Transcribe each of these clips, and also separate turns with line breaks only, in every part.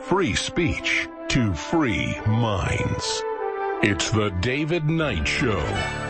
free speech to free minds. It's the David Knight Show.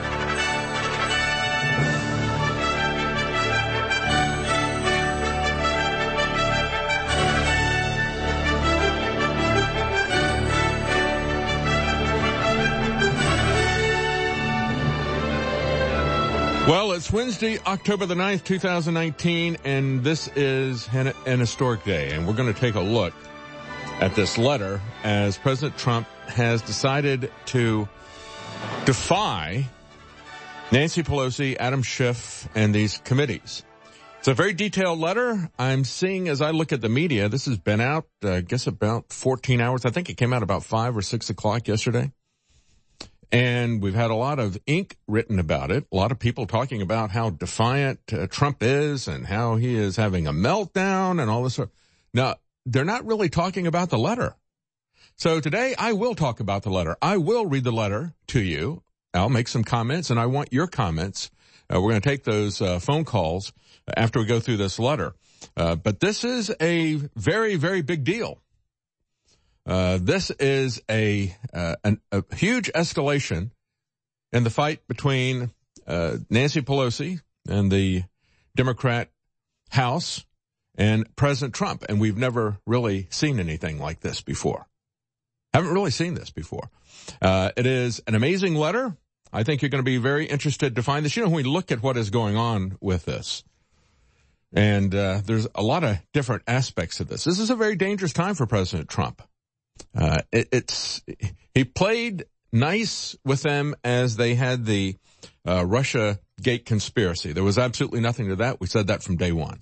Well, it's Wednesday, October the 9th, 2019, and this is an historic day, and we're going to take a look at this letter as President Trump has decided to defy Nancy Pelosi, Adam Schiff, and these committees. It's a very detailed letter. I'm seeing as I look at the media, this has been out, I guess about 14 hours. I think it came out about 5 or 6 o'clock yesterday. And we've had a lot of ink written about it, a lot of people talking about how defiant Trump is and how he is having a meltdown and all this sort. Now, they're not really talking about the letter. So today I will talk about the letter. I will read the letter to you. I'll make some comments, and I want your comments. We're going to take those phone calls after we go through this letter. But this is a very, very big deal. This is a huge escalation in the fight between Nancy Pelosi and the Democrat House and President Trump, and we've never really seen anything like this before. Haven't really seen this before. It is an amazing letter. I think you're going to be very interested to find this. You know, when we look at what is going on with this, and there's a lot of different aspects to this. This is a very dangerous time for President Trump. He played nice with them as they had the Russia Gate conspiracy. There was absolutely nothing to that. We said that from day one.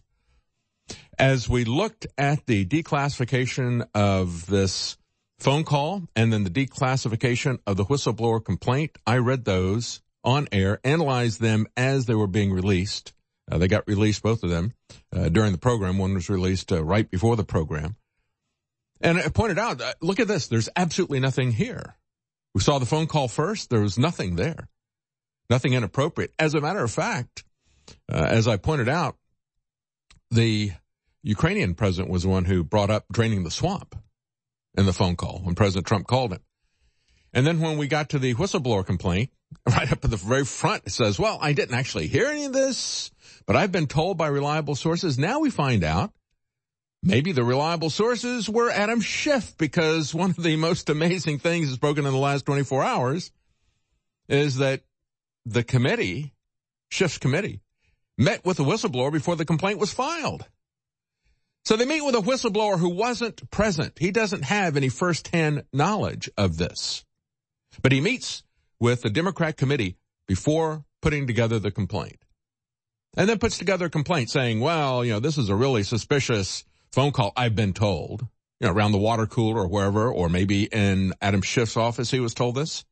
As we looked at the declassification of this phone call and then the declassification of the whistleblower complaint, I read those on air, analyzed them as they were being released. They got released, both of them, during the program. One was released right before the program. And I pointed out, look at this, there's absolutely nothing here. We saw the phone call first, there was nothing there. Nothing inappropriate. As a matter of fact, as I pointed out, the Ukrainian president was the one who brought up draining the swamp in the phone call when President Trump called him. And then when we got to the whistleblower complaint, right up at the very front, it says, well, I didn't actually hear any of this, but I've been told by reliable sources. Now we find out maybe the reliable sources were Adam Schiff, because one of the most amazing things that's broken in the last 24 hours is that the committee, Schiff's committee, met with the whistleblower before the complaint was filed. So they meet with a whistleblower who wasn't present. He doesn't have any firsthand knowledge of this. But he meets with the Democrat committee before putting together the complaint. And then puts together a complaint saying, well, you know, this is a really suspicious phone call, I've been told, you know, around the water cooler or wherever, or maybe in Adam Schiff's office he was told this.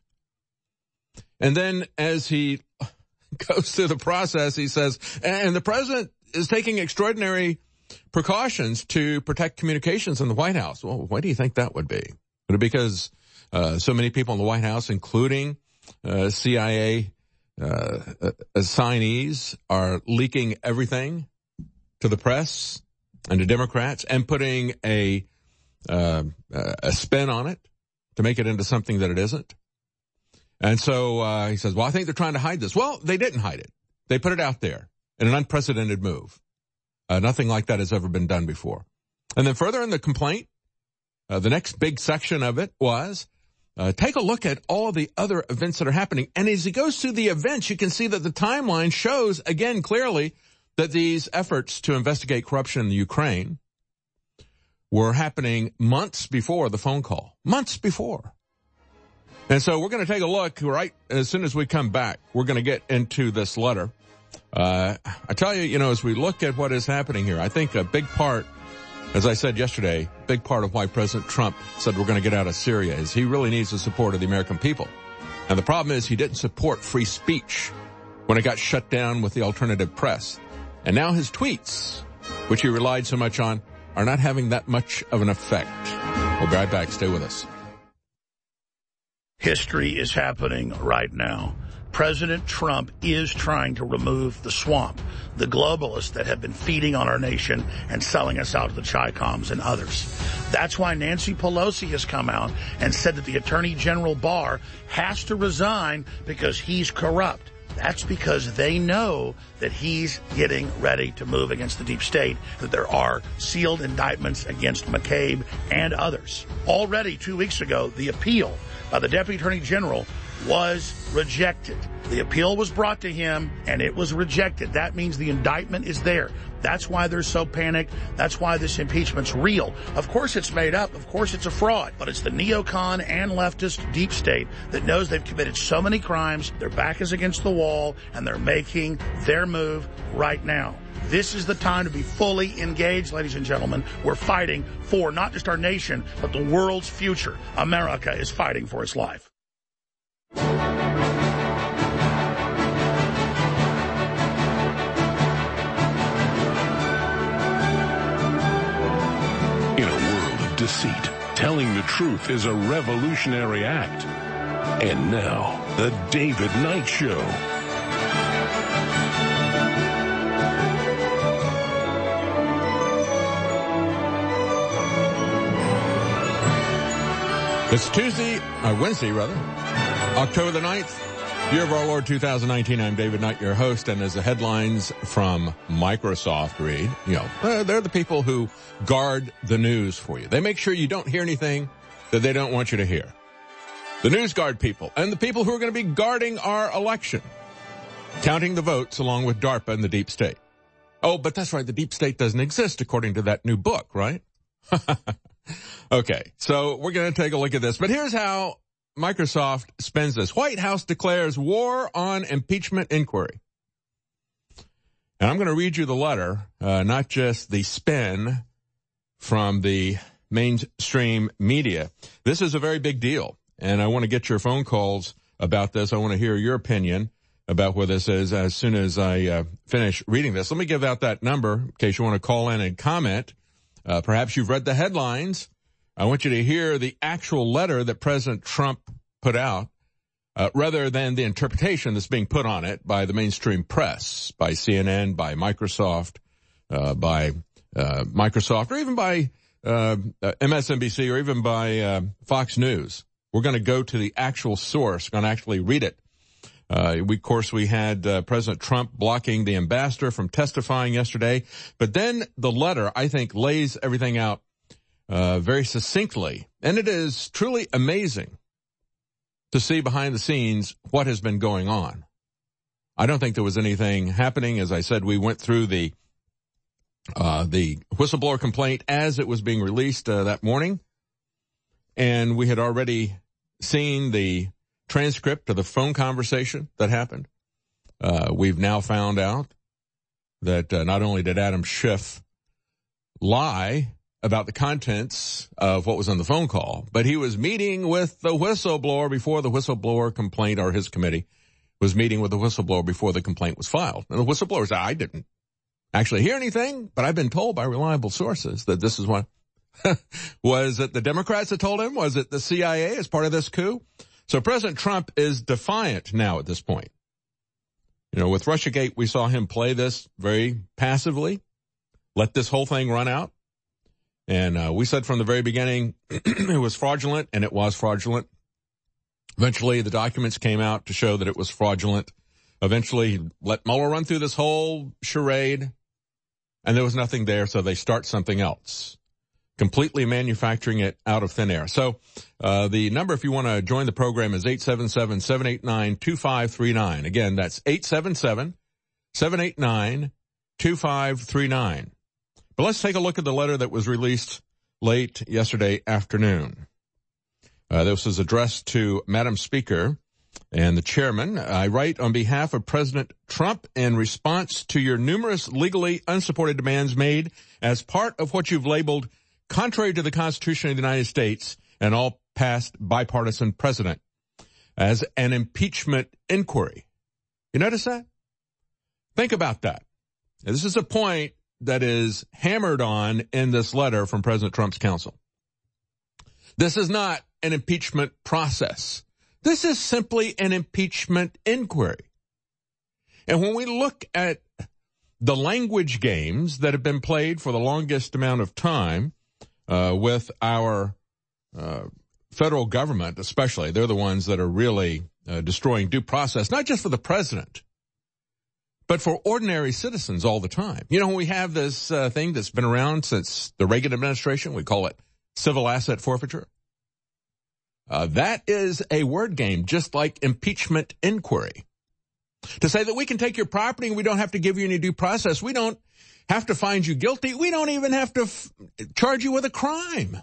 And then as he goes through the process, he says, and the president is taking extraordinary precautions to protect communications in the White House. Well, why do you think that would be? Would it be because so many people in the White House, including CIA assignees, are leaking everything to the press and to Democrats and putting a spin on it to make it into something that it isn't? And so he says, well, I think they're trying to hide this. Well, they didn't hide it. They put it out there in an unprecedented move. Nothing like that has ever been done before. And then further in the complaint, the next big section of it was, take a look at all of the other events that are happening. And as he goes through the events, you can see that the timeline shows, again, clearly that these efforts to investigate corruption in the Ukraine were happening months before the phone call. Months before. And so we're going to take a look right as soon as we come back. We're going to get into this letter. I tell you, as we look at what is happening here, I think a big part, as I said yesterday, big part of why President Trump said we're going to get out of Syria is he really needs the support of the American people. And the problem is he didn't support free speech when it got shut down with the alternative press. And now his tweets, which he relied so much on, are not having that much of an effect. We'll be right back. Stay with us.
History is happening right now. President Trump is trying to remove the swamp, the globalists that have been feeding on our nation and selling us out to the Chi-Coms and others. That's why Nancy Pelosi has come out and said that the Attorney General Barr has to resign because he's corrupt. That's because they know that he's getting ready to move against the deep state, that there are sealed indictments against McCabe and others. Already 2 weeks ago, the appeal by the Deputy Attorney General was rejected. The appeal was brought to him, and it was rejected. That means the indictment is there. That's why they're so panicked. That's why this impeachment's real. Of course it's made up. Of course it's a fraud. But it's the neocon and leftist deep state that knows they've committed so many crimes, their back is against the wall, and they're making their move right now. This is the time to be fully engaged, ladies and gentlemen. We're fighting for not just our nation, but the world's future. America is fighting for its life.
In a world of deceit, telling the truth is a revolutionary act. And now, The David Knight Show.
It's Wednesday, October the 9th, year of our Lord 2019. I'm David Knight, your host, and as the headlines from Microsoft read, they're the people who guard the news for you. They make sure you don't hear anything that they don't want you to hear. The news guard people and the people who are going to be guarding our election, counting the votes along with DARPA and the deep state. Oh, but that's right, the deep state doesn't exist according to that new book, right? Okay, so we're going to take a look at this. But here's how Microsoft spends this. White House declares war on impeachment inquiry. And I'm going to read you the letter, not just the spin from the mainstream media. This is a very big deal, and I want to get your phone calls about this. I want to hear your opinion about what this is as soon as I finish reading this. Let me give out that number in case you want to call in and comment. Perhaps you've read the headlines. I want you to hear the actual letter that President Trump put out, rather than the interpretation that's being put on it by the mainstream press, by CNN, by Microsoft, or even by MSNBC, or even by Fox News. We're going to go to the actual source, going to actually read it. We had President Trump blocking the ambassador from testifying yesterday. But then the letter, I think, lays everything out very succinctly. And it is truly amazing to see behind the scenes what has been going on. I don't think there was anything happening. As I said, we went through the whistleblower complaint as it was being released that morning. And we had already seen the transcript of the phone conversation that happened. We've now found out that not only did Adam Schiff lie about the contents of what was on the phone call, but he was meeting with the whistleblower before the whistleblower complaint, or his committee was meeting with the whistleblower before the complaint was filed. And the whistleblower said, I didn't actually hear anything, but I've been told by reliable sources that this is what. Was it the Democrats that told him? Was it the CIA as part of this coup? So President Trump is defiant now at this point. With Russiagate, we saw him play this very passively, let this whole thing run out. And we said from the very beginning it was fraudulent, and it was fraudulent. Eventually, the documents came out to show that it was fraudulent. Eventually, let Mueller run through this whole charade, and there was nothing there, so they start something else, completely manufacturing it out of thin air. So the number, if you want to join the program, is 877-789-2539. Again, that's 877-789-2539. But let's take a look at the letter that was released late yesterday afternoon. This was addressed to Madam Speaker and the chairman. I write on behalf of President Trump in response to your numerous legally unsupported demands made as part of what you've labeled contrary to the Constitution of the United States and all past bipartisan precedent as an impeachment inquiry. You notice that? Think about that. Now, this is a point that is hammered on in this letter from President Trump's counsel. This is not an impeachment process. This is simply an impeachment inquiry. And when we look at the language games that have been played for the longest amount of time with our federal government, especially, they're the ones that are really destroying due process, not just for the president, but for ordinary citizens all the time. You know, we have this thing that's been around since the Reagan administration. We call it civil asset forfeiture. That is a word game, just like impeachment inquiry. To say that we can take your property and we don't have to give you any due process. We don't have to find you guilty. We don't even have to charge you with a crime.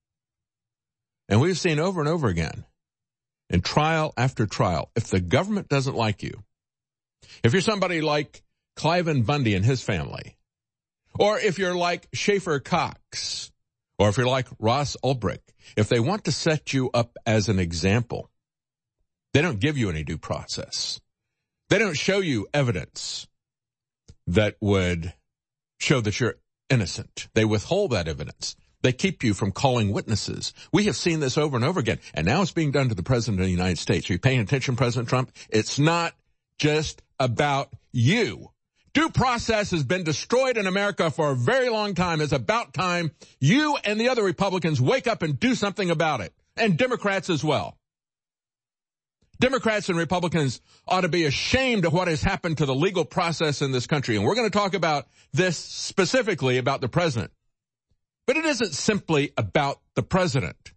And we've seen over and over again, in trial after trial, if the government doesn't like you, if you're somebody like Cliven Bundy and his family, or if you're like Schaefer Cox, or if you're like Ross Ulbricht, if they want to set you up as an example, they don't give you any due process. They don't show you evidence that would show that you're innocent. They withhold that evidence. They keep you from calling witnesses. We have seen this over and over again, and now it's being done to the President of the United States. Are you paying attention, President Trump? It's not just about you. Due process has been destroyed in America for a very long time. It's about time you and the other Republicans wake up and do something about it, and Democrats as well. Democrats and Republicans ought to be ashamed of what has happened to the legal process in this country. And we're going to talk about this specifically about the president. But it isn't simply about the president.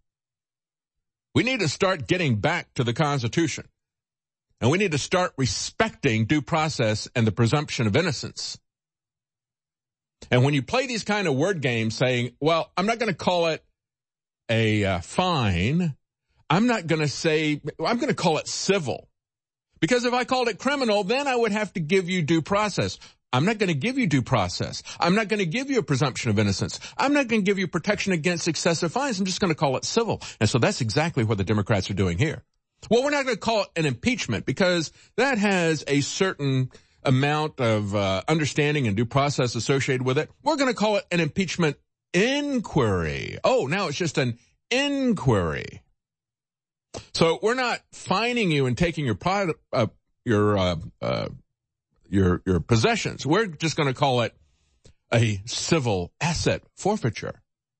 We need to start getting back to the Constitution. And we need to start respecting due process and the presumption of innocence. And when you play these kind of word games saying, well, I'm not going to call it a fine. I'm not going to say, I'm going to call it civil. Because if I called it criminal, then I would have to give you due process. I'm not going to give you due process. I'm not going to give you a presumption of innocence. I'm not going to give you protection against excessive fines. I'm just going to call it civil. And so that's exactly what the Democrats are doing here. Well, we're not going to call it an impeachment because that has a certain amount of understanding and due process associated with it. We're going to call it an impeachment inquiry. Oh, now it's just an inquiry. So we're not fining you and taking your possessions. We're just going to call it a civil asset forfeiture.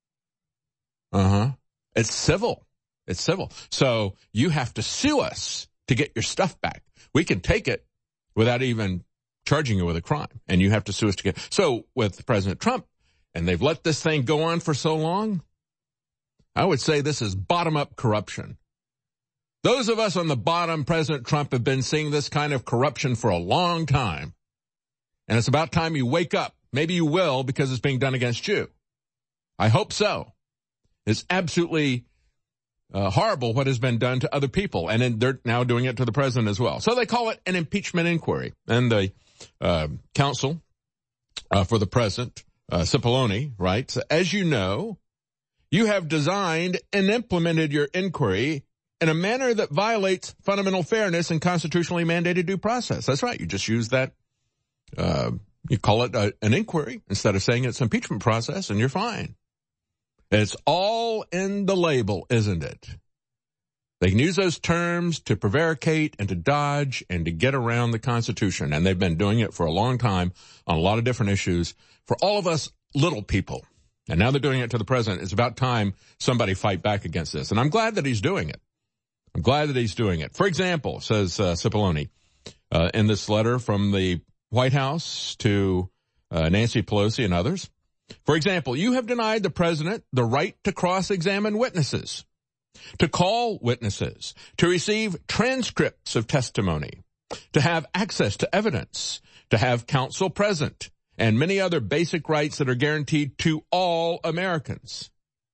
It's civil. It's civil. So you have to sue us to get your stuff back. We can take it without even charging you with a crime, and you have to sue us to get. So with President Trump, and they've let this thing go on for so long, I would say this is bottom-up corruption. Those of us on the bottom, President Trump, have been seeing this kind of corruption for a long time. And it's about time you wake up. Maybe you will because it's being done against you. I hope so. It's absolutely horrible what has been done to other people. And then they're now doing it to the president as well. So they call it an impeachment inquiry. And the counsel for the president, Cipollone, writes, as you know, you have designed and implemented your inquiry in a manner that violates fundamental fairness and constitutionally mandated due process. That's right. You just use that. You call it an inquiry instead of saying it's an impeachment process, and you're fine. It's all in the label, isn't it? They can use those terms to prevaricate and to dodge and to get around the Constitution, and they've been doing it for a long time on a lot of different issues for all of us little people. And now they're doing it to the president. It's about time somebody fight back against this, and I'm glad that he's doing it. I'm glad that he's doing it. For example, says Cipollone, in this letter from the White House to Nancy Pelosi and others, for example, you have denied the president the right to cross-examine witnesses, to call witnesses, to receive transcripts of testimony, to have access to evidence, to have counsel present, and many other basic rights that are guaranteed to all Americans.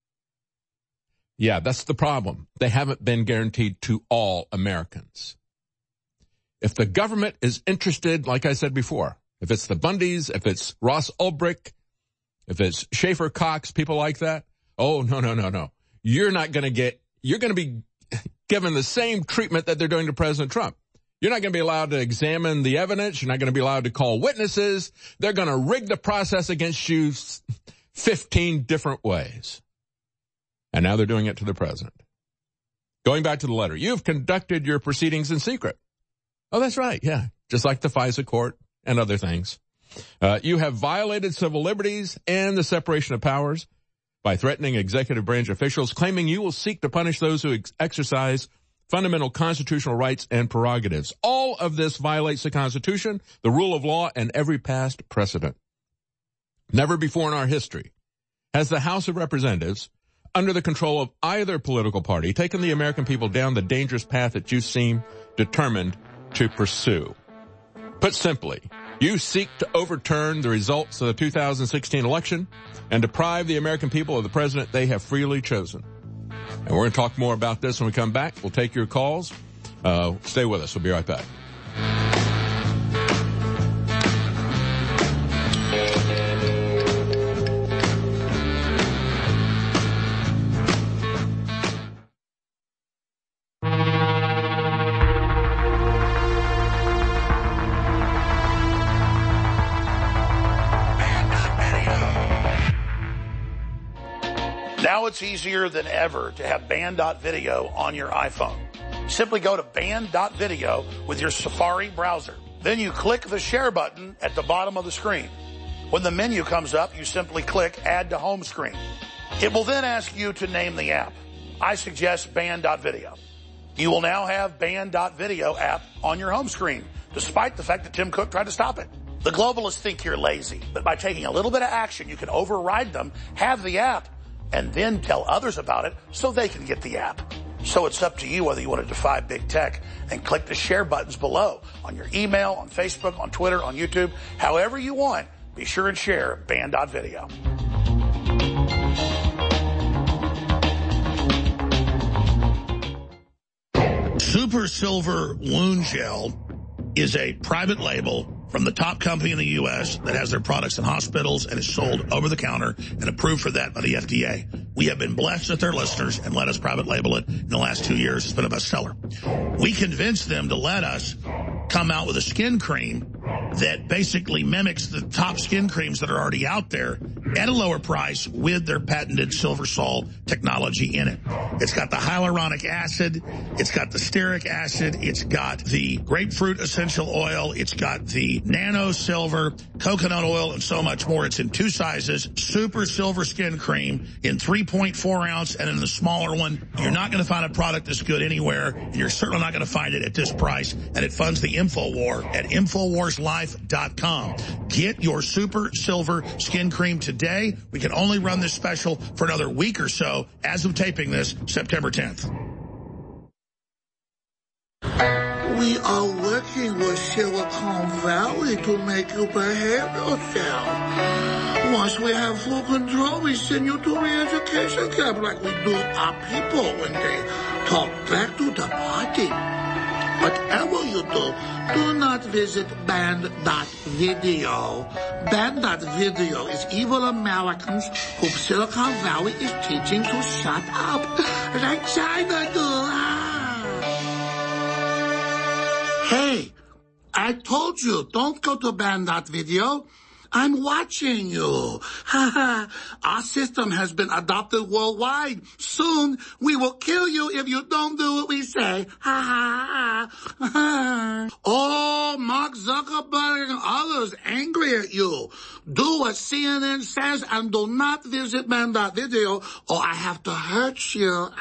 Yeah, that's the problem. They haven't been guaranteed to all Americans. If the government is interested, like I said before, if it's the Bundys, if it's Ross Ulbricht, if it's Schaefer Cox, people like that, oh, no. You're going to be given the same treatment that they're doing to President Trump. You're not going to be allowed to examine the evidence. You're not going to be allowed to call witnesses. They're going to rig the process against you 15 different ways. And now they're doing it to the president. Going back to the letter, you've conducted your proceedings in secret. Oh, that's right. Yeah. Just like the FISA court and other things. You have violated civil liberties and the separation of powers by threatening executive branch officials, claiming you will seek to punish those who exercise fundamental constitutional rights and prerogatives. All of this violates the Constitution, the rule of law, and every past precedent. Never before in our history has the House of Representatives, under the control of either political party, taken the American people down the dangerous path that you seem determined to pursue. Put simply, you seek to overturn the results of the 2016 election and deprive the American people of the president they have freely chosen. And we're going to talk more about this when we come back. We'll take your calls. Stay with us. We'll be right back.
Now it's easier than ever to have Band.video on your iPhone. Simply go to Band.video with your Safari browser. Then you click the share button at the bottom of the screen. When the menu comes up, you simply click Add to Home Screen. It will then ask you to name the app. I suggest Band.video. You will now have Band.video app on your home screen, despite the fact that Tim Cook tried to stop it. The globalists think you're lazy, but by taking a little bit of action, you can override them, have the app, and then tell others about it so they can get the app. So it's up to you whether you want to defy big tech and click the share buttons below on your email, on Facebook, on Twitter, on YouTube, however you want. Be sure and share Band.video. Super Silver Wound Gel is a private label from the top company in the U.S. that has their products in hospitals and is sold over the counter and approved for that by the FDA. We have been blessed with their listeners and let us private label it in the last 2 years. It's been a bestseller. We convinced them to let us come out with a skin cream that basically mimics the top skin creams that are already out there at a lower price with their patented Silver Sol technology in it. It's got the hyaluronic acid, it's got the stearic acid, it's got the grapefruit essential oil, it's got the nano silver, coconut oil, and so much more. It's in 2 sizes, Super Silver Skin Cream in 3.4 ounce and in the smaller one. You're not going to find a product this good anywhere, and you're certainly not going to find it at this price, and it funds the InfoWar at InfoWarsLife.com. Get your Super Silver Skin Cream today. We can only run this special for another week or so as of taping this, September 10th.
We are working with Silicon Valley to make you behave yourself. Once we have full control, we send you to re-education camp like we do our people when they talk back to the party. Whatever you do not visit Band.video. Band.video is evil Americans who Silicon Valley is teaching to shut up, like China do. Hey, I told you, don't go to Band.video. I'm watching you. Our system has been adopted worldwide. Soon, we will kill you if you don't do what we say. Oh, Mark Zuckerberg and others angry at you. Do what CNN says and do not visit Band.video or I have to hurt you.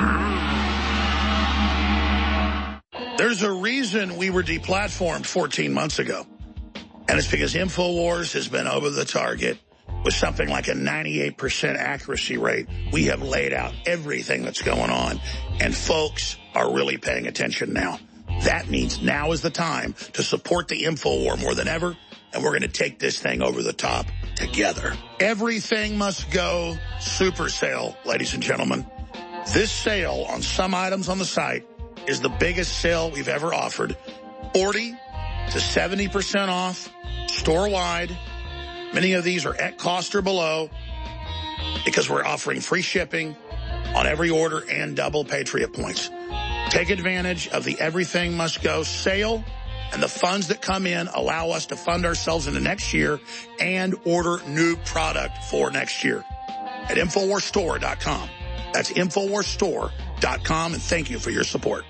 There's a reason we were deplatformed 14 months ago. And it's because InfoWars has been over the target with something like a 98% accuracy rate. We have laid out everything that's going on, and folks are really paying attention now. That means now is the time to support the InfoWar more than ever, and we're going to take this thing over the top together. Everything must go super sale, ladies and gentlemen. This sale on some items on the site is the biggest sale we've ever offered. 40 to 70% off, store-wide. Many of these are at cost or below because we're offering free shipping on every order and double Patriot points. Take advantage of the Everything Must Go sale, and the funds that come in allow us to fund ourselves into next year and order new product for next year at InfoWarsStore.com. That's InfoWarsStore.com. DavidKnightShow.com, and thank you for your support.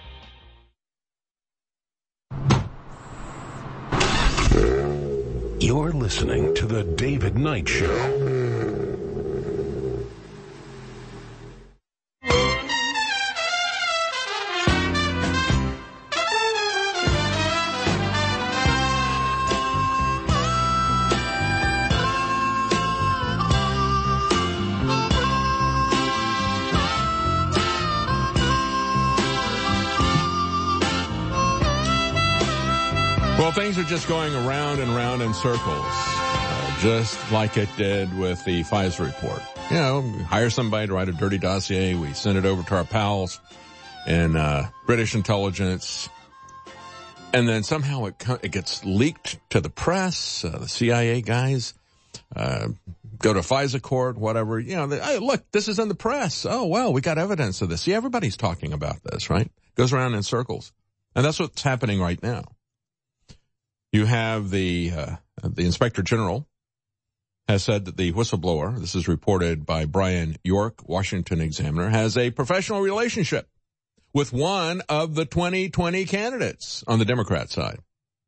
You're listening to The David Knight Show.
Well, things are just going around and around in circles, just like it did with the FISA report. You know, we hire somebody to write a dirty dossier. We send it over to our pals in British intelligence. And then somehow it gets leaked to the press. The CIA guys go to FISA court, whatever. You know, hey, look, this is in the press. Oh, well, we got evidence of this. See, everybody's talking about this, right? Goes around in circles. And that's what's happening right now. You have the Inspector General has said that the whistleblower, this is reported by Brian York, Washington Examiner, has a professional relationship with one of the 2020 candidates on the Democrat side.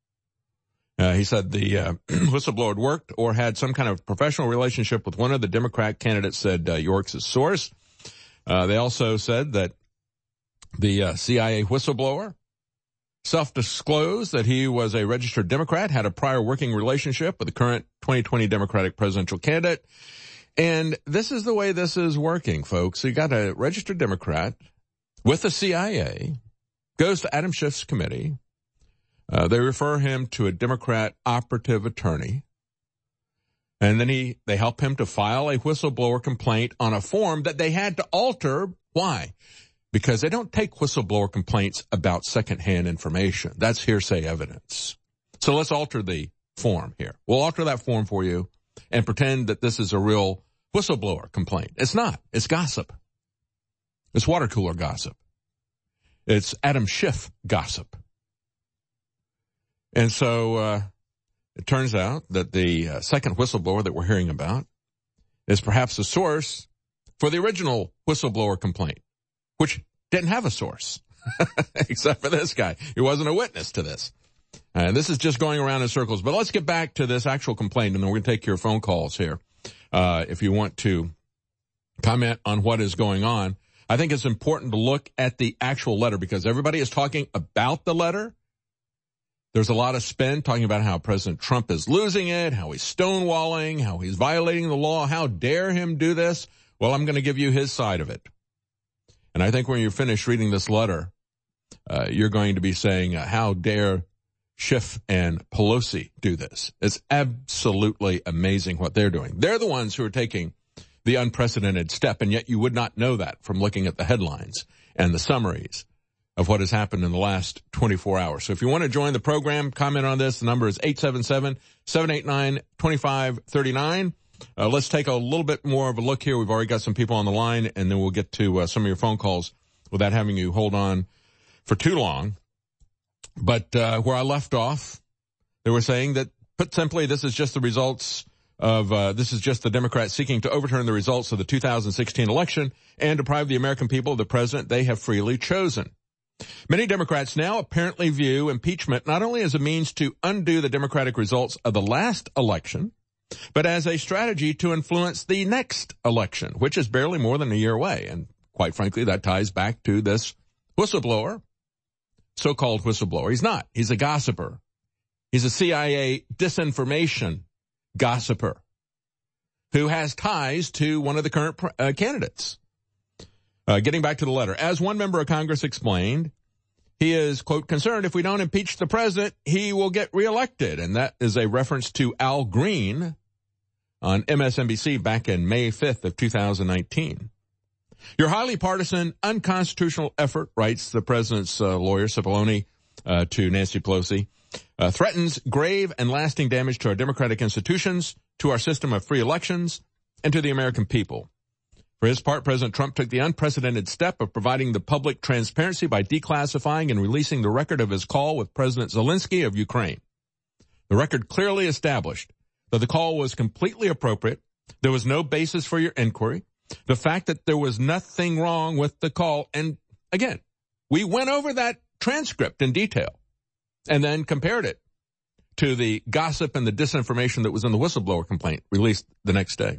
He said the whistleblower had worked or had some kind of professional relationship with one of the Democrat candidates, said York's source. They also said that the CIA whistleblower self-disclosed that he was a registered Democrat, had a prior working relationship with the current 2020 Democratic presidential candidate. And this is the way this is working, folks. You got a registered Democrat with the CIA, goes to Adam Schiff's committee. They refer him to a Democrat operative attorney. And then they help him to file a whistleblower complaint on a form that they had to alter. Why? Because they don't take whistleblower complaints about secondhand information. That's hearsay evidence. So let's alter the form here. We'll alter that form for you and pretend that this is a real whistleblower complaint. It's not. It's gossip. It's water cooler gossip. It's Adam Schiff gossip. And so it turns out that the second whistleblower that we're hearing about is perhaps the source for the original whistleblower complaint, which didn't have a source, except for this guy. He wasn't a witness to this. And this is just going around in circles. But let's get back to this actual complaint, and then we're going to take your phone calls here. If you want to comment on what is going on, I think it's important to look at the actual letter because everybody is talking about the letter. There's a lot of spin talking about how President Trump is losing it, how he's stonewalling, how he's violating the law. How dare him do this? Well, I'm going to give you his side of it. And I think when you're finished reading this letter, you're going to be saying, how dare Schiff and Pelosi do this? It's absolutely amazing what they're doing. They're the ones who are taking the unprecedented step, and yet you would not know that from looking at the headlines and the summaries of what has happened in the last 24 hours. So if you want to join the program, comment on this. The number is 877-789-2539. Let's take a little bit more of a look here. We've already got some people on the line, and then we'll get to some of your phone calls without having you hold on for too long. But where I left off, they were saying that, put simply, this is just the results of, this is just the Democrats seeking to overturn the results of the 2016 election and deprive the American people of the president they have freely chosen. Many Democrats now apparently view impeachment not only as a means to undo the Democratic results of the last election, but as a strategy to influence the next election, which is barely more than a year away. And quite frankly, that ties back to this whistleblower, so-called whistleblower. He's not. He's a gossiper. He's a CIA disinformation gossiper who has ties to one of the current candidates. Getting back to the letter. As one member of Congress explained, he is, quote, concerned if we don't impeach the president, he will get reelected. And that is a reference to Al Green on MSNBC back in May 5th of 2019. Your highly partisan, unconstitutional effort, writes the president's lawyer, Cipollone, to Nancy Pelosi, threatens grave and lasting damage to our democratic institutions, to our system of free elections, and to the American people. For his part, President Trump took the unprecedented step of providing the public transparency by declassifying and releasing the record of his call with President Zelensky of Ukraine. The record clearly established that the call was completely appropriate. There was no basis for your inquiry. The fact that there was nothing wrong with the call, and again, we went over that transcript in detail and then compared it to the gossip and the disinformation that was in the whistleblower complaint released the next day.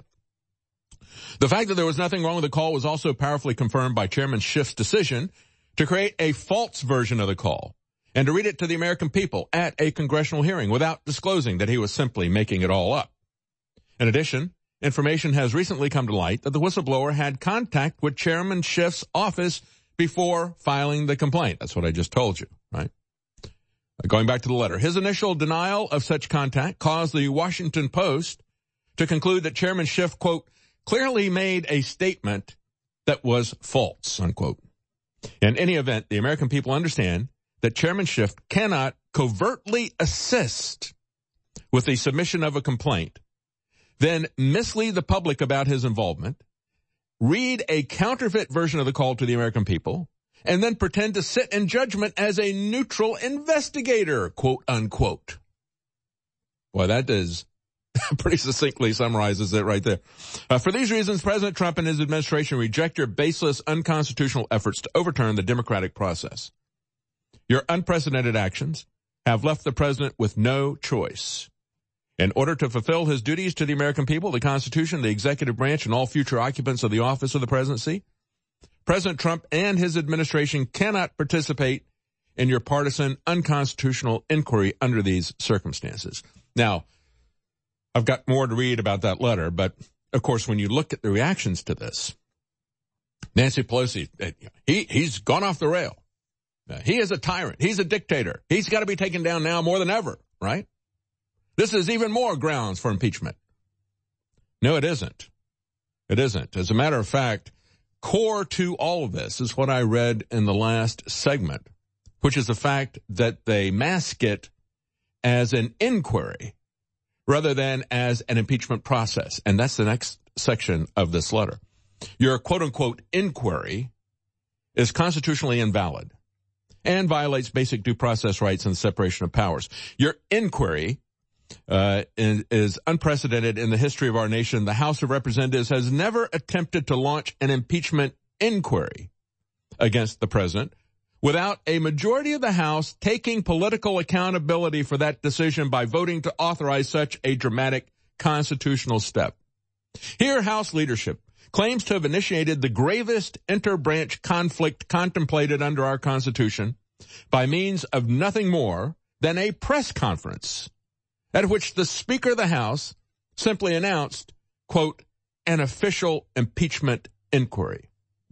The fact that there was nothing wrong with the call was also powerfully confirmed by Chairman Schiff's decision to create a false version of the call and to read it to the American people at a congressional hearing without disclosing that he was simply making it all up. In addition, information has recently come to light that the whistleblower had contact with Chairman Schiff's office before filing the complaint. That's what I just told you, right? Going back to the letter, his initial denial of such contact caused the Washington Post to conclude that Chairman Schiff, quote, clearly made a statement that was false, unquote. In any event, the American people understand that Chairman Schiff cannot covertly assist with the submission of a complaint, then mislead the public about his involvement, read a counterfeit version of the call to the American people, and then pretend to sit in judgment as a neutral investigator, quote, unquote. Well, that is pretty succinctly summarizes it right there. For these reasons, President Trump and his administration reject your baseless, unconstitutional efforts to overturn the democratic process. Your unprecedented actions have left the president with no choice. In order to fulfill his duties to the American people, the Constitution, the executive branch, and all future occupants of the office of the presidency, President Trump and his administration cannot participate in your partisan, unconstitutional inquiry under these circumstances. Now, I've got more to read about that letter, but, of course, when you look at the reactions to this, Nancy Pelosi, he's gone off the rail. He is a tyrant. He's a dictator. He's got to be taken down now more than ever, right? This is even more grounds for impeachment. No, it isn't. It isn't. As a matter of fact, core to all of this is what I read in the last segment, which is the fact that they mask it as an inquiry rather than as an impeachment process. And that's the next section of this letter. Your quote-unquote inquiry is constitutionally invalid and violates basic due process rights and separation of powers. Your inquiry is unprecedented in the history of our nation. The House of Representatives has never attempted to launch an impeachment inquiry against the president without a majority of the House taking political accountability for that decision by voting to authorize such a dramatic constitutional step. Here, House leadership claims to have initiated the gravest interbranch conflict contemplated under our Constitution by means of nothing more than a press conference at which the Speaker of the House simply announced, quote, an official impeachment inquiry.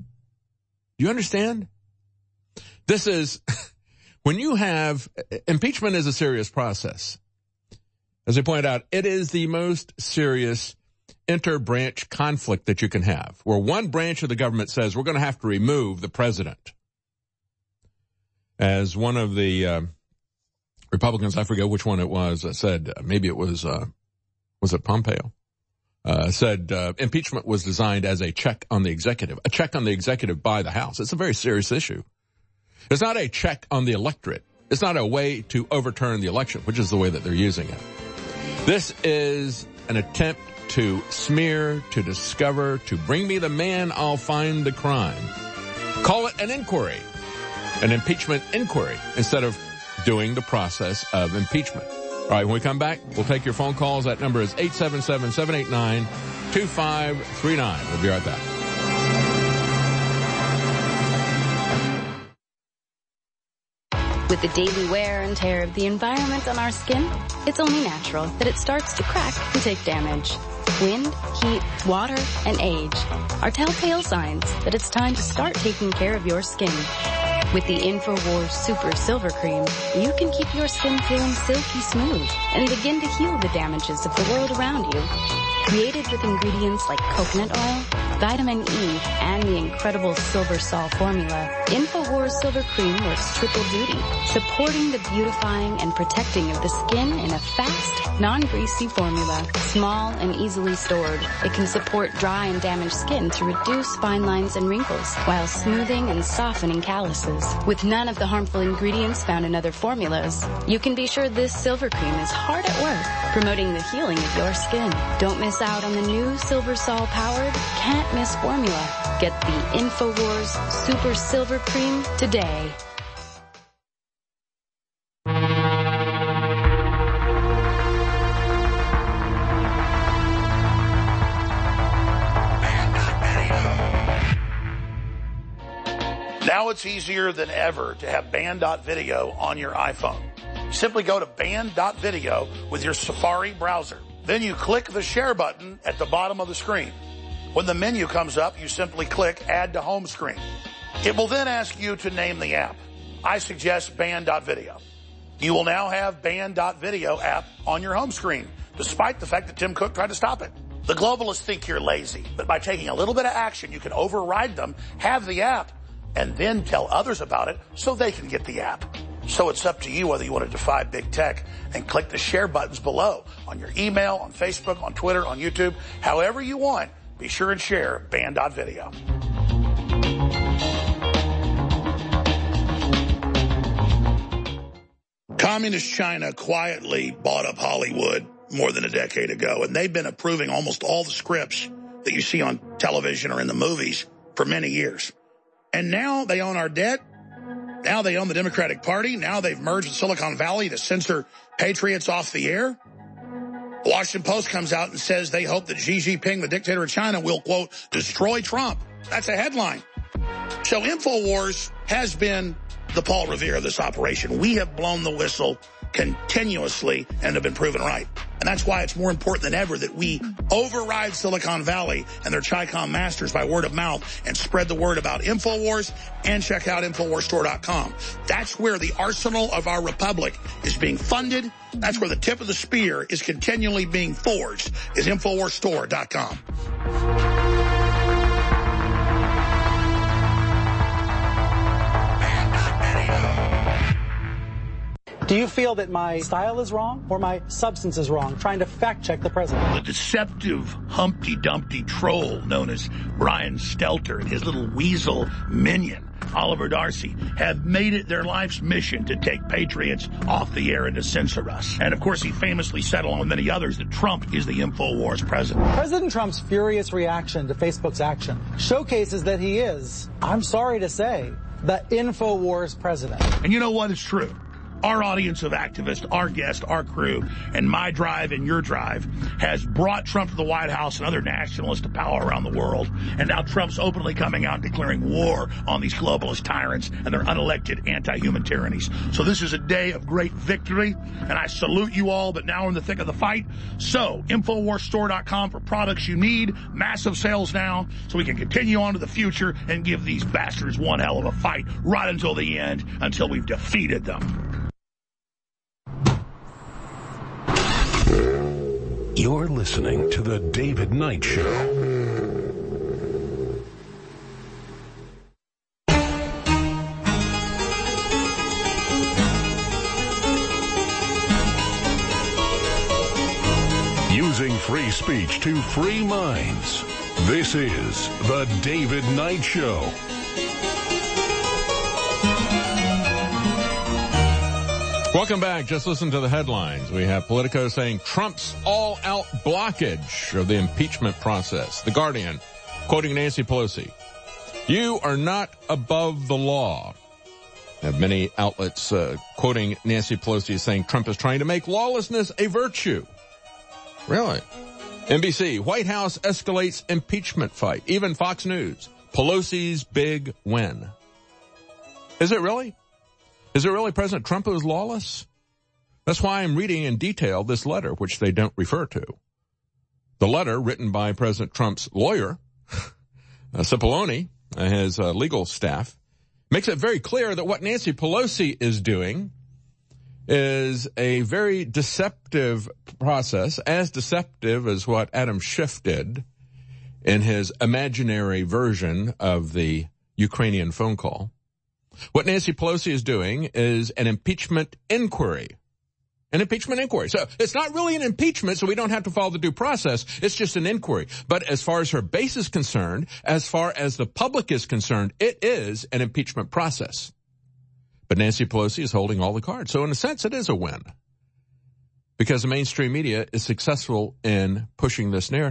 Do you understand? This is, when you have, impeachment is a serious process. As I pointed out, it is the most serious interbranch conflict that you can have, where one branch of the government says we're going to have to remove the president. As one of the Republicans, I forget which one it was, said, maybe it was it Pompeo, said impeachment was designed as a check on the executive by the House. It's a very serious issue. It's not a check on the electorate. It's not a way to overturn the election, which is the way that they're using it. This is an attempt to smear, to discover, to bring me the man, I'll find the crime. Call it an inquiry, an impeachment inquiry, instead of doing the process of impeachment. All right, when we come back, we'll take your phone calls. That number is 877-789-2539. We'll be right back.
With the daily wear and tear of the environment on our skin, it's only natural that it starts to crack and take damage. Wind, heat, water, and age are telltale signs that it's time to start taking care of your skin. With the InfoWars Super Silver Cream, you can keep your skin feeling silky smooth and begin to heal the damages of the world around you. Created with ingredients like coconut oil, vitamin E, and the incredible Silver Sol formula, InfoWars Silver Cream works triple duty, supporting the beautifying and protecting of the skin in a fast, non-greasy formula. Small and easily stored, it can support dry and damaged skin to reduce fine lines and wrinkles, while smoothing and softening calluses. With none of the harmful ingredients found in other formulas, you can be sure this Silver Cream is hard at work, promoting the healing of your skin. Don't miss out on the new Silver Sol powered, can't can't-miss formula. Get the InfoWars Super Silver Cream today.
Now it's easier than ever to have band.video on your iPhone. Simply go to band.video with your Safari browser. Then you click the share button at the bottom of the screen. When the menu comes up, you simply click Add to Home Screen. It will then ask you to name the app. I suggest band.video. You will now have band.video app on your home screen, despite the fact that Tim Cook tried to stop it. The globalists think you're lazy, but by taking a little bit of action, you can override them, have the app, and then tell others about it so they can get the app. So it's up to you whether you want to defy big tech and click the share buttons below on your email, on Facebook, on Twitter, on YouTube, however you want. Be sure and share band.video. Communist China quietly bought up Hollywood more than a decade ago, and they've been approving almost all the scripts that you see on television or in the movies for many years. And now they own our debt. Now they own the Democratic Party. Now they've merged with Silicon Valley to censor patriots off the air. The Washington Post comes out and says they hope that Xi Jinping, the dictator of China, will, quote, destroy Trump. That's a headline. So InfoWars has been the Paul Revere of this operation. We have blown the whistle continuously and have been proven right. And that's why it's more important than ever that we override Silicon Valley and their Chi-Com masters by word of mouth and spread the word about InfoWars and check out InfoWarsStore.com. That's where the arsenal of our republic is being funded. That's where the tip of the spear is continually being forged, is InfoWarsStore.com.
Do you feel that my style is wrong or my substance is wrong, trying to fact-check the president?
The deceptive Humpty Dumpty troll known as Brian Stelter and his little weasel minion, Oliver Darcy, have made it their life's mission to take patriots off the air and to censor us. And, of course, he famously said, along with many others, that Trump is the InfoWars president.
President Trump's furious reaction to Facebook's action showcases that he is, I'm sorry to say, the InfoWars president.
And you know what? It's true. Our audience of activists, our guests, our crew, and my drive and your drive has brought Trump to the White House and other nationalists to power around the world. And now Trump's openly coming out and declaring war on these globalist tyrants and their unelected anti-human tyrannies. So this is a day of great victory, and I salute you all, but now we're in the thick of the fight. So, InfoWarsStore.com for products you need. Massive sales now, so we can continue on to the future and give these bastards one hell of a fight right until the end, until we've defeated them.
You're listening to The David Knight Show. Using free speech to free minds. This is The David Knight Show.
Welcome back. Just listen to the headlines. We have Politico saying Trump's all-out blockage of the impeachment process. The Guardian, quoting Nancy Pelosi, "You are not above the law." Have many outlets quoting Nancy Pelosi saying Trump is trying to make lawlessness a virtue. Really? NBC, White House escalates impeachment fight. Even Fox News, Pelosi's big win. Is it really? Is it really President Trump who is lawless? That's why I'm reading in detail this letter, which they don't refer to. The letter written by President Trump's lawyer, Cipollone, his legal staff, makes it very clear that what Nancy Pelosi is doing is a very deceptive process, as deceptive as what Adam Schiff did in his imaginary version of the Ukrainian phone call. What Nancy Pelosi is doing is an impeachment inquiry. An impeachment inquiry. So it's not really an impeachment, so we don't have to follow the due process. It's just an inquiry. But as far as her base is concerned, as far as the public is concerned, it is an impeachment process. But Nancy Pelosi is holding all the cards. So in a sense, it is a win. Because the mainstream media is successful in pushing this narrative.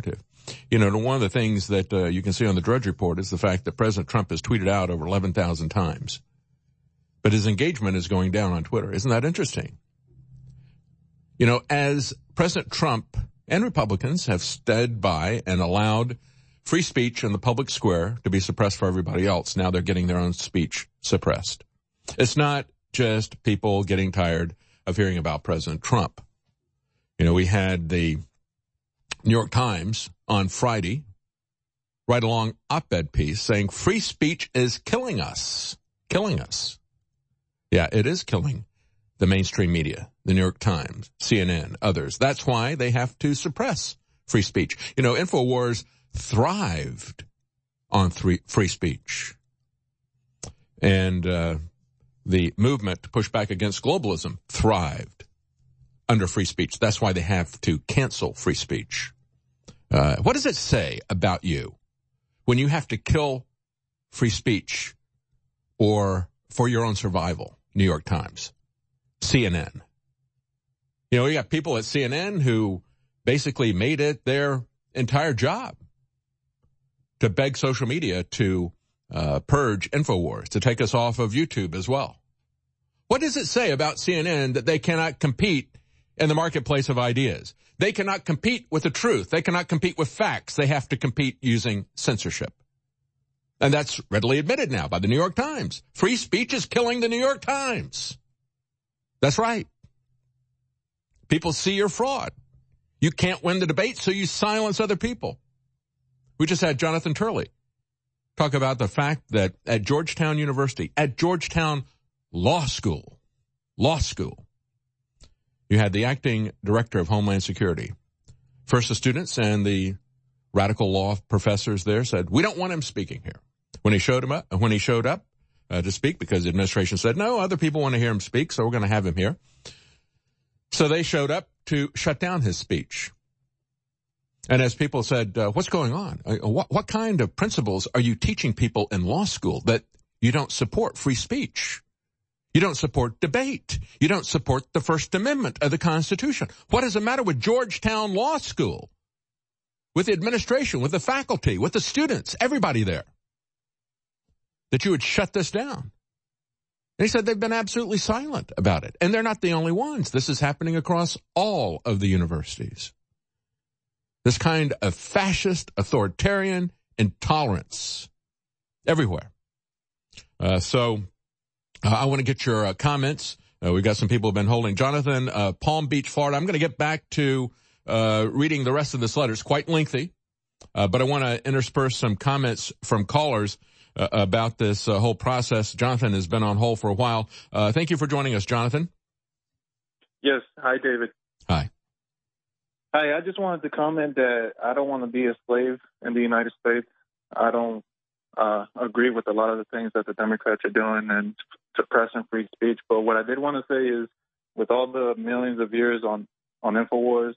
You know, one of the things that you can see on the Drudge Report is the fact that President Trump has tweeted out over 11,000 times. But his engagement is going down on Twitter. Isn't that interesting? You know, as President Trump and Republicans have stood by and allowed free speech in the public square to be suppressed for everybody else, now they're getting their own speech suppressed. It's not just people getting tired of hearing about President Trump. You know, we had the New York Times on Friday write a long op-ed piece saying free speech is killing us. Killing us. Yeah, it is killing the mainstream media, the New York Times, CNN, others. That's why they have to suppress free speech. You know, InfoWars thrived on free speech. And the movement to push back against globalism thrived under free speech. That's why they have to cancel free speech. What does it say about you when you have to kill free speech or for your own survival? New York Times, CNN. You know, you got people at CNN who basically made it their entire job to beg social media to purge InfoWars, to take us off of YouTube as well. What does it say about CNN that they cannot compete in the marketplace of ideas? They cannot compete with the truth. They cannot compete with facts. They have to compete using censorship. And that's readily admitted now by the New York Times. Free speech is killing the New York Times. That's right. People see your fraud. You can't win the debate, so you silence other people. We just had Jonathan Turley talk about the fact that at Georgetown University, at Georgetown Law School, you had the acting director of Homeland Security. First, the students and the radical law professors there said, we don't want him speaking here. When he showed up to speak, because the administration said, no, other people want to hear him speak, so we're going to have him here. So they showed up to shut down his speech. And as people said, what's going on? What kind of principles are you teaching people in law school that you don't support free speech? You don't support debate. You don't support the First Amendment of the Constitution. What is the matter with Georgetown Law School? With the administration, with the faculty, with the students, everybody there, that you would shut this down? And he said they've been absolutely silent about it. And they're not the only ones. This is happening across all of the universities. This kind of fascist, authoritarian intolerance everywhere. So I want to get your comments. We've got some people who have been holding. Jonathan, Palm Beach, Florida. I'm going to get back to reading the rest of this letter. It's quite lengthy, but I want to intersperse some comments from callers about this whole process. Jonathan has been on hold for a while. Thank you for joining us, Jonathan.
Yes. Hi, David.
Hi.
Hi, I just wanted to comment that I don't want to be a slave in the United States. I don't agree with a lot of the things that the Democrats are doing and suppressing free speech. But what I did want to say is, with all the millions of viewers on InfoWars,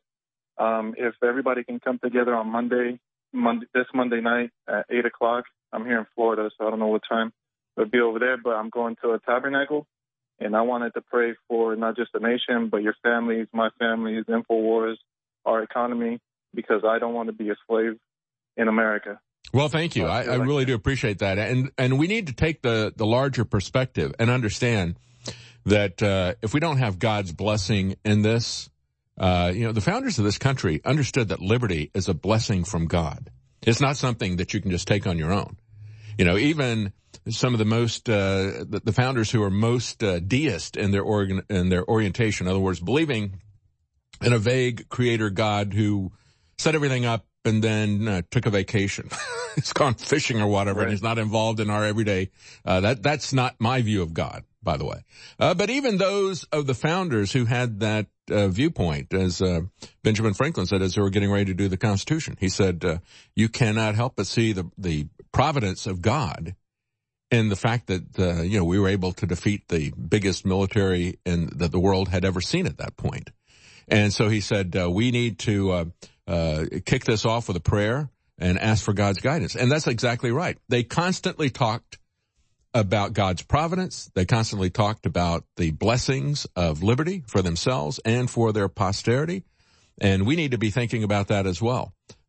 if everybody can come together on this Monday night at 8 o'clock, I'm here in Florida, so I don't know what time it'll be over there, but I'm going to a tabernacle, and I wanted to pray for not just the nation, but your families, my families, InfoWars, our economy, because I don't want to be a slave in America.
Well, thank you. I really do appreciate that. And we need to take the larger perspective and understand that if we don't have God's blessing in this, the founders of this country understood that liberty is a blessing from God. It's not something that you can just take on your own. You know, even some of the most the founders who are most deist in their orientation, in other words, believing in a vague creator God who set everything up and then took a vacation. He's gone fishing or whatever, right, and he's not involved in our everyday. That's not my view of God, by the way. But even those of the founders who had that viewpoint, as Benjamin Franklin said as they were getting ready to do the Constitution, he said, you cannot help but see the providence of God in the fact that, we were able to defeat the biggest military that the world had ever seen at that point. And so he said, we need to kick this off with a prayer and ask for God's guidance. And that's exactly right. They constantly talked about God's providence. They constantly talked about the blessings of liberty for themselves and for their posterity. And we need to be thinking about that as well.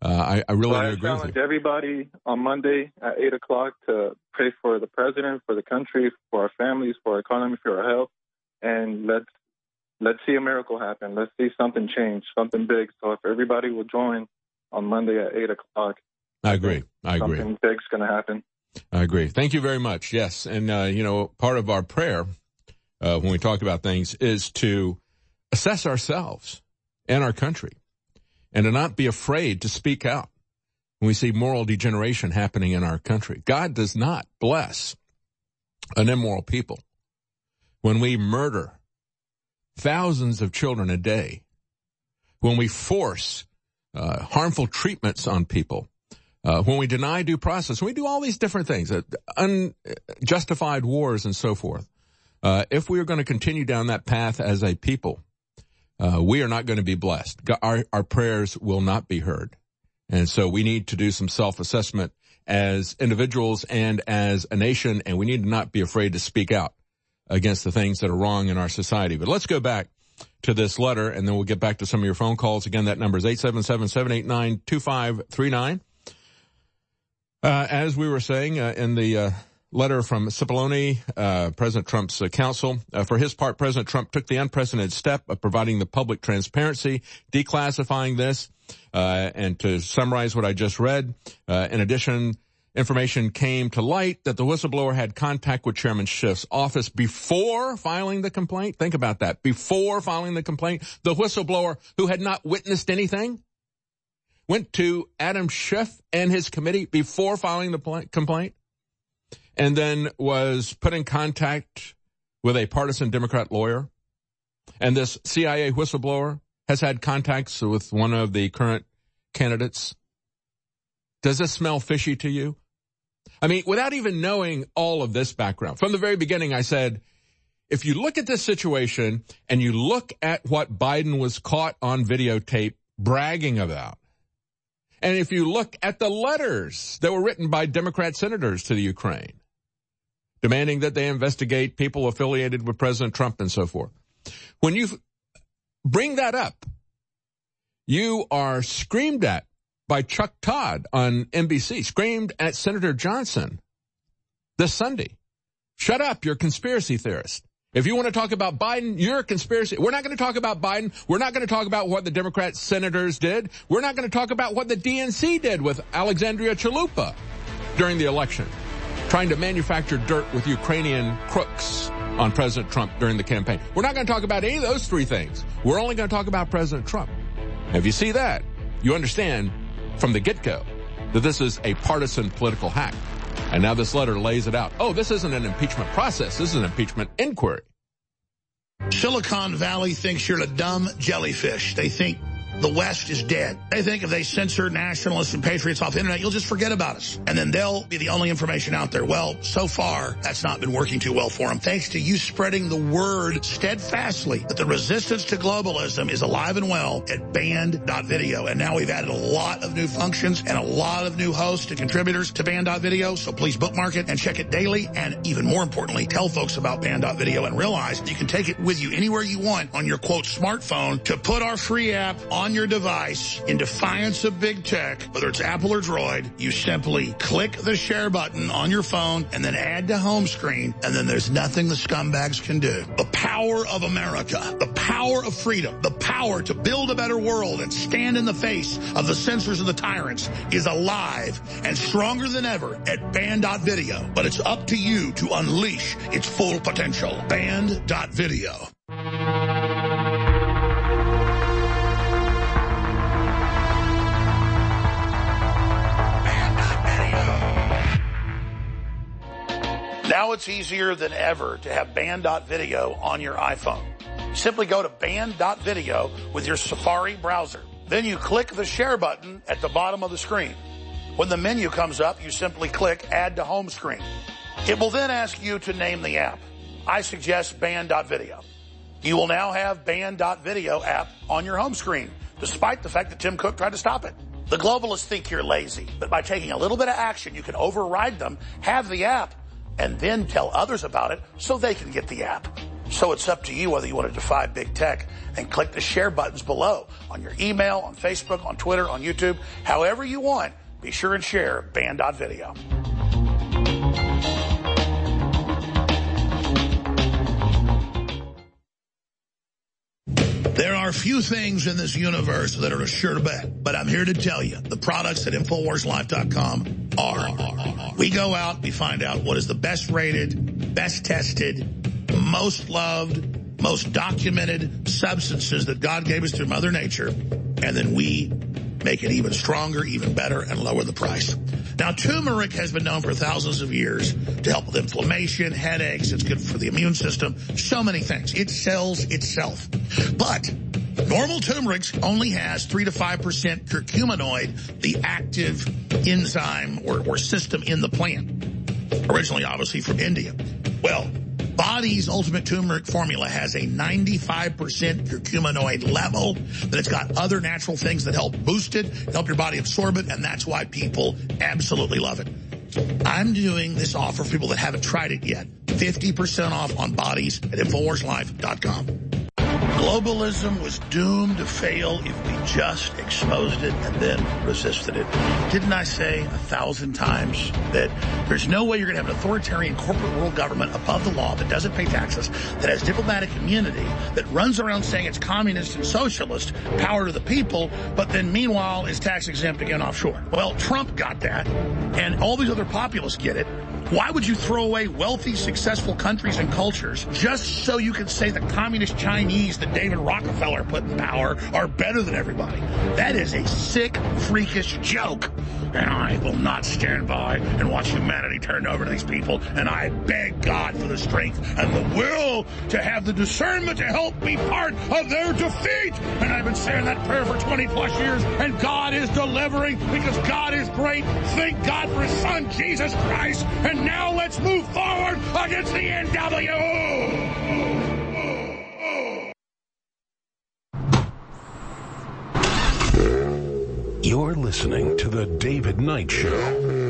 I really
I
agree with
challenge
you.
everybody on Monday at 8 o'clock to pray for the president, for the country, for our families, for our economy, for our health, and let's see a miracle happen. Let's see something change, something big. So if everybody will join on Monday at 8 o'clock.
I agree.
Something big's going to happen.
I agree. Thank you very much. Yes. And, part of our prayer when we talk about things is to assess ourselves and our country and to not be afraid to speak out when we see moral degeneration happening in our country. God does not bless an immoral people. When we murder thousands of children a day, when we force harmful treatments on people, when we deny due process, when we do all these different things, unjustified wars and so forth, if we are going to continue down that path as a people, we are not going to be blessed. Our prayers will not be heard. And so we need to do some self-assessment as individuals and as a nation, and we need to not be afraid to speak out against the things that are wrong in our society. But let's go back to this letter, and then we'll get back to some of your phone calls. Again, that number is 877-789-2539. As we were saying in the letter from Cipollone, President Trump's counsel, for his part, President Trump took the unprecedented step of providing the public transparency, declassifying this, and to summarize what I just read, in addition, information came to light that the whistleblower had contact with Chairman Schiff's office before filing the complaint. Think about that. Before filing the complaint, the whistleblower who had not witnessed anything went to Adam Schiff and his committee before filing the complaint, and then was put in contact with a partisan Democrat lawyer. And this CIA whistleblower has had contacts with one of the current candidates. Does this smell fishy to you? I mean, without even knowing all of this background, from the very beginning I said, if you look at this situation and you look at what Biden was caught on videotape bragging about, and if you look at the letters that were written by Democrat senators to the Ukraine, demanding that they investigate people affiliated with President Trump and so forth, when you bring that up, you are screamed at by Chuck Todd on NBC, screamed at Senator Johnson this Sunday. Shut up, you're a conspiracy theorist. If you want to talk about Biden, you're a conspiracy. We're not going to talk about Biden. We're not going to talk about what the Democrat senators did. We're not going to talk about what the DNC did with Alexandria Chalupa during the election, trying to manufacture dirt with Ukrainian crooks on President Trump during the campaign. We're not going to talk about any of those three things. We're only going to talk about President Trump. And if you see that, you understand from the get-go that this is a partisan political hack. And now this letter lays it out. Oh, this isn't an impeachment process. This is an impeachment inquiry.
Silicon Valley thinks you're a dumb jellyfish. They think the West is dead. They think if they censor nationalists and patriots off the internet, you'll just forget about us. And then they'll be the only information out there. Well, so far, that's not been working too well for them. Thanks to you spreading the word steadfastly that the resistance to globalism is alive and well at band.video. And now we've added a lot of new functions and a lot of new hosts and contributors to band.video. So please bookmark it and check it daily. And even more importantly, tell folks about band.video and realize you can take it with you anywhere you want on your, quote, smartphone to put our free app on your device in defiance of big tech, whether it's Apple or Droid. You simply click the share button on your phone and then add to home screen, and then there's nothing the scumbags can do. The power of America, the power of freedom, the power to build a better world and stand in the face of the censors and the tyrants is alive and stronger than ever at band.video. But it's up to you to unleash its full potential. Band.video. Now it's easier than ever to have band.video on your iPhone. Simply go to band.video with your Safari browser. Then you click the share button at the bottom of the screen. When the menu comes up, you simply click Add to Home Screen. It will then ask you to name the app. I suggest band.video. You will now have band.video app on your home screen, despite the fact that Tim Cook tried to stop it. The globalists think you're lazy, but by taking a little bit of action, you can override them, have the app, and then tell others about it so they can get the app. So it's up to you whether you want to defy big tech and click the share buttons below on your email, on Facebook, on Twitter, on YouTube, however you want. Be sure and share Band.video. There are few things in this universe that are a sure bet, but I'm here to tell you, the products at InfoWarsLife.com are. We go out, we find out what is the best rated, best tested, most loved, most documented substances that God gave us through Mother Nature, and then we make it even stronger, even better, and lower the price. Now, turmeric has been known for thousands of years to help with inflammation, headaches. It's good for the immune system, so many things. It sells itself. But normal turmeric only has 3 to 5% curcuminoid, the active enzyme or system in the plant, originally obviously from India. Well, Body's Ultimate Turmeric Formula has a 95% curcuminoid level, that it's got other natural things that help boost it, help your body absorb it, and that's why people absolutely love it. I'm doing this offer for people that haven't tried it yet. 50% off on Bodies at InfoWarsLife.com. Globalism was doomed to fail if we just exposed it and then resisted it. Didn't I say 1,000 times that there's no way you're going to have an authoritarian corporate world government above the law that doesn't pay taxes, that has diplomatic immunity, that runs around saying it's communist and socialist, power to the people, but then meanwhile is tax exempt again offshore? Well, Trump got that, and all these other populists get it. Why would you throw away wealthy, successful countries and cultures just so you can say the communist Chinese that David Rockefeller put in power are better than everybody? That is a sick, freakish joke. And I will not stand by and watch humanity turn over to these people. And I beg God for the strength and the will to have the discernment to help be part of their defeat. And I've been saying that prayer for 20 plus years, and God is delivering because God is great. Thank God for His Son, Jesus Christ. And now let's move forward against the NWO.
You're listening to The David Knight Show.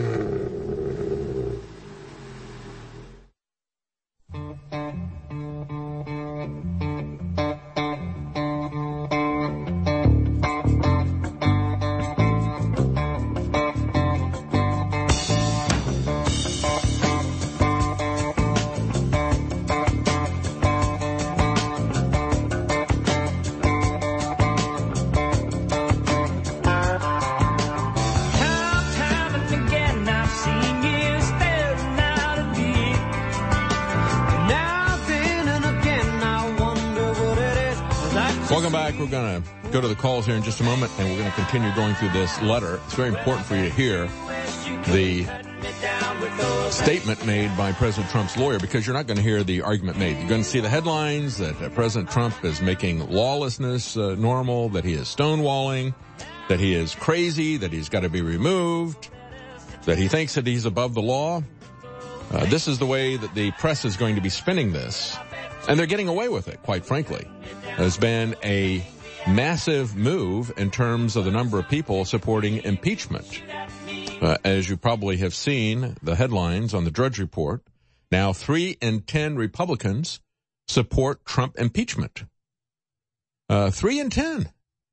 Welcome back. We're going to go to the calls here in just a moment, and we're going to continue going through this letter. It's very important for you to hear the statement made by President Trump's lawyer, because you're not going to hear the argument made. You're going to see the headlines that President Trump is making lawlessness normal, that he is stonewalling, that he is crazy, that he's got to be removed, that he thinks that he's above the law. This is the way that the press is going to be spinning this, and they're getting away with it, quite frankly. There's been a massive move in terms of the number of people supporting impeachment. As you probably have seen the headlines on the Drudge Report, now 3 in 10 Republicans support Trump impeachment. 3 in 10.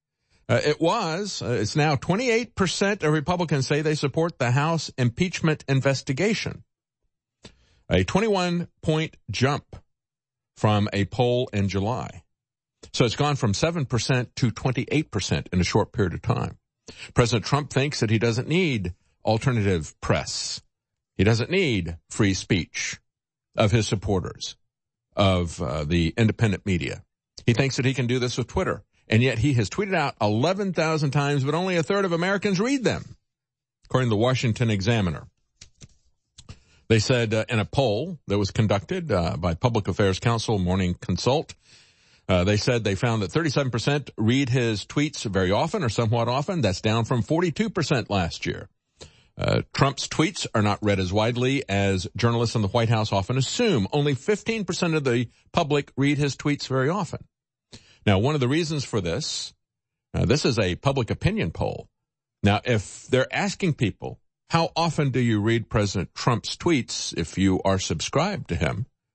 It's now 28% of Republicans say they support the House impeachment investigation. A 21-point jump from a poll in July. So it's gone from 7% to 28% in a short period of time. President Trump thinks that he doesn't need alternative press. He doesn't need free speech of his supporters, of the independent media. He thinks that he can do this with Twitter. And yet he has tweeted out 11,000 times, but only a third of Americans read them, according to the Washington Examiner. They said in a poll that was conducted by Public Affairs Council Morning Consult, they said they found that 37% read his tweets very often or somewhat often. That's down from 42% last year. Trump's tweets are not read as widely as journalists in the White House often assume. Only 15% of the public read his tweets very often. Now, one of the reasons for this, this is a public opinion poll. Now, if they're asking people, how often do you read President Trump's tweets if you are subscribed to him?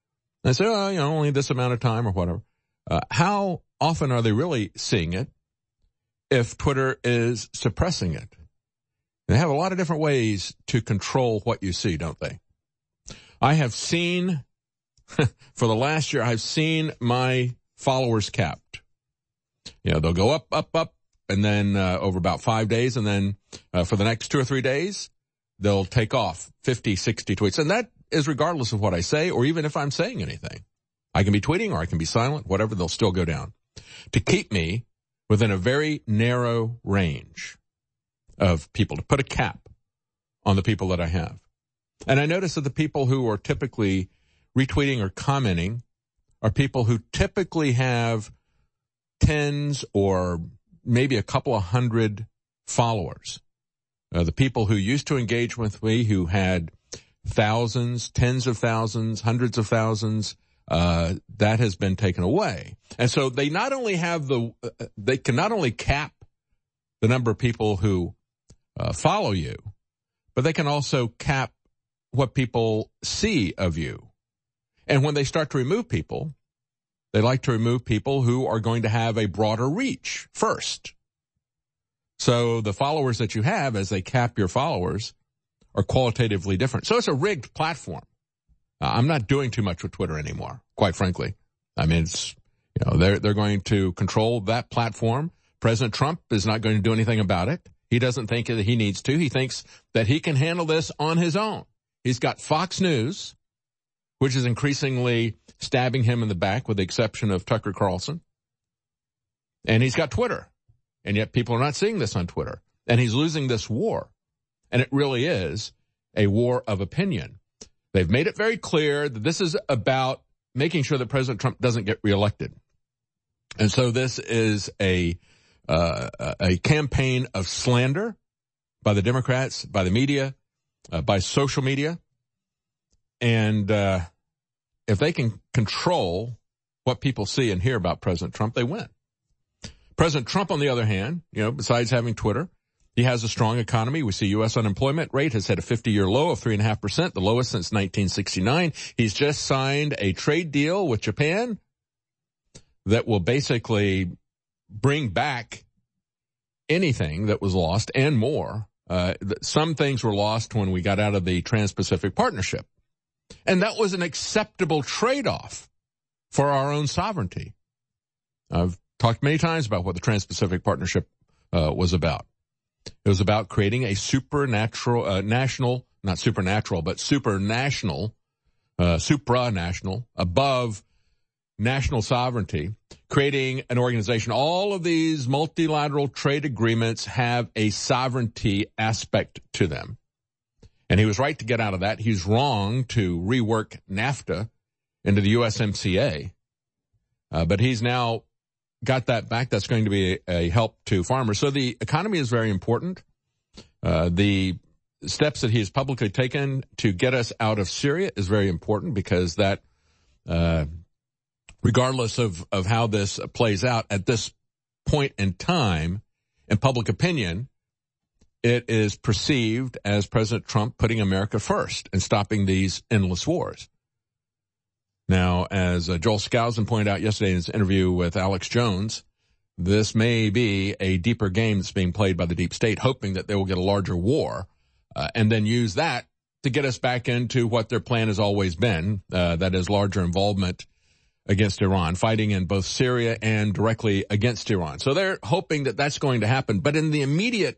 They say, oh, only this amount of time or whatever. How often are they really seeing it if Twitter is suppressing it? They have a lot of different ways to control what you see, don't they? I have seen, for the last year, I've seen my followers capped. They'll go up, and then over about 5 days, and then for the next 2 or 3 days, they'll take off 50, 60 tweets. And that is regardless of what I say or even if I'm saying anything. I can be tweeting or I can be silent, whatever, they'll still go down. To keep me within a very narrow range of people, to put a cap on the people that I have. And I notice that the people who are typically retweeting or commenting are people who typically have tens or maybe a couple of hundred followers. The people who used to engage with me, who had thousands, tens of thousands, hundreds of thousands, that has been taken away. And so they not only have they can not only cap the number of people who follow you, but they can also cap what people see of you. And when they start to remove people, they like to remove people who are going to have a broader reach first. So the followers that you have, as they cap your followers, are qualitatively different. So it's a rigged platform. I'm not doing too much with Twitter anymore, quite frankly. I mean, it's, they're going to control that platform. President Trump is not going to do anything about it. He doesn't think that he needs to. He thinks that he can handle this on his own. He's got Fox News, which is increasingly stabbing him in the back with the exception of Tucker Carlson. And he's got Twitter. And yet people are not seeing this on Twitter. And he's losing this war. And it really is a war of opinion. They've made it very clear that this is about making sure that President Trump doesn't get reelected. And so this is a campaign of slander by the Democrats, by the media, by social media. And if they can control what people see and hear about President Trump, they win. President Trump, on the other hand, besides having Twitter, he has a strong economy. We see U.S. unemployment rate has hit a 50-year low of 3.5%, the lowest since 1969. He's just signed a trade deal with Japan that will basically bring back anything that was lost and more. Some things were lost when we got out of the Trans-Pacific Partnership. And that was an acceptable trade-off for our own sovereignty. I've talked many times about what the Trans-Pacific Partnership was about. It was about creating a supranational, above national sovereignty, creating an organization. All of these multilateral trade agreements have a sovereignty aspect to them. And he was right to get out of that. He's wrong to rework NAFTA into the USMCA. But he's now got that back. That's going to be a help to farmers. So the economy is very important. The steps that he has publicly taken to get us out of Syria is very important because that, regardless of how this plays out at this point in time in public opinion, it is perceived as President Trump putting America first and stopping these endless wars. Now, as Joel Skousen pointed out yesterday in his interview with Alex Jones, this may be a deeper game that's being played by the deep state, hoping that they will get a larger war and then use that to get us back into what their plan has always been, that is larger involvement against Iran, fighting in both Syria and directly against Iran. So they're hoping that that's going to happen. But in the immediate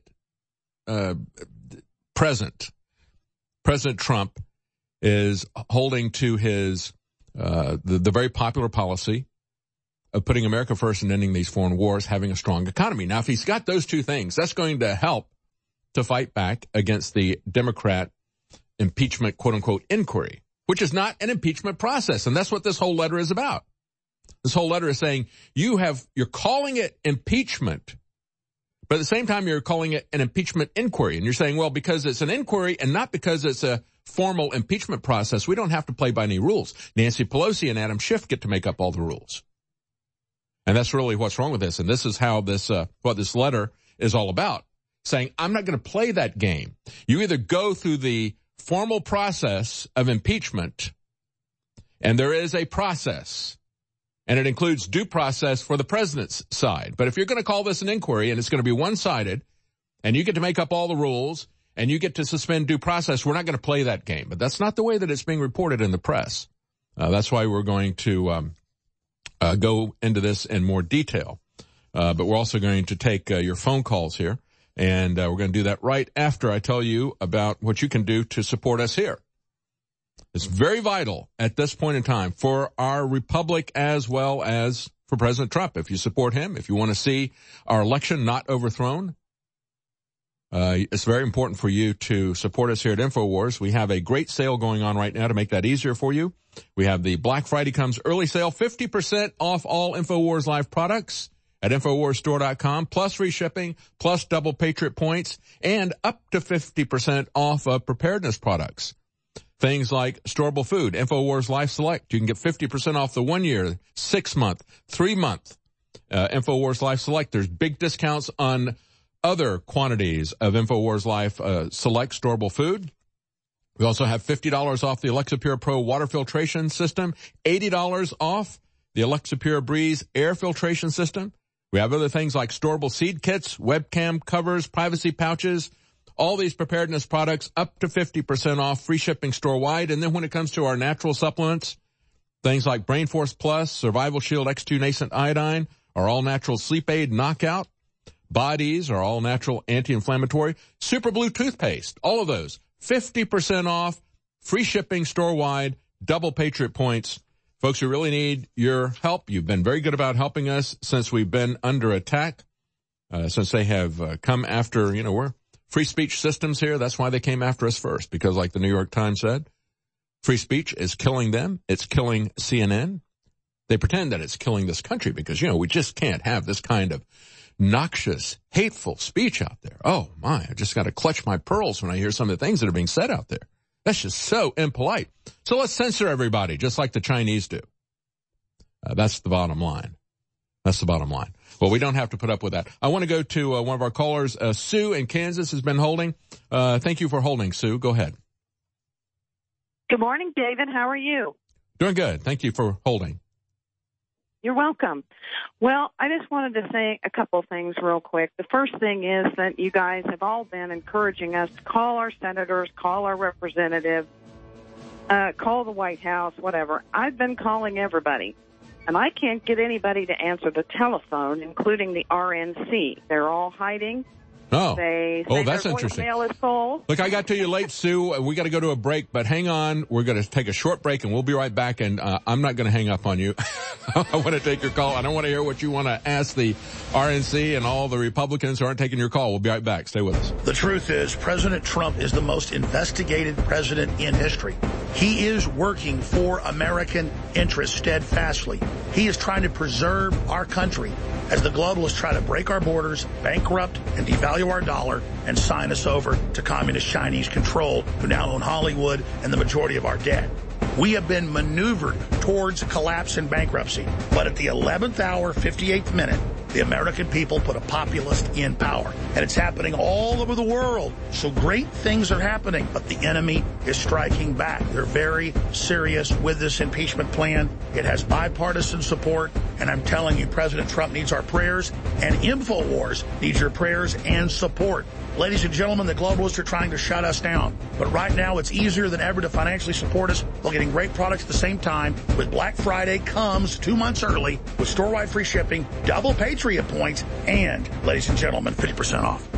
present, President Trump is holding to his the very popular policy of putting America first and ending these foreign wars, having a strong economy. Now, if he's got those two things, that's going to help to fight back against the Democrat impeachment, quote unquote, inquiry, which is not an impeachment process. And that's what this whole letter is about. This whole letter is saying you're calling it impeachment, but at the same time, you're calling it an impeachment inquiry. And you're saying, well, because it's an inquiry and not because it's a formal impeachment process, we don't have to play by any rules. Nancy Pelosi and Adam Schiff get to make up all the rules. And that's really what's wrong with this. And this is how what this letter is all about, saying, I'm not going to play that game. You either go through the formal process of impeachment And there is a process, and it includes due process for the president's side. But if you're going to call this an inquiry and it's going to be one-sided, and you get to make up all the rules, and you get to suspend due process, we're not going to play that game. But that's not the way that it's being reported in the press. That's why we're going to go into this in more detail. But we're also going to take your phone calls here, and we're going to do that right after I tell you about what you can do to support us here. It's very vital at this point in time for our republic as well as for President Trump. If you support him, if you want to see our election not overthrown, it's very important for you to support us here at InfoWars. We have a great sale going on right now to make that easier for you. We have the Black Friday Comes Early Sale, 50% off all InfoWars Live products at InfoWarsStore.com, plus free shipping, plus double Patriot points, and up to 50% off of preparedness products. Things like storable food, InfoWars Life Select. You can get 50% off the 1 year, 6 month, 3 month, InfoWars Life Select. There's big discounts on other quantities of InfoWars Life Select storable food. We also have $50 off the Alexa Pure Pro water filtration system, $80 off the Alexa Pure Breeze air filtration system. We have other things like storable seed kits, webcam covers, privacy pouches, all these preparedness products up to 50% off, free shipping store-wide. And then when it comes to our natural supplements, things like Brain Force Plus, Survival Shield X2 Nascent Iodine, our all-natural sleep aid knockout, Bodies, our all-natural anti-inflammatory, Super Blue toothpaste, all of those, 50% off, free shipping store-wide, double Patriot points. Folks, we really need your help. You've been very good about helping us since we've been under attack, since they have come after, we're free speech systems here. That's why they came after us first, because like the New York Times said, free speech is killing them. It's killing CNN. They pretend that it's killing this country because, we just can't have this kind of noxious, hateful speech out there. Oh, my, I just got to clutch my pearls when I hear some of the things that are being said out there. That's just so impolite. So let's censor everybody, just like the Chinese do. That's the bottom line. That's the bottom line. Well, we don't have to put up with that. I want to go to one of our callers. Sue in Kansas has been holding. Thank you for holding, Sue. Go ahead.
Good morning, David. How are you?
Doing good. Thank you for holding.
You're welcome. Well, I just wanted to say a couple things real quick. The first thing is that you guys have all been encouraging us to call our senators, call our representatives, call the White House, whatever. I've been calling everybody, and I can't get anybody to answer the telephone, including the RNC. They're all hiding.
Oh,
their
that's interesting.
Voicemail is full.
Look, I got to you late, Sue. We got to go to a break, but hang on. We're going to take a short break, and we'll be right back. And I'm not going to hang up on you. I want to take your call. I don't want to hear what you want to ask the RNC and all the Republicans who aren't taking your call. We'll be right back. Stay with us.
The truth is, President Trump is the most investigated president in history. He is working for American interests steadfastly. He is trying to preserve our country as the globalists try to break our borders, bankrupt and devalue our dollar, and sign us over to communist Chinese control, who now own Hollywood and the majority of our debt. We have been maneuvered towards collapse and bankruptcy. But at the 11th hour, 58th minute, the American people put a populist in power. And it's happening all over the world. So great things are happening, but the enemy is striking back. They're very serious with this impeachment plan. It has bipartisan support. And I'm telling you, President Trump needs our prayers, and InfoWars needs your prayers and support. Ladies and gentlemen, the globalists are trying to shut us down. But right now, it's easier than ever to financially support us while getting great products at the same time. With Black Friday comes 2 months early with store-wide free shipping, double Patriot points, and, ladies and gentlemen, 50% off.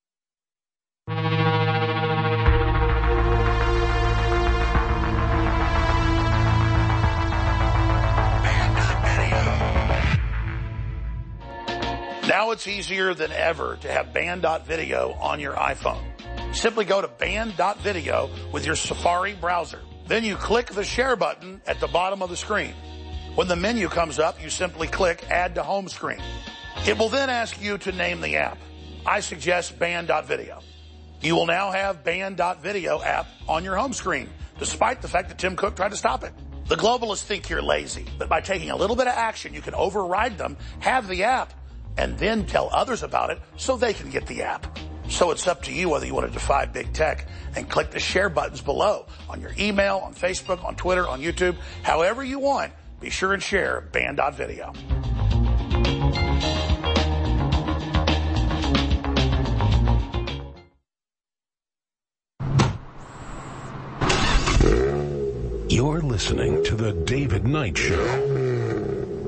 Now it's easier than ever to have band.video on your iPhone. Simply go to band.video with your Safari browser. Then you click the share button at the bottom of the screen. When the menu comes up, you simply click Add to Home Screen. It will then ask you to name the app. I suggest band.video. You will now have band.video app on your home screen, despite the fact that Tim Cook tried to stop it. The globalists think you're lazy, but by taking a little bit of action, you can override them, have the app, and then tell others about it so they can get the app. So it's up to you whether you want to defy big tech and click the share buttons below on your email, on Facebook, on Twitter, on YouTube, however you want. Be sure and share Band.video.
You're listening to The David Knight Show.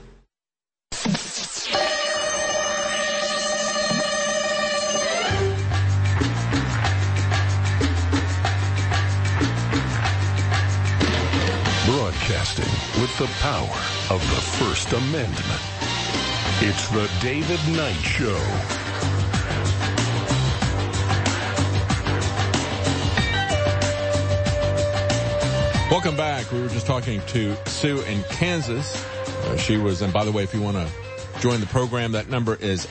Broadcasting with the power of the First Amendment. It's The David Knight Show.
Welcome back. We were just talking to Sue in Kansas. She was, and by the way, if you want to join the program, that number is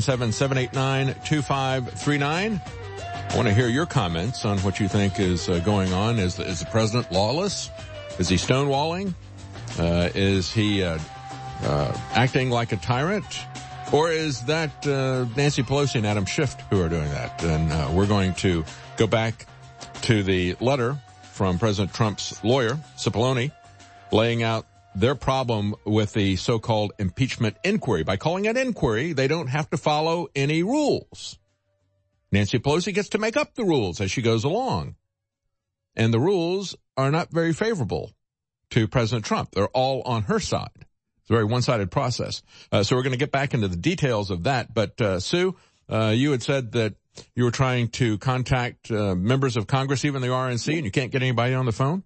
877-789-2539. I want to hear your comments on what you think is going on. Is the president lawless? Is he stonewalling? Is he acting like a tyrant? Or is that Nancy Pelosi and Adam Schiff who are doing that? And we're going to go back to the letter from President Trump's lawyer, Cipollone, laying out their problem with the so-called impeachment inquiry. By calling it inquiry, they don't have to follow any rules. Nancy Pelosi gets to make up the rules as she goes along. And the rules are not very favorable to President Trump. They're all on her side. It's a very one-sided process. So we're going to get back into the details of that. But, Sue, you had said that you were trying to contact members of Congress, even the RNC, and you can't get anybody on the phone?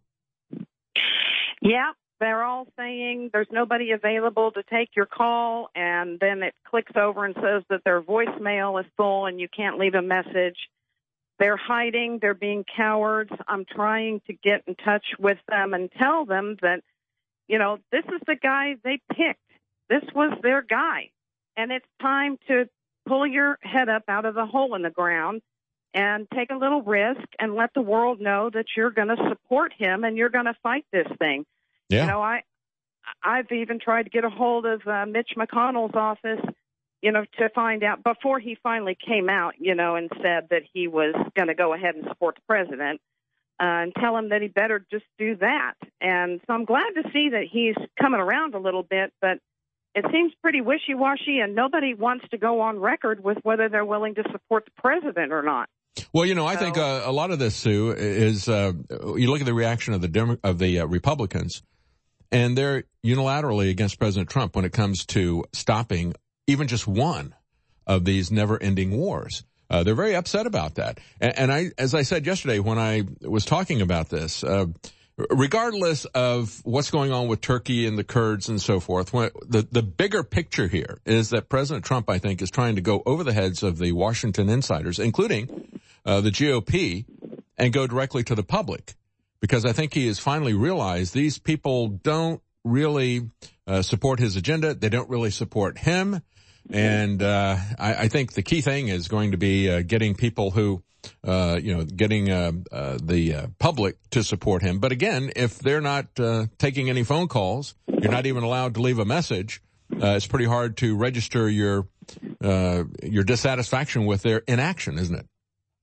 Yeah, they're all saying there's nobody available to take your call, and then it clicks over and says that their voicemail is full and you can't leave a message. They're hiding. They're being cowards. I'm trying to get in touch with them and tell them that, you know, this is the guy they picked. This was their guy, and it's time to pull your head up out of the hole in the ground and take a little risk and let the world know that you're going to support him and you're going to fight this thing. Yeah. You know, I've even tried to get a hold of Mitch McConnell's office, you know, to find out before he finally came out, you know, and said that he was going to go ahead and support the president and tell him that he better just do that. And so I'm glad to see that he's coming around a little bit, but it seems pretty wishy-washy, and nobody wants to go on record with whether they're willing to support the president or not.
Well, you know, I think a lot of this, Sue, is you look at the reaction of the Republicans, and they're unilaterally against President Trump when it comes to stopping even just one of these never-ending wars. They're very upset about that. And I, as I said yesterday when I was talking about this, regardless of what's going on with Turkey and the Kurds and so forth, the bigger picture here is that President Trump, I think, is trying to go over the heads of the Washington insiders, including the GOP, and go directly to the public. Because I think he has finally realized these people don't really support his agenda. They don't really support him. And I think the key thing is going to be getting people who getting the public to support him. But again, if they're not taking any phone calls, you're not even allowed to leave a message. It's pretty hard to register your dissatisfaction with their inaction, isn't it?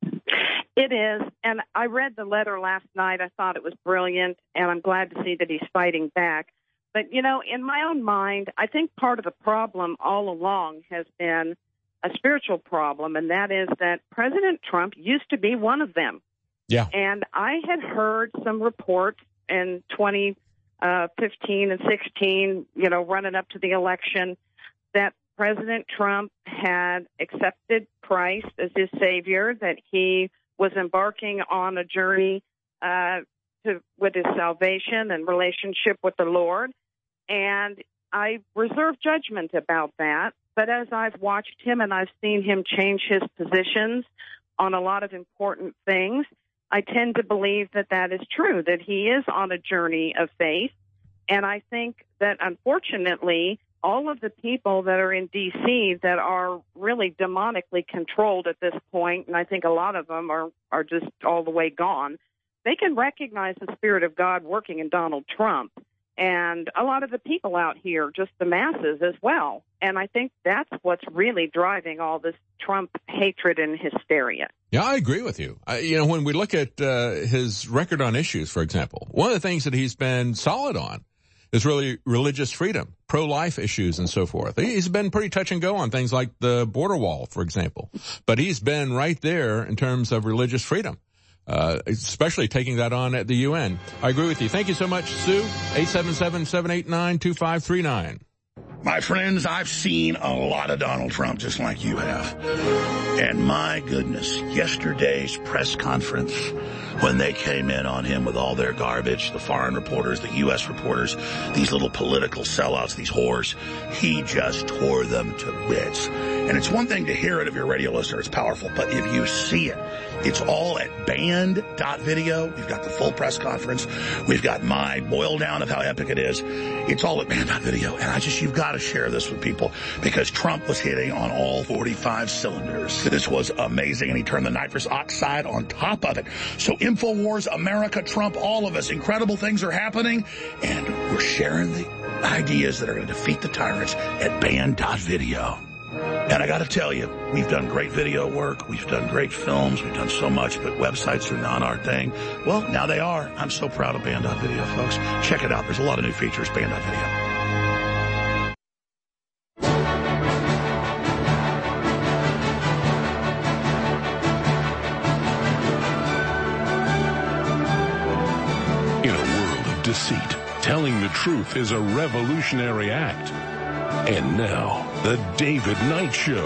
It is, and I read the letter last night. I thought it was brilliant, and I'm glad to see that he's fighting back. But, you know, in my own mind, I think part of the problem all along has been a spiritual problem, and that is that President Trump used to be one of them. Yeah. And I had heard some reports in 2015 and 16, you know, running up to the election, that President Trump had accepted Christ as his savior, that he was embarking on a journey with his salvation and relationship with the Lord. And I reserve judgment about that. But as I've watched him and I've seen him change his positions on a lot of important things, I tend to believe that that is true, that he is on a journey of faith. And I think that, unfortunately, all of the people that are in D.C. that are really demonically controlled at this point, and I think a lot of them are just all the way gone, they can recognize the Spirit of God working in Donald Trump. and a lot of the people out here, just the masses as well. And I think that's what's really driving all this Trump hatred and hysteria.
Yeah, I agree with you. When we look at his record on issues, for example, one of the things that he's been solid on is really religious freedom, pro-life issues and so forth. He's been pretty touch and go on things like the border wall, for example. But he's been right there in terms of religious freedom, especially taking that on at the UN. I agree with you. Thank you so much, Sue. 877-789-2539.
My friends, I've seen a lot of Donald Trump just like you have. And my goodness, yesterday's press conference, when they came in on him with all their garbage, the foreign reporters, the U.S. reporters, these little political sellouts, these whores, he just tore them to bits. And it's one thing to hear it of your radio listener, it's powerful, but if you see it, it's all at band.video. We've got the full press conference. We've got my boil down of how epic it is. It's all at band.video. And you've got to share this with people because Trump was hitting on all 45 cylinders. This was amazing. And he turned the nitrous oxide on top of it. So InfoWars, America, Trump, all of us, incredible things are happening. And we're sharing the ideas that are going to defeat the tyrants at band.video. And I got to tell you, we've done great video work. We've done great films. We've done so much, but websites are not our thing. Well, now they are. I'm so proud of Band.video, folks. Check it out. There's a lot of new features, Band.video.
In a world of deceit, telling the truth is a revolutionary act. And now, The David Knight Show.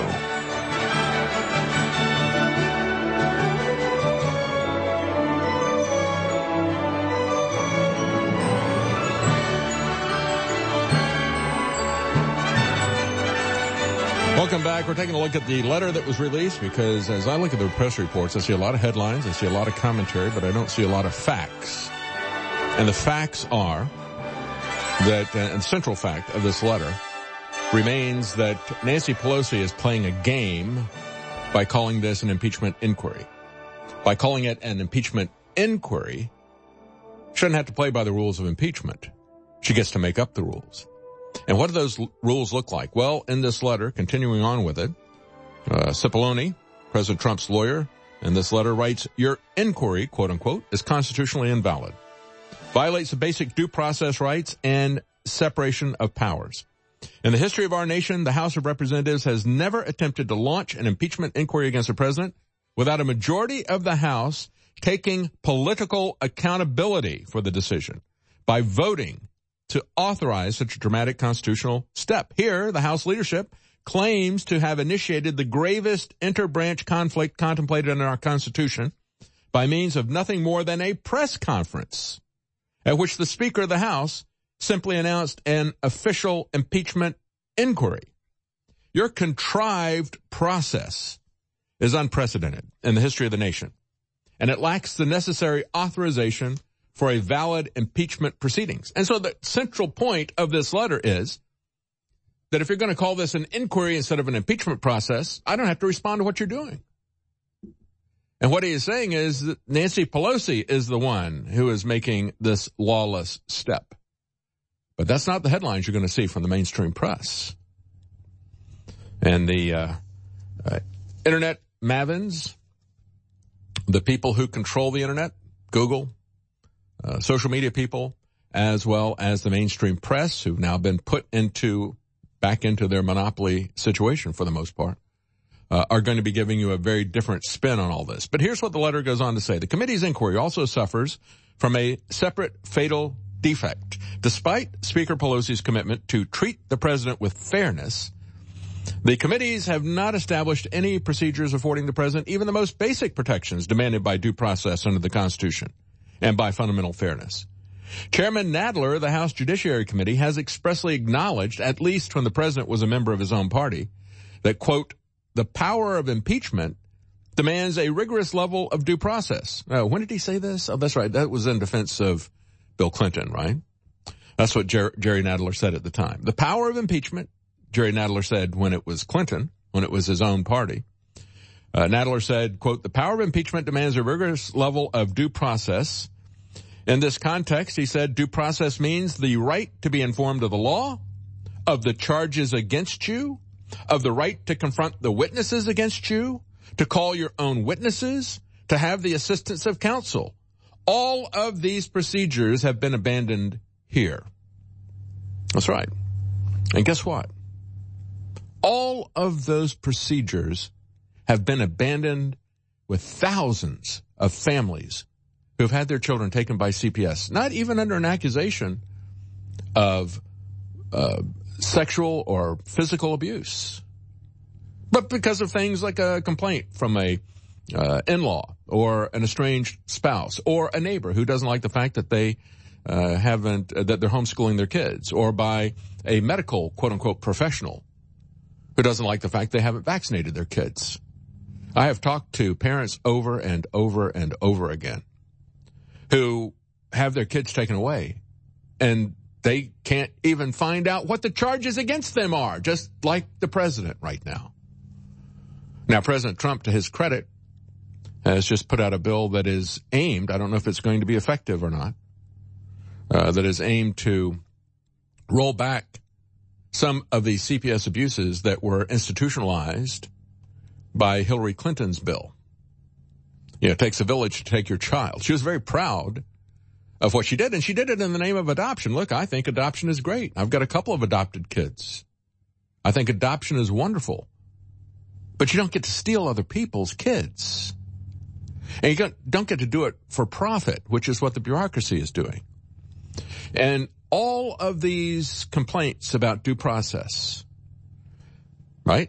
Welcome back. We're taking a look at the letter that was released because as I look at the press reports, I see a lot of headlines, I see a lot of commentary, but I don't see a lot of facts. And the facts are that, and the central fact of this letter remains that Nancy Pelosi is playing a game by calling this an impeachment inquiry. By calling it an impeachment inquiry, she doesn't have to play by the rules of impeachment. She gets to make up the rules. And what do those rules look like? Well, in this letter, continuing on with it, Cipollone, President Trump's lawyer, in this letter writes, your inquiry, quote unquote, is constitutionally invalid, violates the basic due process rights and separation of powers. In the history of our nation, the House of Representatives has never attempted to launch an impeachment inquiry against the president without a majority of the House taking political accountability for the decision by voting to authorize such a dramatic constitutional step. Here, the House leadership claims to have initiated the gravest interbranch conflict contemplated in our Constitution by means of nothing more than a press conference at which the Speaker of the House simply announced an official impeachment inquiry. Your contrived process is unprecedented in the history of the nation, and it lacks the necessary authorization for a valid impeachment proceedings. And so the central point of this letter is that if you're going to call this an inquiry instead of an impeachment process, I don't have to respond to what you're doing. And what he is saying is that Nancy Pelosi is the one who is making this lawless step. But that's not the headlines you're going to see from the mainstream press. And the internet mavens, the people who control the internet, Google, social media people, as well as the mainstream press, who've now been put back into their monopoly situation for the most part, are going to be giving you a very different spin on all this. But here's what the letter goes on to say. The committee's inquiry also suffers from a separate fatal defect. Despite Speaker Pelosi's commitment to treat the president with fairness, the committees have not established any procedures affording the president even the most basic protections demanded by due process under the Constitution and by fundamental fairness. Chairman Nadler of the House Judiciary Committee has expressly acknowledged, at least when the president was a member of his own party, that, quote, the power of impeachment demands a rigorous level of due process. When did he say this? Oh, that's right. That was in defense of Bill Clinton, right? That's what Jerry Nadler said at the time. The power of impeachment, Jerry Nadler said when it was Clinton, when it was his own party. Nadler said, quote, the power of impeachment demands a rigorous level of due process In this context, he said, due process means the right to be informed of the law, of the charges against you, of the right to confront the witnesses against you, to call your own witnesses, to have the assistance of counsel. All of these procedures have been abandoned here. That's right. And guess what? All of those procedures have been abandoned with thousands of families who've had their children taken by CPS, not even under an accusation of sexual or physical abuse, but because of things like a complaint from a in-law or an estranged spouse or a neighbor who doesn't like the fact that they that they're homeschooling their kids, or by a medical quote-unquote professional who doesn't like the fact they haven't vaccinated their kids. I have talked to parents over and over and over again who have their kids taken away, and they can't even find out what the charges against them are, just like the president right now. Now, President Trump, to his credit, has just put out a bill that is aimed, I don't know if it's going to be effective or not, that is aimed to roll back some of the CPS abuses that were institutionalized by Hillary Clinton's bill. You know, it takes a village to take your child. She was very proud of what she did, and she did it in the name of adoption. Look, I think adoption is great. I've got a couple of adopted kids. I think adoption is wonderful. But you don't get to steal other people's kids. And you don't get to do it for profit, which is what the bureaucracy is doing. And all of these complaints about due process, right?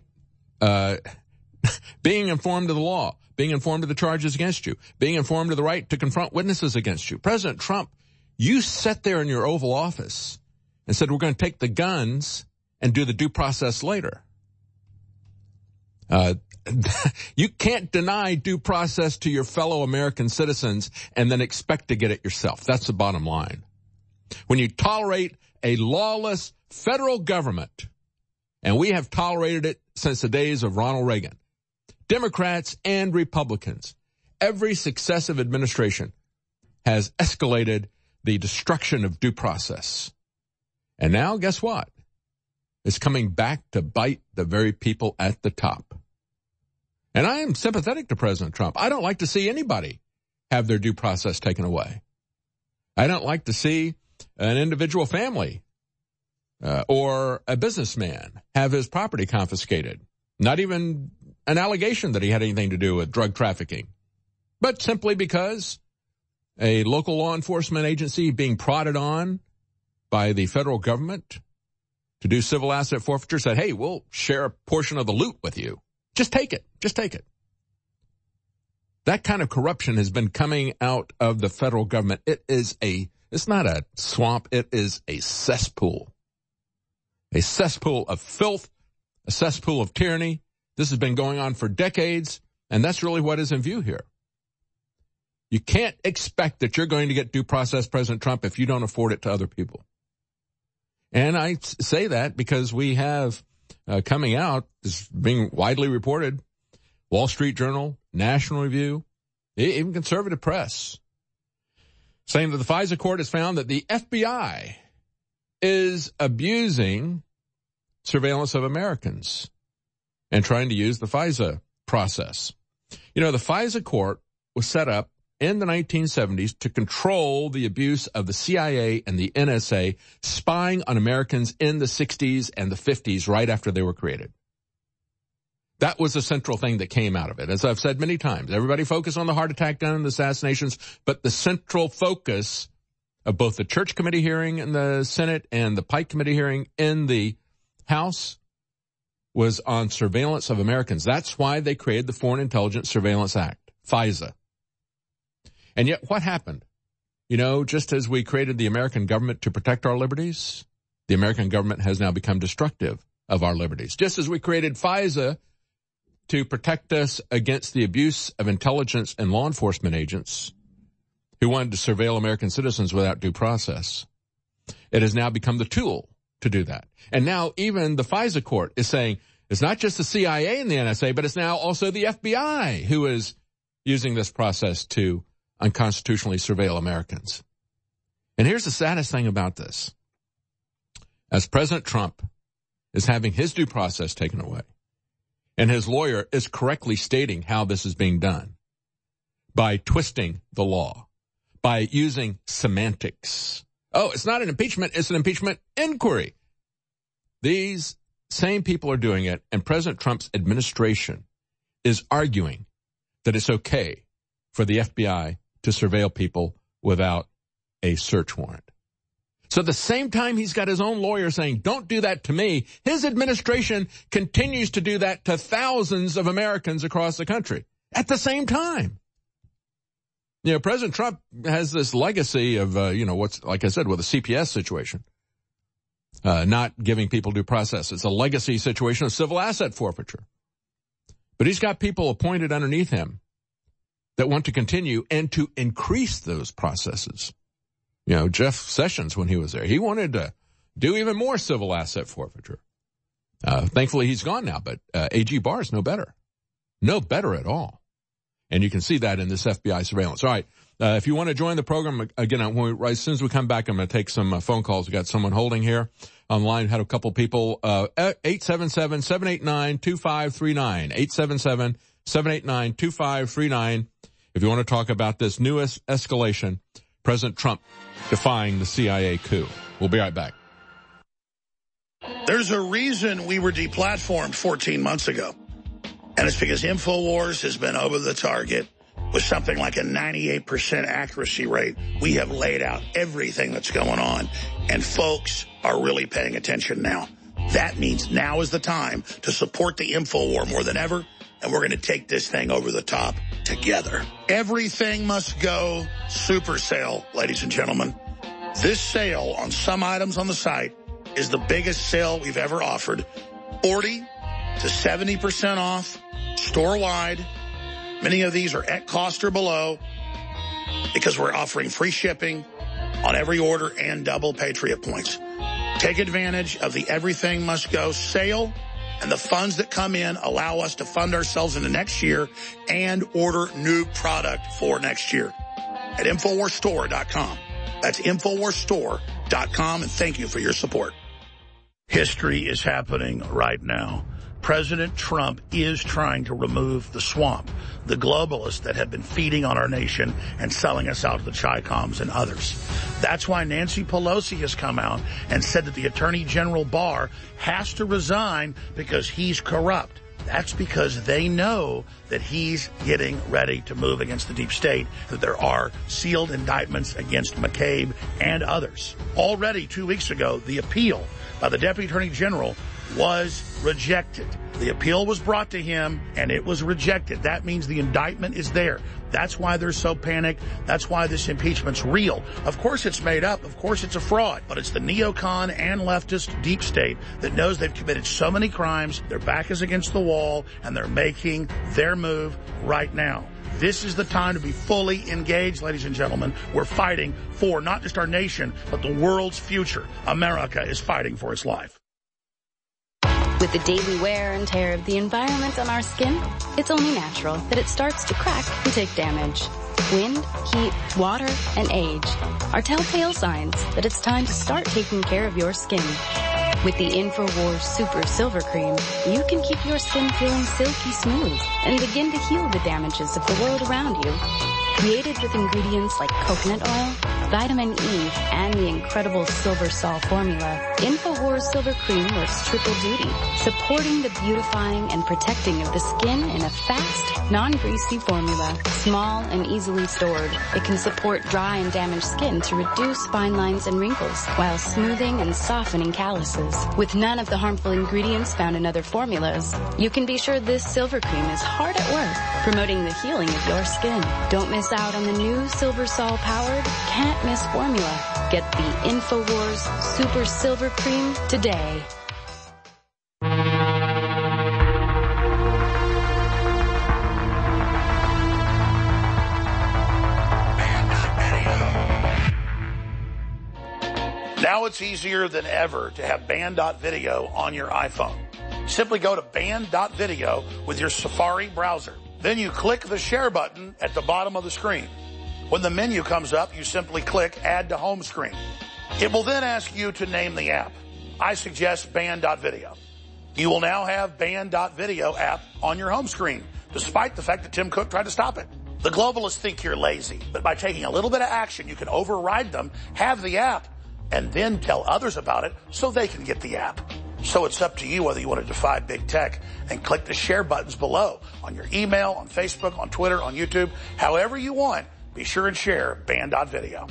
Being informed of the law, being informed of the charges against you, being informed of the right to confront witnesses against you. President Trump, you sat there in your Oval Office and said, we're going to take the guns and do the due process later. You can't deny due process to your fellow American citizens and then expect to get it yourself. That's the bottom line. When you tolerate a lawless federal government, and we have tolerated it since the days of Ronald Reagan, Democrats and Republicans, every successive administration has escalated the destruction of due process. And now, guess what? It's coming back to bite the very people at the top. And I am sympathetic to President Trump. I don't like to see anybody have their due process taken away. I don't like to see an individual family or a businessman have his property confiscated. Not even an allegation that he had anything to do with drug trafficking, but simply because a local law enforcement agency being prodded on by the federal government to do civil asset forfeiture said, hey, we'll share a portion of the loot with you. Just take it. Just take it. That kind of corruption has been coming out of the federal government. It's not a swamp. It is a cesspool. A cesspool of filth, a cesspool of tyranny. This has been going on for decades, and that's really what is in view here. You can't expect that you're going to get due process, President Trump, if you don't afford it to other people. And I say that because we have coming out, is being widely reported, Wall Street Journal, National Review, even conservative press, saying that the FISA court has found that the FBI is abusing surveillance of Americans and trying to use the FISA process. You know, the FISA court was set up in the 1970s to control the abuse of the CIA and the NSA spying on Americans in the 60s and the 50s right after they were created. That was the central thing that came out of it. As I've said many times, everybody focused on the heart attack, gun, and the assassinations, but the central focus of both the Church Committee hearing in the Senate and the Pike Committee hearing in the House was on surveillance of Americans. That's why they created the Foreign Intelligence Surveillance Act, FISA. And yet what happened? You know, just as we created the American government to protect our liberties, the American government has now become destructive of our liberties. Just as we created FISA to protect us against the abuse of intelligence and law enforcement agents who wanted to surveil American citizens without due process, it has now become the tool to do that. And now even the FISA court is saying it's not just the CIA and the NSA, but it's now also the FBI who is using this process to unconstitutionally surveil Americans. And here's the saddest thing about this. As President Trump is having his due process taken away, and his lawyer is correctly stating how this is being done, by twisting the law, by using semantics. Oh, it's not an impeachment, it's an impeachment inquiry. These same people are doing it, and President Trump's administration is arguing that it's okay for the FBI to surveil people without a search warrant. So at the same time he's got his own lawyer saying, don't do that to me, his administration continues to do that to thousands of Americans across the country at the same time. You know, President Trump has this legacy of, what's, like I said, with the CPS situation, not giving people due process. It's a legacy situation of civil asset forfeiture. But he's got people appointed underneath him that want to continue and to increase those processes. You know, Jeff Sessions, when he was there, he wanted to do even more civil asset forfeiture. Thankfully, he's gone now, but A.G. Barr is no better. No better at all. And you can see that in this FBI surveillance. All right, if you want to join the program, again, as soon as we come back, I'm going to take some phone calls. We got someone holding here online. Had a couple people. 877-789-2539. 877-789-2539. If you want to talk about this newest escalation, President Trump defying the CIA coup. We'll be right back.
There's a reason we were deplatformed 14 months ago. And it's because InfoWars has been over the target with something like a 98% accuracy rate. We have laid out everything that's going on. And folks are really paying attention now. That means now is the time to support the InfoWar more than ever. And we're going to take this thing over the top together. Everything must go super sale, ladies and gentlemen. This sale on some items on the site is the biggest sale we've ever offered. 40 to 70% off, store-wide. Many of these are at cost or below because we're offering free shipping on every order and double Patriot points. Take advantage of the Everything Must Go sale, and the funds that come in allow us to fund ourselves into next year and order new product for next year at InfoWarsStore.com. That's InfoWarsStore.com, and thank you for your support. History is happening right now. President Trump is trying to remove the swamp, the globalists that have been feeding on our nation and selling us out to the Chi-Coms and others. That's why Nancy Pelosi has come out and said that the Attorney General Barr has to resign because he's corrupt. That's because they know that he's getting ready to move against the deep state, that there are sealed indictments against McCabe and others. Already 2 weeks ago, the appeal by the Deputy Attorney General was rejected. The appeal was brought to him, and it was rejected. That means the indictment is there. That's why they're so panicked. That's why this impeachment's real. Of course it's made up. Of course it's a fraud. But it's the neocon and leftist deep state that knows they've committed so many crimes, their back is against the wall, and they're making their move right now. This is the time to be fully engaged, ladies and gentlemen. We're fighting for not just our nation, but the world's future. America is fighting for its life.
With the daily wear and tear of the environment on our skin, it's only natural that it starts to crack and take damage. Wind, heat, water, and age are telltale signs that it's time to start taking care of your skin. With the InfoWars Super Silver Cream, you can keep your skin feeling silky smooth and begin to heal the damages of the world around you. Created with ingredients like coconut oil, vitamin E, and the incredible Silver Sol formula, InfoWars Silver Cream works triple duty, supporting the beautifying and protecting of the skin in a fast, non-greasy formula. Small and easily stored, it can support dry and damaged skin to reduce fine lines and wrinkles, while smoothing and softening calluses. With none of the harmful ingredients found in other formulas, you can be sure this Silver Cream is hard at work, promoting the healing of your skin. Don't miss out on the new Silver Sol powered Can't Miss formula. Get the InfoWars Super Silver Cream today.
Now it's easier than ever to have Band.video on your iPhone. Simply go to Band.video with your Safari browser. Then you click the share button at the bottom of the screen. When the menu comes up, you simply click Add to Home Screen. It will then ask you to name the app. I suggest Band.video. You will now have Band.video app on your home screen, despite the fact that Tim Cook tried to stop it. The globalists think you're lazy, but by taking a little bit of action, you can override them, have the app, and then tell others about it so they can get the app. So it's up to you whether you want to defy big tech and click the share buttons below on your email, on Facebook, on Twitter, on YouTube, however you want. Be sure and share Band.video.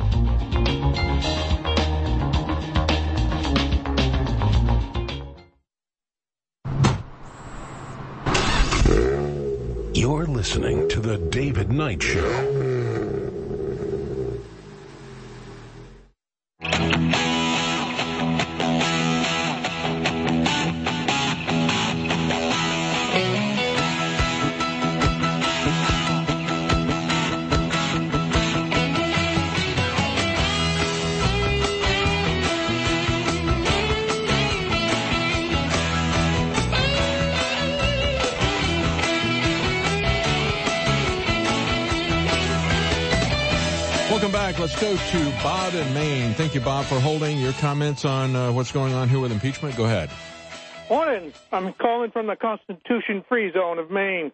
You're listening to The David Knight Show.
Welcome back. Let's go to Bob in Maine. Thank you, Bob, for holding your comments on what's going on here with impeachment. Go ahead.
Morning. I'm calling from the Constitution-free zone of Maine.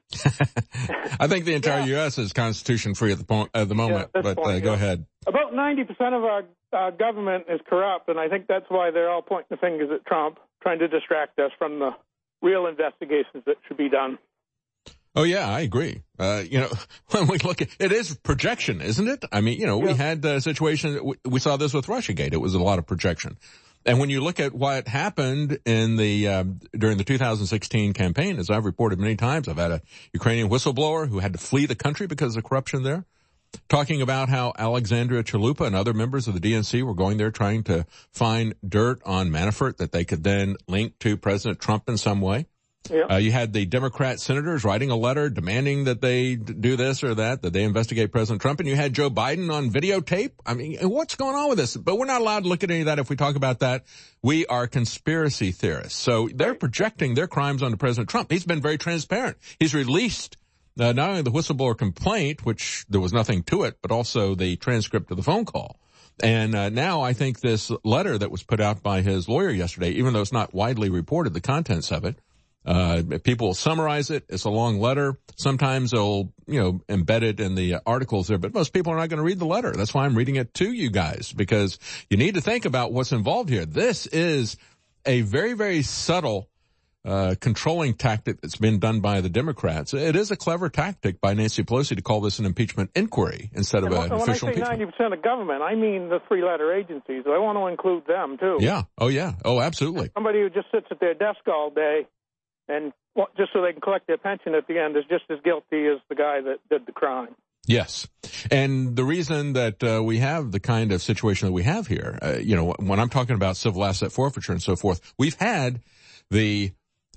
I think the entire U.S. is Constitution-free at the moment, but go ahead.
About 90% of our government is corrupt, and I think that's why they're all pointing the fingers at Trump, trying to distract us from the real investigations that should be done.
Oh, yeah, I agree. When we look at it is projection, isn't it? I mean, we had a situation, we saw this with Russiagate. It was a lot of projection. And when you look at what happened in during the 2016 campaign, as I've reported many times, I've had a Ukrainian whistleblower who had to flee the country because of corruption there, talking about how Alexandria Chalupa and other members of the DNC were going there trying to find dirt on Manafort that they could then link to President Trump in some way. Yeah. You had the Democrat senators writing a letter demanding that they do this or that they investigate President Trump, and you had Joe Biden on videotape. I mean, what's going on with this? But we're not allowed to look at any of that. If we talk about that, we are conspiracy theorists. So they're projecting their crimes onto President Trump. He's been very transparent. He's released not only the whistleblower complaint, which there was nothing to it, but also the transcript of the phone call. And now I think this letter that was put out by his lawyer yesterday, even though it's not widely reported, the contents of it, people will summarize it. It's a long letter. Sometimes they'll, embed it in the articles there, but most people are not going to read the letter. That's why I'm reading it to you guys, because you need to think about what's involved here. This is a very, very subtle, controlling tactic that's been done by the Democrats. It is a clever tactic by Nancy Pelosi to call this an impeachment inquiry instead of an official impeachment.
When I say 90% of government, I mean the three-letter agencies. I want to include them, too.
Yeah. Oh, yeah. Oh, absolutely.
Somebody who just sits at their desk all day and just so they can collect their pension at the end is just as guilty as the guy that did the crime.
Yes. And the reason that we have the kind of situation that we have here, when I'm talking about civil asset forfeiture and so forth, we've had the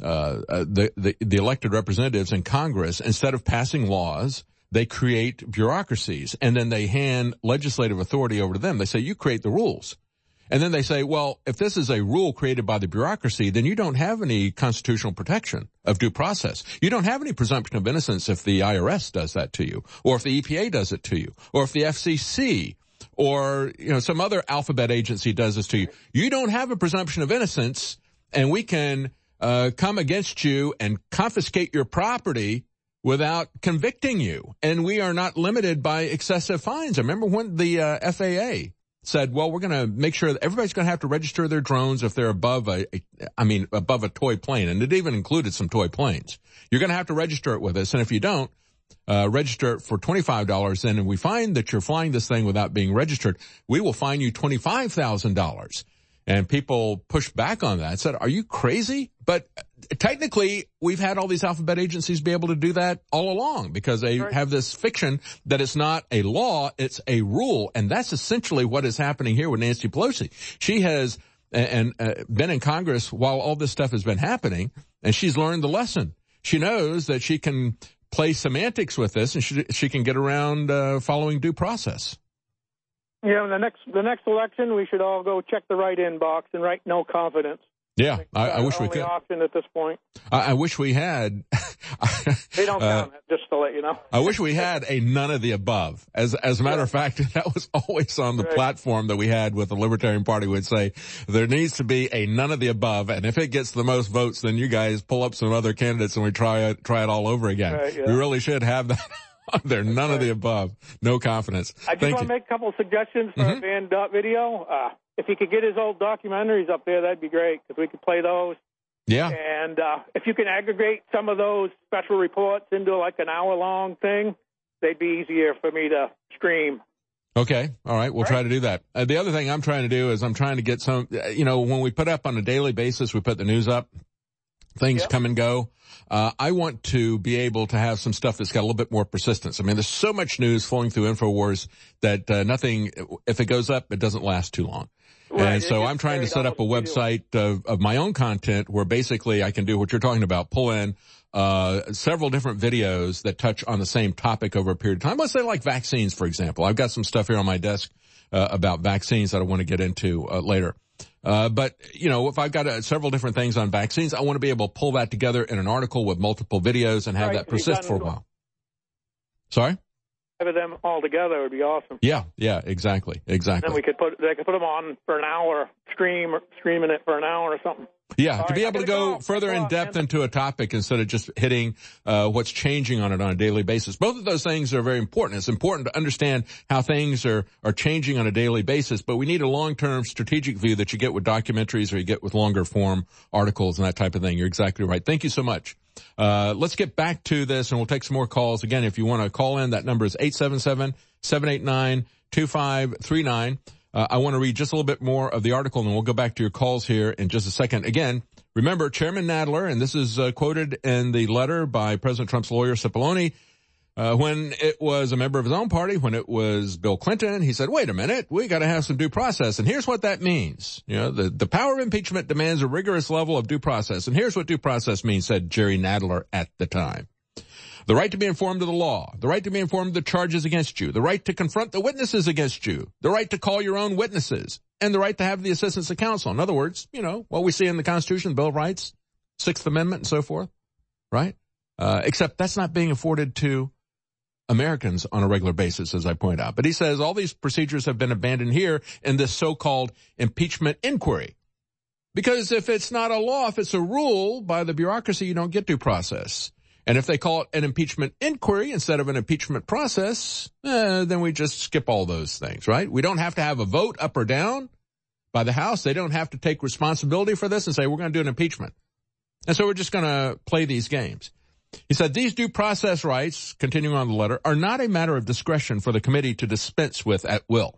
elected representatives in Congress, instead of passing laws, they create bureaucracies, and then they hand legislative authority over to them. They say, you create the rules. And then they say, well, if this is a rule created by the bureaucracy, then you don't have any constitutional protection of due process. You don't have any presumption of innocence if the IRS does that to you, or if the EPA does it to you, or if the FCC or, some other alphabet agency does this to you. You don't have a presumption of innocence, and we can come against you and confiscate your property without convicting you. And we are not limited by excessive fines. I remember when the FAA said, well, we're going to make sure that everybody's going to have to register their drones if they're above above a toy plane. And it even included some toy planes. You're going to have to register it with us. And if you don't, register it for $25. And if we find that you're flying this thing without being registered, we will fine you $25,000. And people pushed back on that and said, are you crazy? But technically, we've had all these alphabet agencies be able to do that all along because they have this fiction that it's not a law, it's a rule. And that's essentially what is happening here with Nancy Pelosi. She has been in Congress while all this stuff has been happening, and she's learned the lesson. She knows that she can play semantics with this, and she can get around following due process.
Yeah, the next election, we should all go check the right inbox and write no confidence.
Yeah, I wish we could.
Option at this point.
I wish we had.
They don't count it, just to let you know.
I wish we had a none of the above. As a matter of fact, that was always on the platform that we had with the Libertarian Party. Would say there needs to be a none of the above, and if it gets the most votes, then you guys pull up some other candidates and we try it all over again. Right, yeah. We really should have that on there. None of the above. No confidence.
I just want to make a couple of suggestions for a Van Dutt video. If you could get his old documentaries up there, that'd be great, because we could play those.
Yeah.
And if you can aggregate some of those special reports into like an hour-long thing, they'd be easier for me to stream.
Okay. All right. We'll try to do that. The other thing I'm trying to do is I'm trying to get some, when we put up on a daily basis, we put the news up, things come and go. I want to be able to have some stuff that's got a little bit more persistence. I mean, there's so much news flowing through InfoWars that nothing, if it goes up, it doesn't last too long. Right. And so I'm trying to set up a website of my own content where basically I can do what you're talking about, pull in several different videos that touch on the same topic over a period of time. Let's say like vaccines, for example. I've got some stuff here on my desk about vaccines that I want to get into later. But, if I've got several different things on vaccines, I want to be able to pull that together in an article with multiple videos and have that persist for a while. Sorry?
Have them all together would be awesome.
Yeah, exactly. Then they could put them on for an hour, streaming it for an hour or something. Yeah, to be able to go further in depth into a topic instead of just hitting what's changing on it on a daily basis. Both of those things are very important. It's important to understand how things are changing on a daily basis, but we need a long-term strategic view that you get with documentaries or you get with longer form articles and that type of thing. You're exactly right. Thank you so much. Let's get back to this and we'll take some more calls. Again, if you want to call in, that number is 877-789-2539. I want to read just a little bit more of the article and then we'll go back to your calls here in just a second. Again, remember Chairman Nadler, and this is quoted in the letter by President Trump's lawyer Cipollone, when it was a member of his own party, when it was Bill Clinton, he said, wait a minute, we got to have some due process. And here's what that means. The power of impeachment demands a rigorous level of due process. And here's what due process means, said Jerry Nadler at the time. The right to be informed of the law, the right to be informed of the charges against you, the right to confront the witnesses against you, the right to call your own witnesses, and the right to have the assistance of counsel. In other words, what we see in the Constitution, the Bill of Rights, Sixth Amendment, and so forth, right? Except that's not being afforded to Americans on a regular basis, as I point out. But he says all these procedures have been abandoned here in this so-called impeachment inquiry. Because if it's not a law, if it's a rule by the bureaucracy, you don't get due process. And if they call it an impeachment inquiry instead of an impeachment process, then we just skip all those things, right? We don't have to have a vote up or down by the House. They don't have to take responsibility for this and say, we're going to do an impeachment. And so we're just going to play these games. He said, these due process rights, continuing on the letter, are not a matter of discretion for the committee to dispense with at will.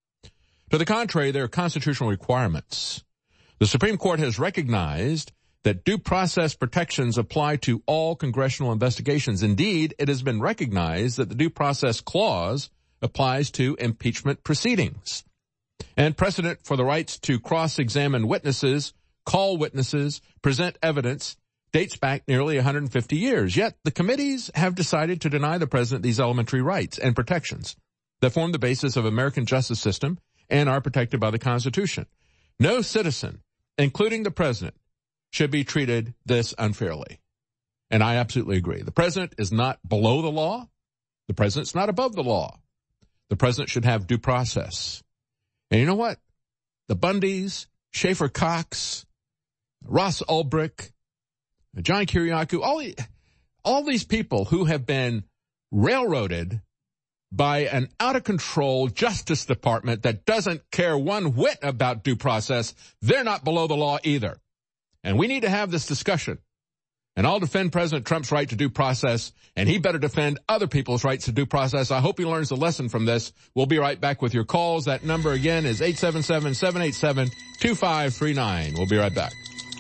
To the contrary, they are constitutional requirements. The Supreme Court has recognized that due process protections apply to all congressional investigations. Indeed, it has been recognized that the due process clause applies to impeachment proceedings. And precedent for the rights to cross-examine witnesses, call witnesses, present evidence dates back nearly 150 years. Yet the committees have decided to deny the president these elementary rights and protections that form the basis of American justice system and are protected by the Constitution. No citizen, including the president, should be treated this unfairly. And I absolutely agree. The president is not below the law. The president's not above the law. The president should have due process. And you know what? The Bundys, Schaefer Cox, Ross Ulbricht, John Kiriakou, all these people who have been railroaded by an out-of-control Justice Department that doesn't care one whit about due process, they're not below the law either. And we need to have this discussion. And I'll defend President Trump's right to due process, and he better defend other people's rights to due process. I hope he learns a lesson from this. We'll be right back with your calls. That number again is 877-787-2539. We'll be right back.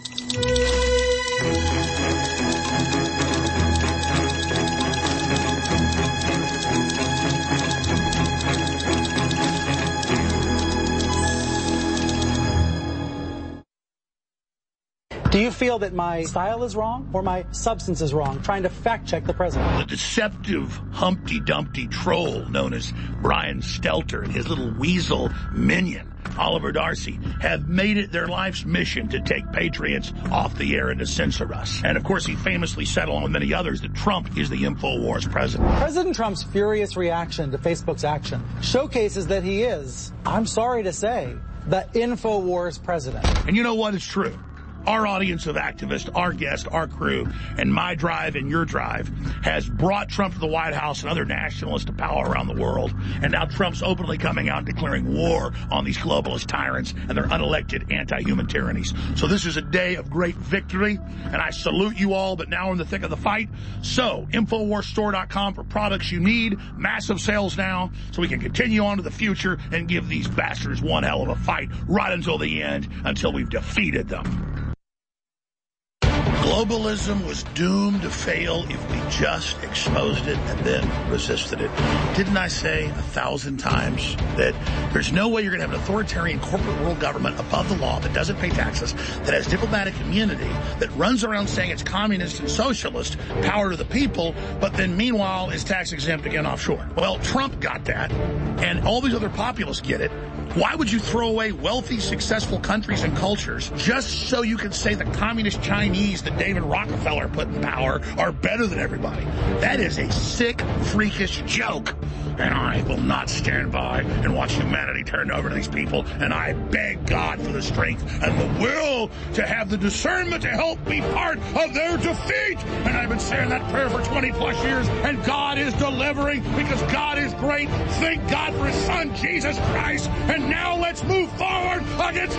Do you feel that my style is wrong or my substance is wrong, trying to fact-check the president?
The deceptive Humpty Dumpty troll known as Brian Stelter and his little weasel minion Oliver Darcy, have made it their life's mission to take patriots off the air and to censor us. And, of course, he famously said, along with many others, that Trump is the InfoWars president.
President Trump's furious reaction to Facebook's action showcases that he is, I'm sorry to say, the InfoWars president.
And you know what? It's true. Our audience of activists, our guest, our crew, and my drive and your drive has brought Trump to the White House and other nationalists to power around the world. And now Trump's openly coming out and declaring war on these globalist tyrants and their unelected anti-human tyrannies. So this is a day of great victory, and I salute you all, but now we're in the thick of the fight. So, InfoWarsStore.com for products you need. Massive sales now, so we can continue on to the future and give these bastards one hell of a fight right until the end, until we've defeated them. Globalism was doomed to fail if we just exposed it and then resisted it. Didn't I say 1,000 times that there's no way you're going to have an authoritarian corporate world government above the law that doesn't pay taxes, that has diplomatic immunity, that runs around saying it's communist and socialist, power to the people, but then meanwhile is tax exempt again offshore? Well, Trump got that, and all these other populists get it. Why would you throw away wealthy, successful countries and cultures just so you can say the communist Chinese that David Rockefeller put in power are better than everybody? That is a sick, freakish joke. And I will not stand by and watch humanity turn over to these people. And I beg God for the strength and the will to have the discernment to help be part of their defeat. And I've been saying that prayer for 20 plus years, and God is delivering because God is great. Thank God for his son, Jesus Christ. And now let's move forward against the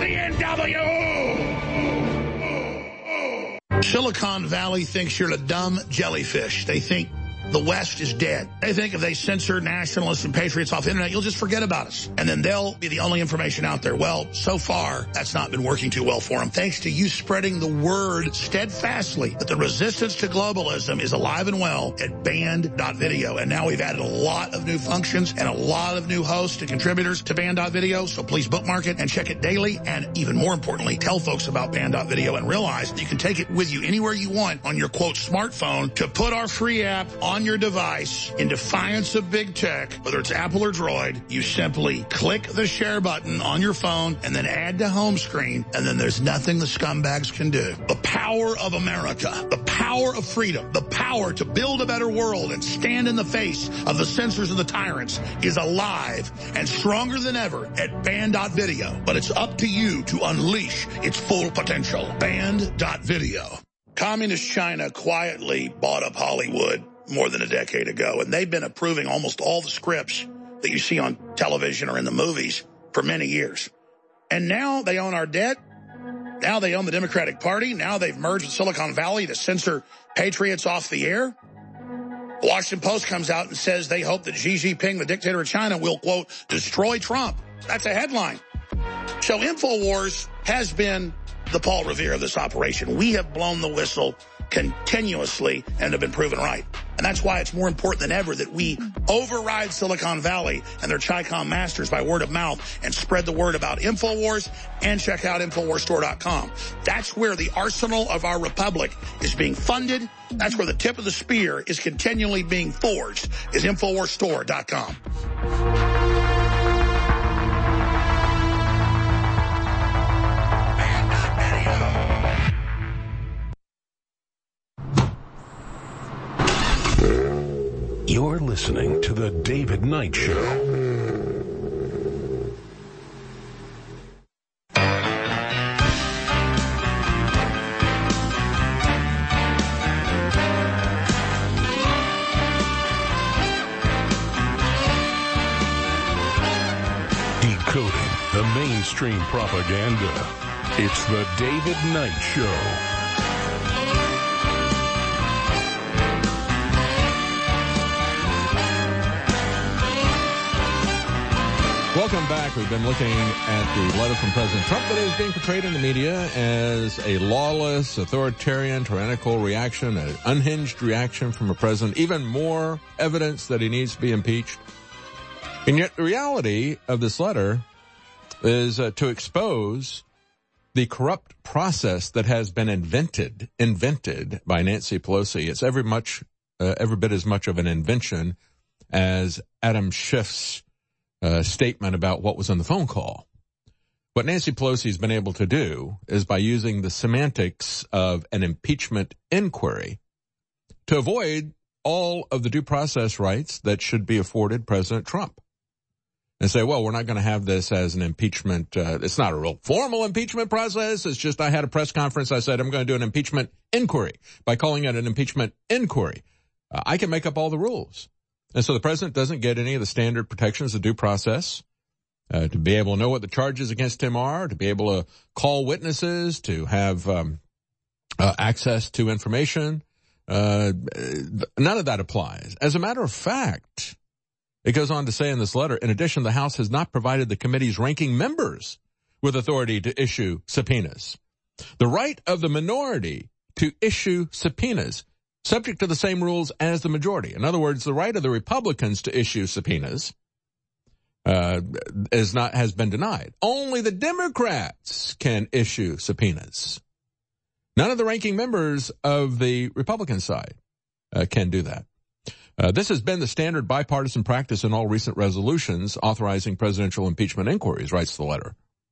NWO. Silicon Valley thinks you're a dumb jellyfish. They think the West is dead. They think if they censor nationalists and patriots off the internet, you'll just forget about us. And then they'll be the only information out there. Well, so far, that's not been working too well for them. Thanks to you spreading the word steadfastly that the resistance to globalism is alive and well at band.video. And now we've added a lot of new functions and a lot of new hosts and contributors to band.video. So please bookmark it and check it daily. And even more importantly, tell folks about band.video and realize that you can take it with you anywhere you want on your, quote, smartphone to put our free app on your device. In defiance of big tech, whether it's Apple or Droid, you simply click the share button on your phone and then add to home screen, and then there's nothing the scumbags can do. The power of America, the power of freedom, the power to build a better world and stand in the face of the censors and the tyrants is alive and stronger than ever at band.video. But it's up to you to unleash its full potential. Band.video. Communist China quietly bought up Hollywood more than a decade ago, and they've been approving almost all the scripts that you see on television or in the movies for many years. And now they own our debt. Now they own the Democratic Party. Now they've merged with Silicon Valley to censor patriots off the air. The Washington Post comes out and says they hope that Xi Jinping, the dictator of China, will, quote, destroy Trump. That's a headline. So InfoWars has been the Paul Revere of this operation. We have blown the whistle continuously and have been proven right. And that's why it's more important than ever that we override Silicon Valley and their Chi-Com masters by word of mouth and spread the word about InfoWars, and check out InfoWarsStore.com. That's where the arsenal of our republic is being funded. That's where the tip of the spear is continually being forged, is InfoWarsStore.com.
You're listening to The David Knight Show. Decoding the mainstream propaganda. It's The David Knight Show.
Welcome back. We've been looking at the letter from President Trump that is being portrayed in the media as a lawless, authoritarian, tyrannical reaction, an unhinged reaction from a president, even more evidence that he needs to be impeached. And yet the reality of this letter is to expose the corrupt process that has been invented by Nancy Pelosi. It's every bit as much of an invention as Adam Schiff's statement about what was on the phone call. What Nancy Pelosi has been able to do is by using the semantics of an impeachment inquiry to avoid all of the due process rights that should be afforded President Trump. And say, well, we're not going to have this as an impeachment. It's not a real formal impeachment process. It's just I had a press conference. I said I'm going to do an impeachment inquiry. By calling it an impeachment inquiry, I can make up all the rules. And so the president doesn't get any of the standard protections of due process, to be able to know what the charges against him are, to be able to call witnesses, to have access to information. None of that applies. As a matter of fact, it goes on to say in this letter, in addition, the House has not provided the committee's ranking members with authority to issue subpoenas. The right of the minority to issue subpoenas, subject to the same rules as the majority. In other words, the right of the Republicans to issue subpoenas has been denied. Only the Democrats can issue subpoenas. None of the ranking members of the Republican side can do that. This has been the standard bipartisan practice in all recent resolutions authorizing presidential impeachment inquiries, writes the letter.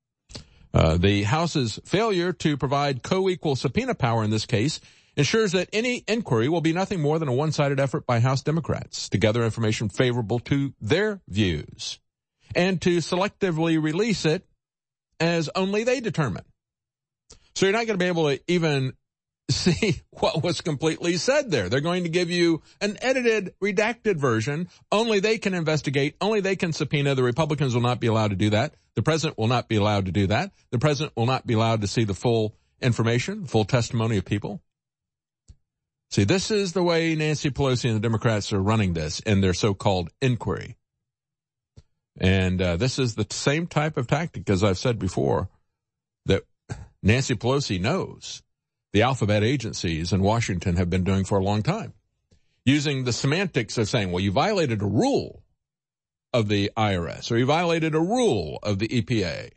The House's failure to provide co-equal subpoena power in this case ensures that any inquiry will be nothing more than a one-sided effort by House Democrats to gather information favorable to their views and to selectively release it as only they determine. So you're not going to be able to even see what was completely said there. They're going to give you an edited, redacted version. Only they can investigate. Only they can subpoena. The Republicans will not be allowed to do that. The president will not be allowed to do that. The president will not be allowed to see the full information, full testimony of people. See, this is the way Nancy Pelosi and the Democrats are running this in their so-called inquiry. And this is the same type of tactic, as I've said before, that Nancy Pelosi knows the alphabet agencies in Washington have been doing for a long time, using the semantics of saying, well, you violated a rule of the IRS, or you violated a rule of the EPA,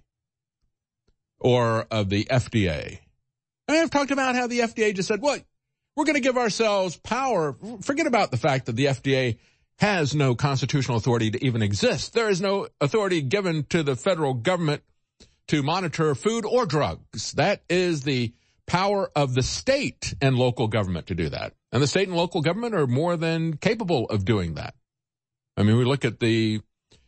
or of the FDA. And I've talked about how the FDA just said, well, we're going to give ourselves power. Forget about the fact that the FDA has no constitutional authority to even exist. There is no authority given to the federal government to monitor food or drugs. That is the power of the state and local government to do that. And the state and local government are more than capable of doing that. I mean, we look at the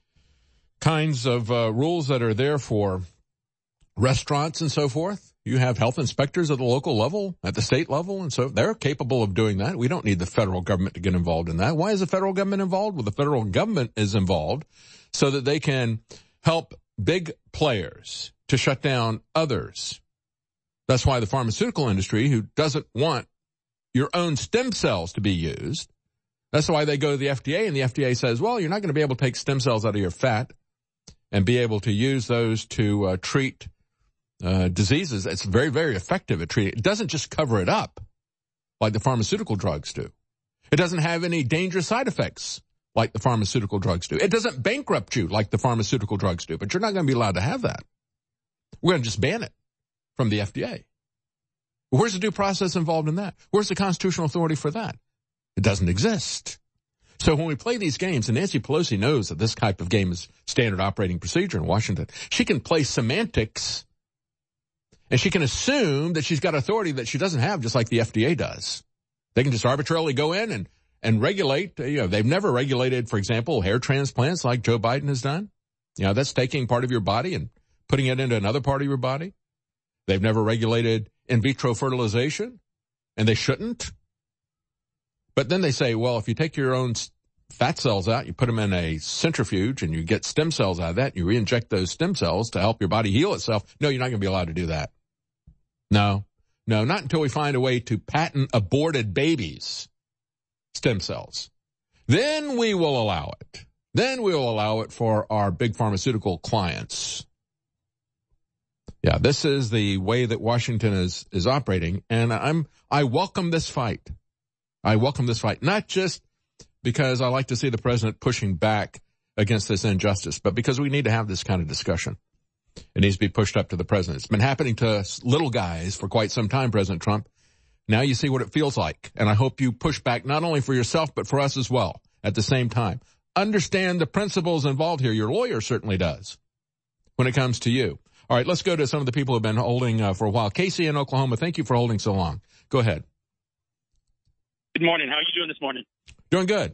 kinds of rules that are there for restaurants and so forth. You have health inspectors at the local level, at the state level, and so they're capable of doing that. We don't need the federal government to get involved in that. Why is the federal government involved? Well, the federal government is involved so that they can help big players to shut down others. That's why the pharmaceutical industry, who doesn't want your own stem cells to be used, that's why they go to the FDA, and the FDA says, well, you're not going to be able to take stem cells out of your fat and be able to use those to treat diseases. It's very, very effective at treating. It doesn't just cover it up like the pharmaceutical drugs do. It doesn't have any dangerous side effects like the pharmaceutical drugs do. It doesn't bankrupt you like the pharmaceutical drugs do, but you're not going to be allowed to have that. We're going to just ban it from the FDA. Where's the due process involved in that? Where's the constitutional authority for that? It doesn't exist. So when we play these games, and Nancy Pelosi knows that this type of game is standard operating procedure in Washington, she can play semantics, and she can assume that she's got authority that she doesn't have, just like the FDA does. They can just arbitrarily go in and regulate. They've never regulated, for example, hair transplants like Joe Biden has done. That's taking part of your body and putting it into another part of your body. They've never regulated in vitro fertilization, and they shouldn't. But then they say, well, if you take your own fat cells out, you put them in a centrifuge, and you get stem cells out of that, and you re-inject those stem cells to help your body heal itself. No, you're not going to be allowed to do that. No, not until we find a way to patent aborted babies' stem cells. Then we will allow it. Then we will allow it for our big pharmaceutical clients. Yeah, this is the way that Washington is operating, and I welcome this fight. I welcome this fight, not just because I like to see the president pushing back against this injustice, but because we need to have this kind of discussion. It needs to be pushed up to the president. It's been happening to little guys for quite some time, President Trump. Now you see what it feels like, and I hope you push back not only for yourself, but for us as well at the same time. Understand the principles involved here. Your lawyer certainly does when it comes to you. All right, let's go to some of the people who have been holding for a while. Casey in Oklahoma, thank you for holding so long. Go ahead.
Good morning. How are you doing this morning?
Doing good.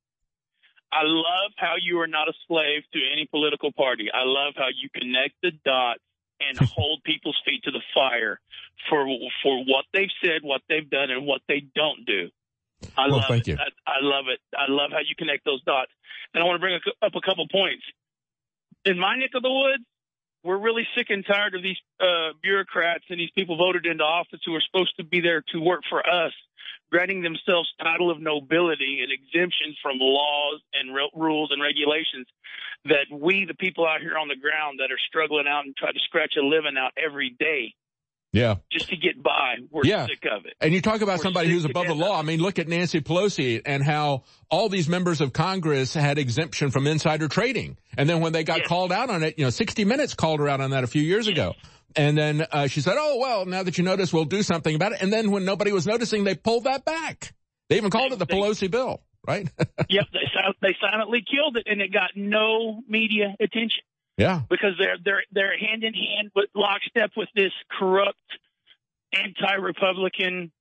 I love how you are not a slave to any political party. I love how you connect the dots and hold people's feet to the fire for what they've said, what they've done, and what they don't do. I love
thank you.
I love it. I love how you connect those dots. And I want to bring up a couple points. In my neck of the woods, we're really sick and tired of these bureaucrats and these people voted into office who are supposed to be there to work for us, granting themselves title of nobility and exemptions from laws and rules and regulations that we, the people out here on the ground that are struggling out and try to scratch a living out every day, just to get by, we're sick of it.
And you talk about somebody who's above the law. I mean, look at Nancy Pelosi and how all these members of Congress had exemption from insider trading. And then when they got called out on it, 60 Minutes called her out on that a few years ago. And then she said, oh, well, now that you notice, we'll do something about it. And then when nobody was noticing, they pulled that back. They even called it the Pelosi bill, right?
Yep, they silently killed it, and it got no media attention.
Yeah,
because they're hand in hand with lockstep with this corrupt, anti-Republican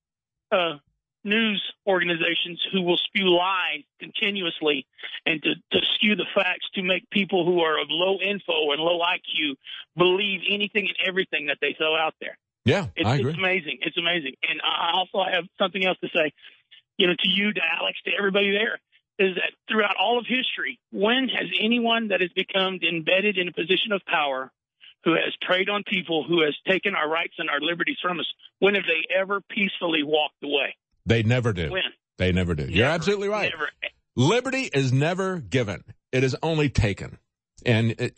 news organizations who will spew lies continuously and to skew the facts to make people who are of low info and low IQ believe anything and everything that they throw out there.
Yeah, I agree.
It's amazing. It's amazing. And I also have something else to say, to you, to Alex, to everybody there, is that throughout all of history, when has anyone that has become embedded in a position of power, who has preyed on people, who has taken our rights and our liberties from us, when have they ever peacefully walked away?
They never do.
When?
They never do. You're absolutely right.
Never.
Liberty is never given. It is only taken. And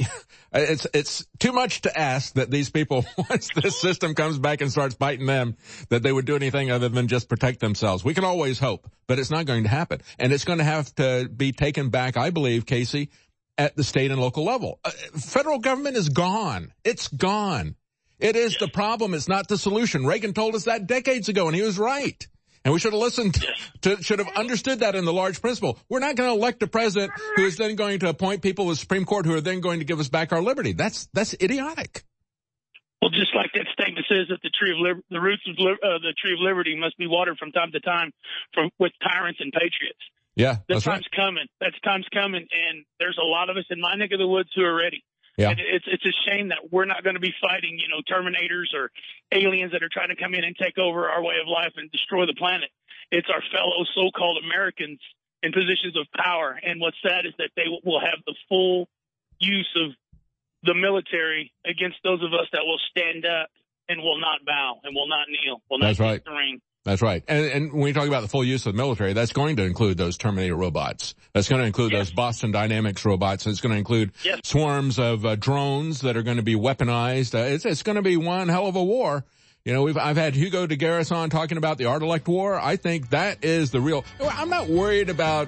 it's too much to ask that these people, once this system comes back and starts biting them, that they would do anything other than just protect themselves. We can always hope, but it's not going to happen. And it's going to have to be taken back, I believe, Casey, at the state and local level. Federal government is gone. It's gone. It is the problem. It's not the solution. Reagan told us that decades ago, and he was right. And we should have listened should have understood that in the large principle. We're not going to elect a president who is then going to appoint people to the Supreme Court who are then going to give us back our liberty. That's idiotic.
Well, just like that statement says that the roots of the tree of liberty must be watered from time to time with tyrants and patriots.
Yeah, that's
time's coming. That time's coming, and there's a lot of us in my neck of the woods who are ready.
Yeah.
And it's a shame that we're not going to be fighting, Terminators or aliens that are trying to come in and take over our way of life and destroy the planet. It's our fellow so-called Americans in positions of power. And what's sad is that they will have the full use of the military against those of us that will stand up and will not bow and will not kneel, will not take the ring.
That's right. And when you talk about the full use of the military, that's going to include those Terminator robots. That's going to include those Boston Dynamics robots. It's going to include swarms of drones that are going to be weaponized. It's going to be one hell of a war. I've had Hugo de Garis on talking about the Art-elect war. I think that is the real. I'm not worried about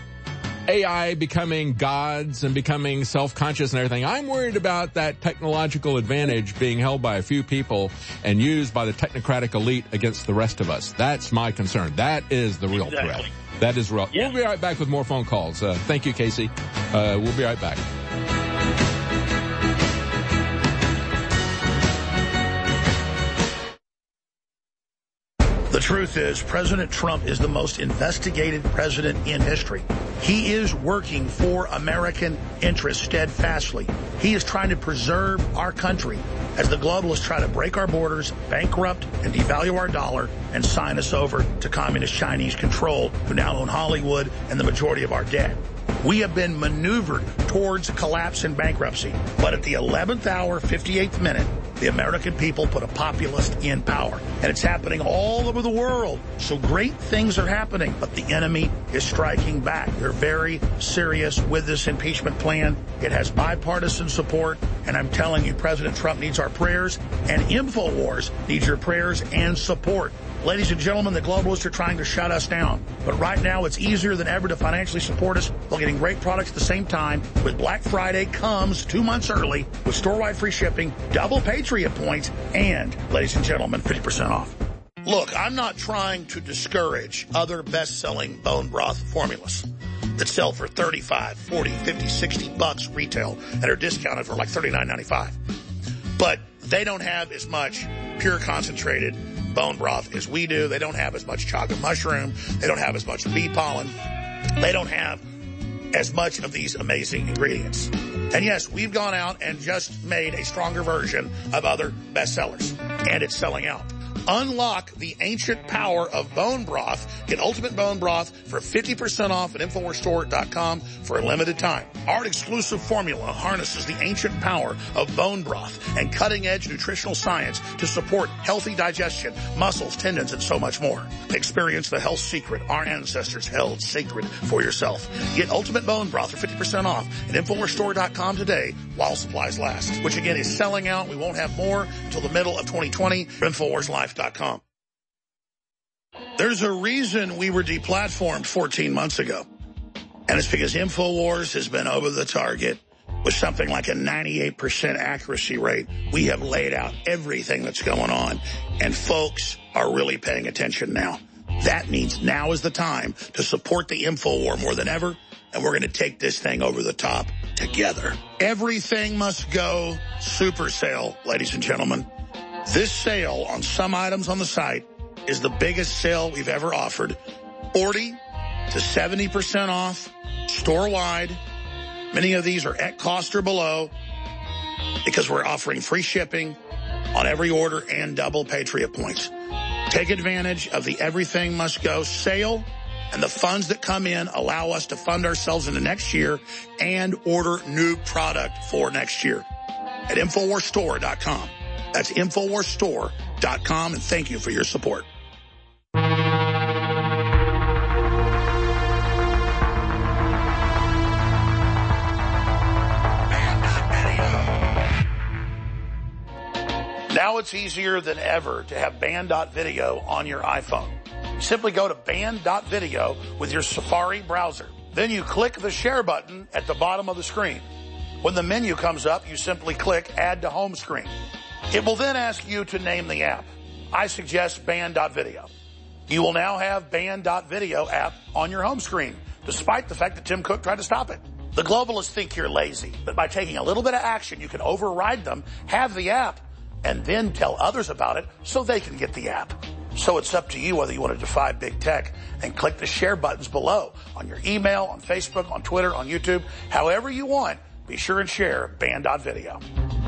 AI becoming gods and becoming self-conscious and everything. I'm worried about that technological advantage being held by a few people and used by the technocratic elite against the rest of us. That's my concern. That is the real threat. That is real. Yeah. We'll be right back with more phone calls. Thank you, Casey. We'll be right back.
The truth is, President Trump is the most investigated president in history. He is working for American interests steadfastly. He is trying to preserve our country as the globalists try to break our borders, bankrupt and devalue our dollar, and sign us over to communist Chinese control, who now own Hollywood and the majority of our debt. We have been maneuvered towards collapse and bankruptcy. But at the 11th hour, 58th minute, the American people put a populist in power. And it's happening all over the world. So great things are happening, but the enemy is striking back. They're very serious with this impeachment plan. It has bipartisan support. And I'm telling you, President Trump needs our prayers, and InfoWars needs your prayers and support. Ladies and gentlemen, the globalists are trying to shut us down. But right now, it's easier than ever to financially support us while getting great products at the same time. With Black Friday comes 2 months early with store-wide free shipping, double Patriot points, and, ladies and gentlemen, 50% off. Look, I'm not trying to discourage other best-selling bone broth formulas that sell for $35, $40, $50, $60 retail and are discounted for like $39.95. but they don't have as much pure concentrated bone broth as we do. They don't have as much chaga mushroom. They don't have as much bee pollen. They don't have as much of these amazing ingredients. And yes, we've gone out and just made a stronger version of other bestsellers, and it's selling out. Unlock the ancient power of bone broth. Get Ultimate Bone Broth for 50% off at InfoWarsStore.com for a limited time. Our exclusive formula harnesses the ancient power of bone broth and cutting-edge nutritional science to support healthy digestion, muscles, tendons, and so much more. Experience the health secret our ancestors held sacred for yourself. Get Ultimate Bone Broth for 50% off at InfoWarsStore.com today while supplies last, which again is selling out. We won't have more until the middle of 2020. InfoWarsLife.com. There's a reason we were deplatformed 14 months ago. And it's because InfoWars has been over the target with something like a 98% accuracy rate. We have laid out everything that's going on. And folks are really paying attention now. That means now is the time to support the InfoWar more than ever. And we're going to take this thing over the top together. Everything must go super sale, ladies and gentlemen. This sale on some items on the site is the biggest sale we've ever offered. 40 to 70% off, store-wide. Many of these are at cost or below because we're offering free shipping on every order and double Patriot points. Take advantage of the Everything Must Go sale, and the funds that come in allow us to fund ourselves into next year and order new product for next year at InfoWarsStore.com. That's InfoWarsStore.com, and thank you for your support. Now it's easier than ever to have Band.video on your iPhone. Simply go to Band.video with your Safari browser. Then you click the share button at the bottom of the screen. When the menu comes up, you simply click Add to Home Screen. It will then ask you to name the app. I suggest Band.video. You will now have Band.video app on your home screen, despite the fact that Tim Cook tried to stop it. The globalists think you're lazy, but by taking a little bit of action, you can override them, have the app, and then tell others about it so they can get the app. So it's up to you whether you want to defy big tech and click the share buttons below on your email, on Facebook, on Twitter, on YouTube, however you want. Be sure and share Band.video.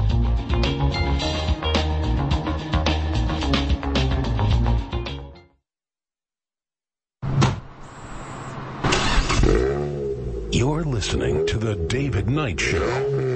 You're listening to The David Knight Show.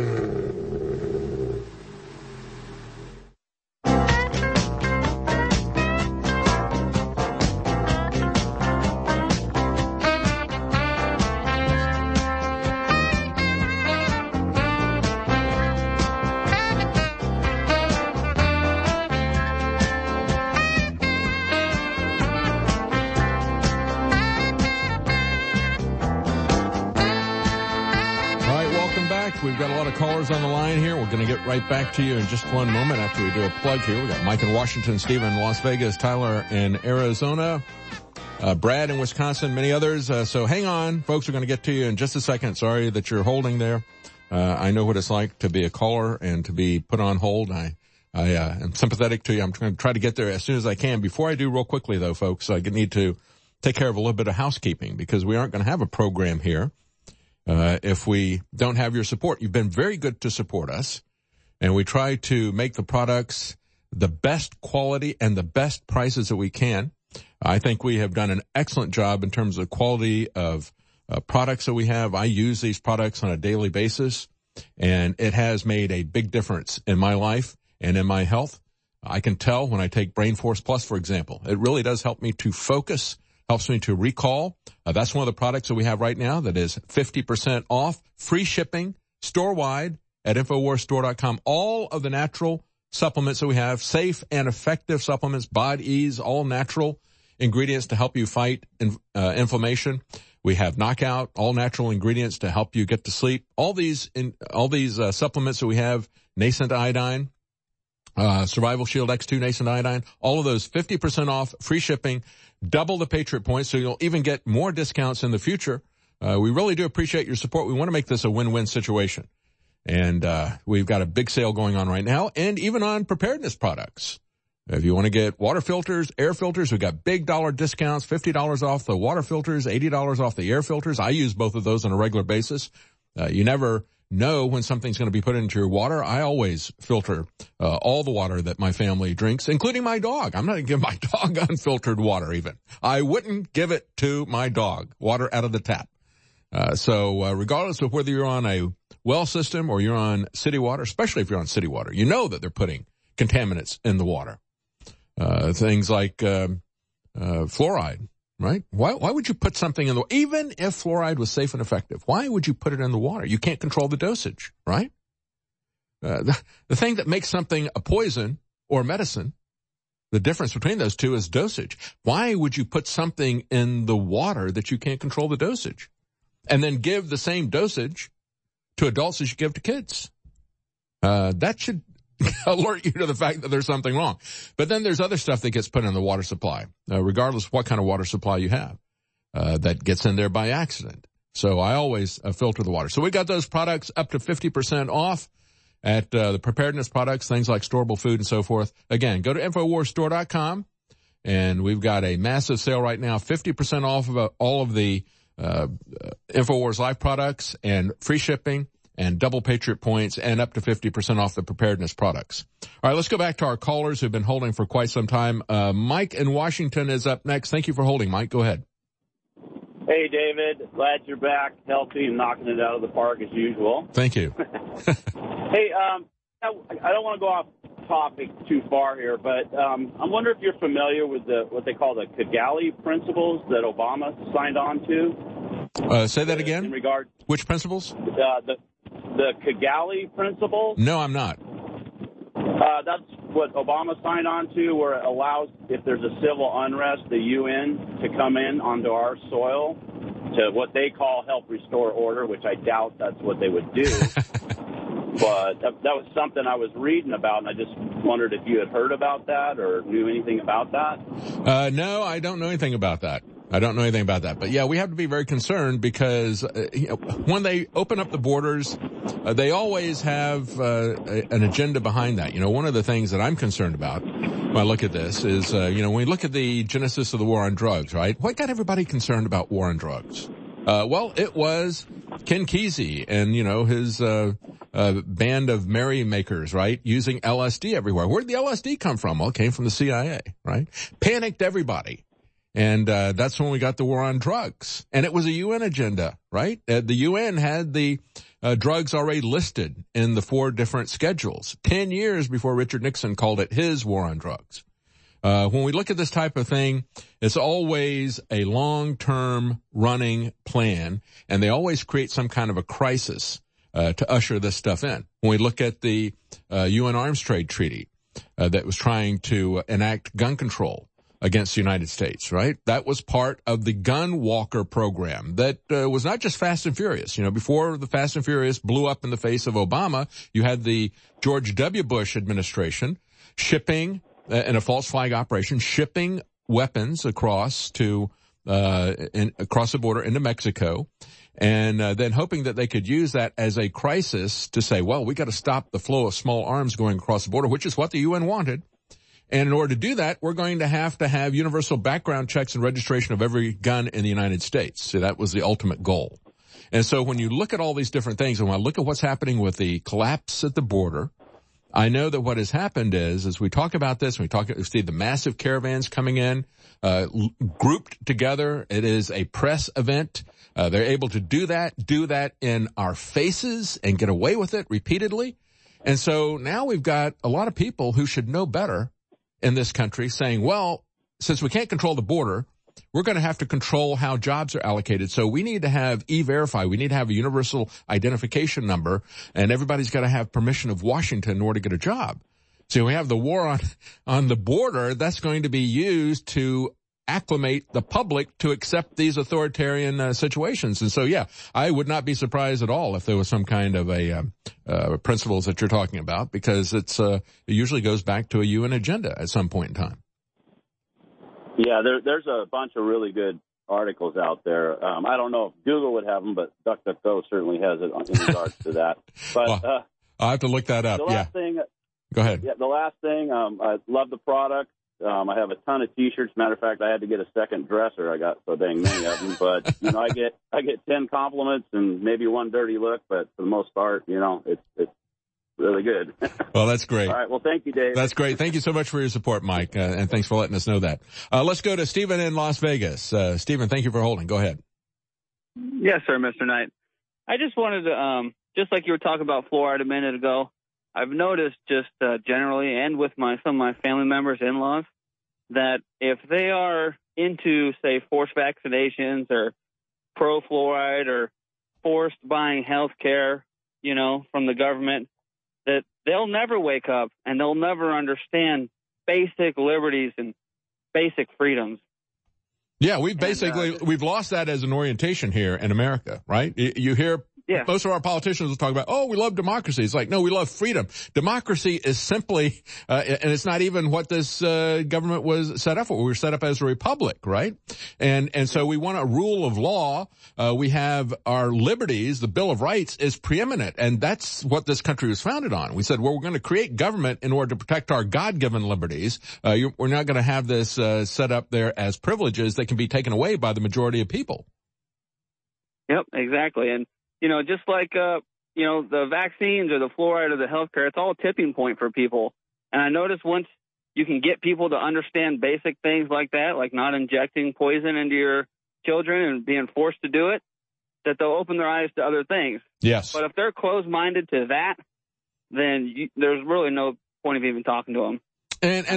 We've got a lot of callers on the line here. We're going to get right back to you in just one moment after we do a plug here. We got Mike in Washington, Steve in Las Vegas, Tyler in Arizona, Brad in Wisconsin, many others. So hang on, folks. We're going to get to you in just a second. Sorry that you're holding there. I know what it's like to be a caller and to be put on hold. I am sympathetic to you. I'm going to try to get there as soon as I can. Before I do, real quickly though, folks, I need to take care of a little bit of housekeeping because we aren't going to have a program here if we don't have your support. You've been very good to support us, and we try to make the products the best quality and the best prices that we can. I think we have done an excellent job in terms of quality of products that we have. I use these products on a daily basis, and it has made a big difference in my life and in my health. I can tell when I take Brain Force Plus, for example. It really does help me to focus, helps me to recall. That's one of the products that we have right now that is 50% off, free shipping, store-wide at InfoWarsStore.com. All of the natural supplements that we have, safe and effective supplements, Bod Ease, all natural ingredients to help you fight inflammation. We have Knockout, all natural ingredients to help you get to sleep. All these supplements that we have, Nascent Iodine, Survival Shield X2, Nascent Iodine, all of those 50% off, free shipping, double the Patriot points, so you'll even get more discounts in the future. We really do appreciate your support. We want to make this a win-win situation. And we've got a big sale going on right now, and even on preparedness products. If you want to get water filters, air filters, we've got big dollar discounts, $50 off the water filters, $80 off the air filters. I use both of those on a regular basis. You never know when something's going to be put into your water. I always filter all the water that my family drinks, including my dog. I'm not going to give my dog unfiltered water even. I wouldn't give it to my dog, water out of the tap. So regardless of whether you're on a well system or you're on city water, especially if you're on city water, you know that they're putting contaminants in the water. Things like fluoride, right? Why would you put something in the water? Even if fluoride was safe and effective, why would you put it in the water? You can't control the dosage, right? The thing that makes something a poison or medicine, the difference between those two is dosage. Why would you put something in the water that you can't control the dosage? And then give the same dosage to adults as you give to kids? That should alert you to the fact that there's something wrong. But then there's other stuff that gets put in the water supply, regardless of what kind of water supply you have, that gets in there by accident. So I always filter the water. So we got those products up to 50% off at the preparedness products, things like storable food and so forth. Again, go to InfoWarsStore.com, and we've got a massive sale right now, 50% off of all of the InfoWars Life products and free shipping and double Patriot points and up to 50% off the preparedness products. All right, let's go back to our callers who've been holding for quite some time. Mike in Washington is up next. Thank you for holding, Mike. Go ahead.
Hey, David. Glad you're back, healthy, and knocking it out of the park as usual.
Thank you.
Hey, I don't want to go off topic too far here, but I wonder if you're familiar with what they call the Kigali principles that Obama signed on to.
Say that again?
In regard,
which principles?
The Kigali principles.
No, I'm not.
That's what Obama signed on to, where it allows, if there's a civil unrest, the UN to come in onto our soil to what they call help restore order, which I doubt that's what they would do. But that was something I was reading about, and I just wondered if you had heard about that or knew anything about that. No, I don't know anything about that. But yeah, we have to be very concerned because when they open up the borders, they always have an agenda behind that. One of the things that I'm concerned about when I look at this is, when we look at the genesis of the war on drugs, right? What got everybody concerned about war on drugs? Well, it was Ken Kesey and, his band of merrymakers, right? Using LSD everywhere. Where'd the LSD come from? Well, it came from the CIA, right? Panicked everybody. And that's when we got the war on drugs. And it was a UN agenda, right? The UN had the drugs already listed in the 4 different schedules 10 years before Richard Nixon called it his war on drugs. When we look at this type of thing, it's always a long-term running plan, and they always create some kind of a crisis to usher this stuff in. When we look at the UN Arms Trade Treaty that was trying to enact gun control against the United States, right? That was part of the gun walker program that was not just Fast and Furious. Before the Fast and Furious blew up in the face of Obama, you had the George W. Bush administration shipping, in a false flag operation, shipping weapons across the border into Mexico, and then hoping that they could use that as a crisis to say, well, we got to stop the flow of small arms going across the border, which is what the UN wanted. And in order to do that, we're going to have universal background checks and registration of every gun in the United States. So that was the ultimate goal. And so when you look at all these different things, and when I look at what's happening with the collapse at the border, I know that what has happened is, as we talk about this, we see the massive caravans coming in, grouped together. It is a press event. They're able to do that in our faces and get away with it repeatedly. And so now we've got a lot of people who should know better in this country saying, well, since we can't control the border, we're going to have to control how jobs are allocated. So we need to have E-Verify. We need to have a universal identification number, and everybody's got to have permission of Washington in order to get a job. So we have the war on the border. That's going to be used to acclimate the public to accept these authoritarian situations. And so, yeah, I would not be surprised at all if there was some kind of a principles that you're talking about, because it usually goes back to a UN agenda at some point in time. Yeah, there's a bunch of really good articles out there. I don't know if Google would have them, but DuckDuckGo certainly has it in regards to that. But
well, I'll have to look that up.
The last thing,
go ahead.
Yeah, the last thing, I love the product. I have a ton of T-shirts. Matter of fact, I had to get a second dresser. I got so dang many of them. But you know, I get 10 compliments and maybe one dirty look. But for the most part, you know, it's really good.
Well, that's great.
All right. Well, thank you, Dave.
That's great. Thank you so much for your support, Mike, and thanks for letting us know that. Let's go to Stephen in Las Vegas. Stephen, thank you for holding. Go ahead.
Yes, sir, Mr. Knight. I just wanted to, just like you were talking about fluoride a minute ago, I've noticed just generally and with some of my family members, in-laws, that if they are into, say, forced vaccinations or pro-fluoride or forced buying health care, you know, from the government, that they'll never wake up and they'll never understand basic liberties and basic freedoms.
Yeah, we've lost that as an orientation here in America, right? You hear most of our politicians will talk about, oh, we love democracy. It's like, no, we love freedom. Democracy is simply, and it's not even what this government was set up for. We were set up as a republic, right? And so we want a rule of law. We have our liberties. The Bill of Rights is preeminent, and that's what this country was founded on. We said, well, we're going to create government in order to protect our God-given liberties. We're not going to have this set up there as privileges that can be taken away by the majority of people.
Yep, exactly. And you know, just like, you know, the vaccines or the fluoride or the healthcare, it's all a tipping point for people. And I noticed once you can get people to understand basic things like that, like not injecting poison into your children and being forced to do it, that they'll open their eyes to other things.
Yes.
But if they're closed-minded to that, then there's really no point of even talking to them.
And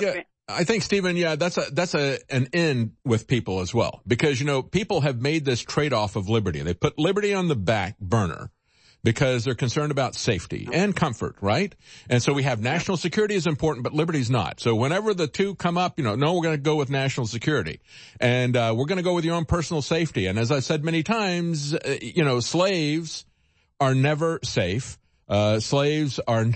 I think, Stephen, yeah, that's an end with people as well. Because, you know, people have made this trade-off of liberty. They put liberty on the back burner because they're concerned about safety and comfort, right? And so we have national security is important, but liberty is not. So whenever the two come up, you know, no, we're going to go with national security. And we're going to go with your own personal safety. And as I've said many times, you know, slaves are never safe. Slaves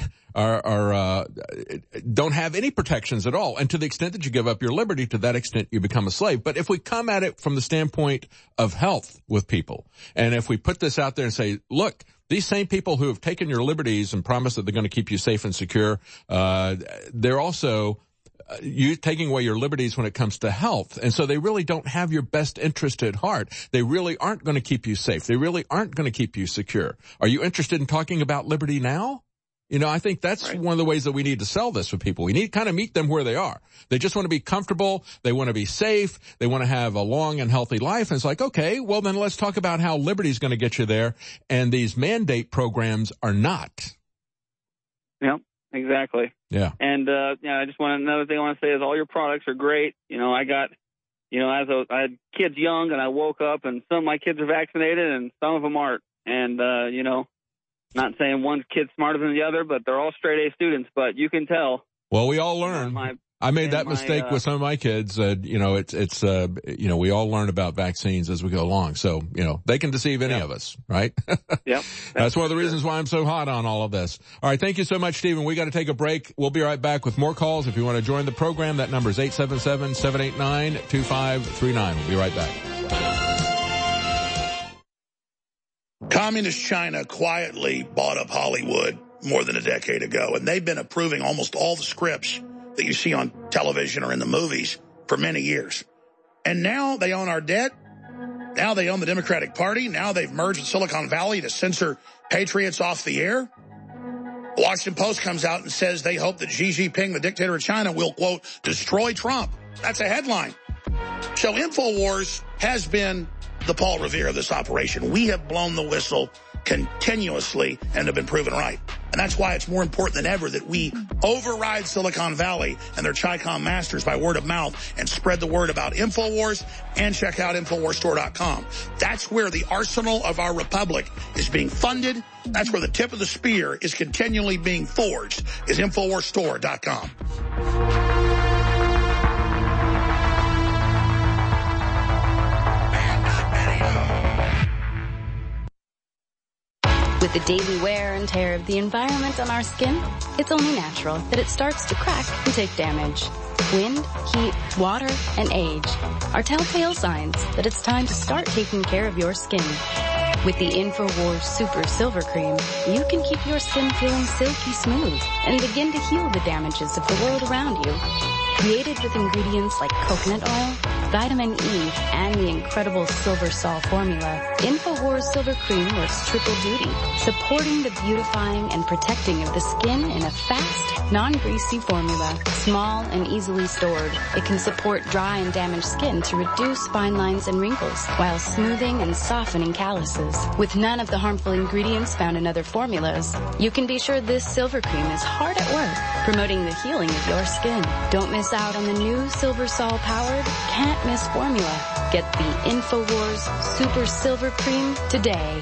don't have any protections at all. And to the extent that you give up your liberty, to that extent you become a slave. But if we come at it from the standpoint of health with people, and if we put this out there and say, look, these same people who have taken your liberties and promised that they're going to keep you safe and secure, they're also you taking away your liberties when it comes to health. And so they really don't have your best interest at heart. They really aren't going to keep you safe. They really aren't going to keep you secure. Are you interested in talking about liberty now? You know, I think that's one of the ways that we need to sell this with people. We need to kind of meet them where they are. They just want to be comfortable. They want to be safe. They want to have a long and healthy life. And it's like, okay, well then let's talk about how liberty is going to get you there. And these mandate programs are not.
Yep, exactly.
Yeah.
And, I just want another thing I want to say is all your products are great. You know, I got, you know, I had kids young and I woke up and some of my kids are vaccinated and some of them aren't. And, you know, not saying one kid's smarter than the other, but they're all straight A students, but you can tell.
Well, we all learn. I made that mistake with some of my kids. You know, you know, we all learn about vaccines as we go along. So, you know, they can deceive any of us, right?
Yep.
That's one of the reasons why I'm so hot on all of this. All right. Thank you so much, Stephen. We got to take a break. We'll be right back with more calls. If you want to join the program, that number is 877-789-2539. We'll be right back.
Communist China quietly bought up Hollywood more than a decade ago, and they've been approving almost all the scripts that you see on television or in the movies for many years. And now they own our debt. Now they own the Democratic Party. Now they've merged with Silicon Valley to censor patriots off the air. The Washington Post comes out and says they hope that Xi Jinping, the dictator of China, will, quote, destroy Trump. That's a headline. So InfoWars has been the Paul Revere of this operation. We have blown the whistle continuously and have been proven right. And that's why it's more important than ever that we override Silicon Valley and their Chi-Com masters by word of mouth and spread the word about InfoWars and check out InfoWarsStore.com. That's where the arsenal of our republic is being funded. That's where the tip of the spear is continually being forged, is InfoWarsStore.com.
With the daily wear and tear of the environment on our skin, it's only natural that it starts to crack and take damage. Wind, heat, water, and age are telltale signs that it's time to start taking care of your skin. With the InfoWars Super Silver Cream, you can keep your skin feeling silky smooth and begin to heal the damages of the world around you. Created with ingredients like coconut oil, vitamin E, and the incredible Silver Sol formula, InfoWars Silver Cream works triple duty, supporting the beautifying and protecting of the skin in a fast, non-greasy formula. Small and easily stored, it can support dry and damaged skin to reduce fine lines and wrinkles, while smoothing and softening calluses. With none of the harmful ingredients found in other formulas, you can be sure this Silver Cream is hard at work, promoting the healing of your skin. Don't miss out on the new Silver Sol powered, can't miss formula. Get the InfoWars Super Silver Cream today.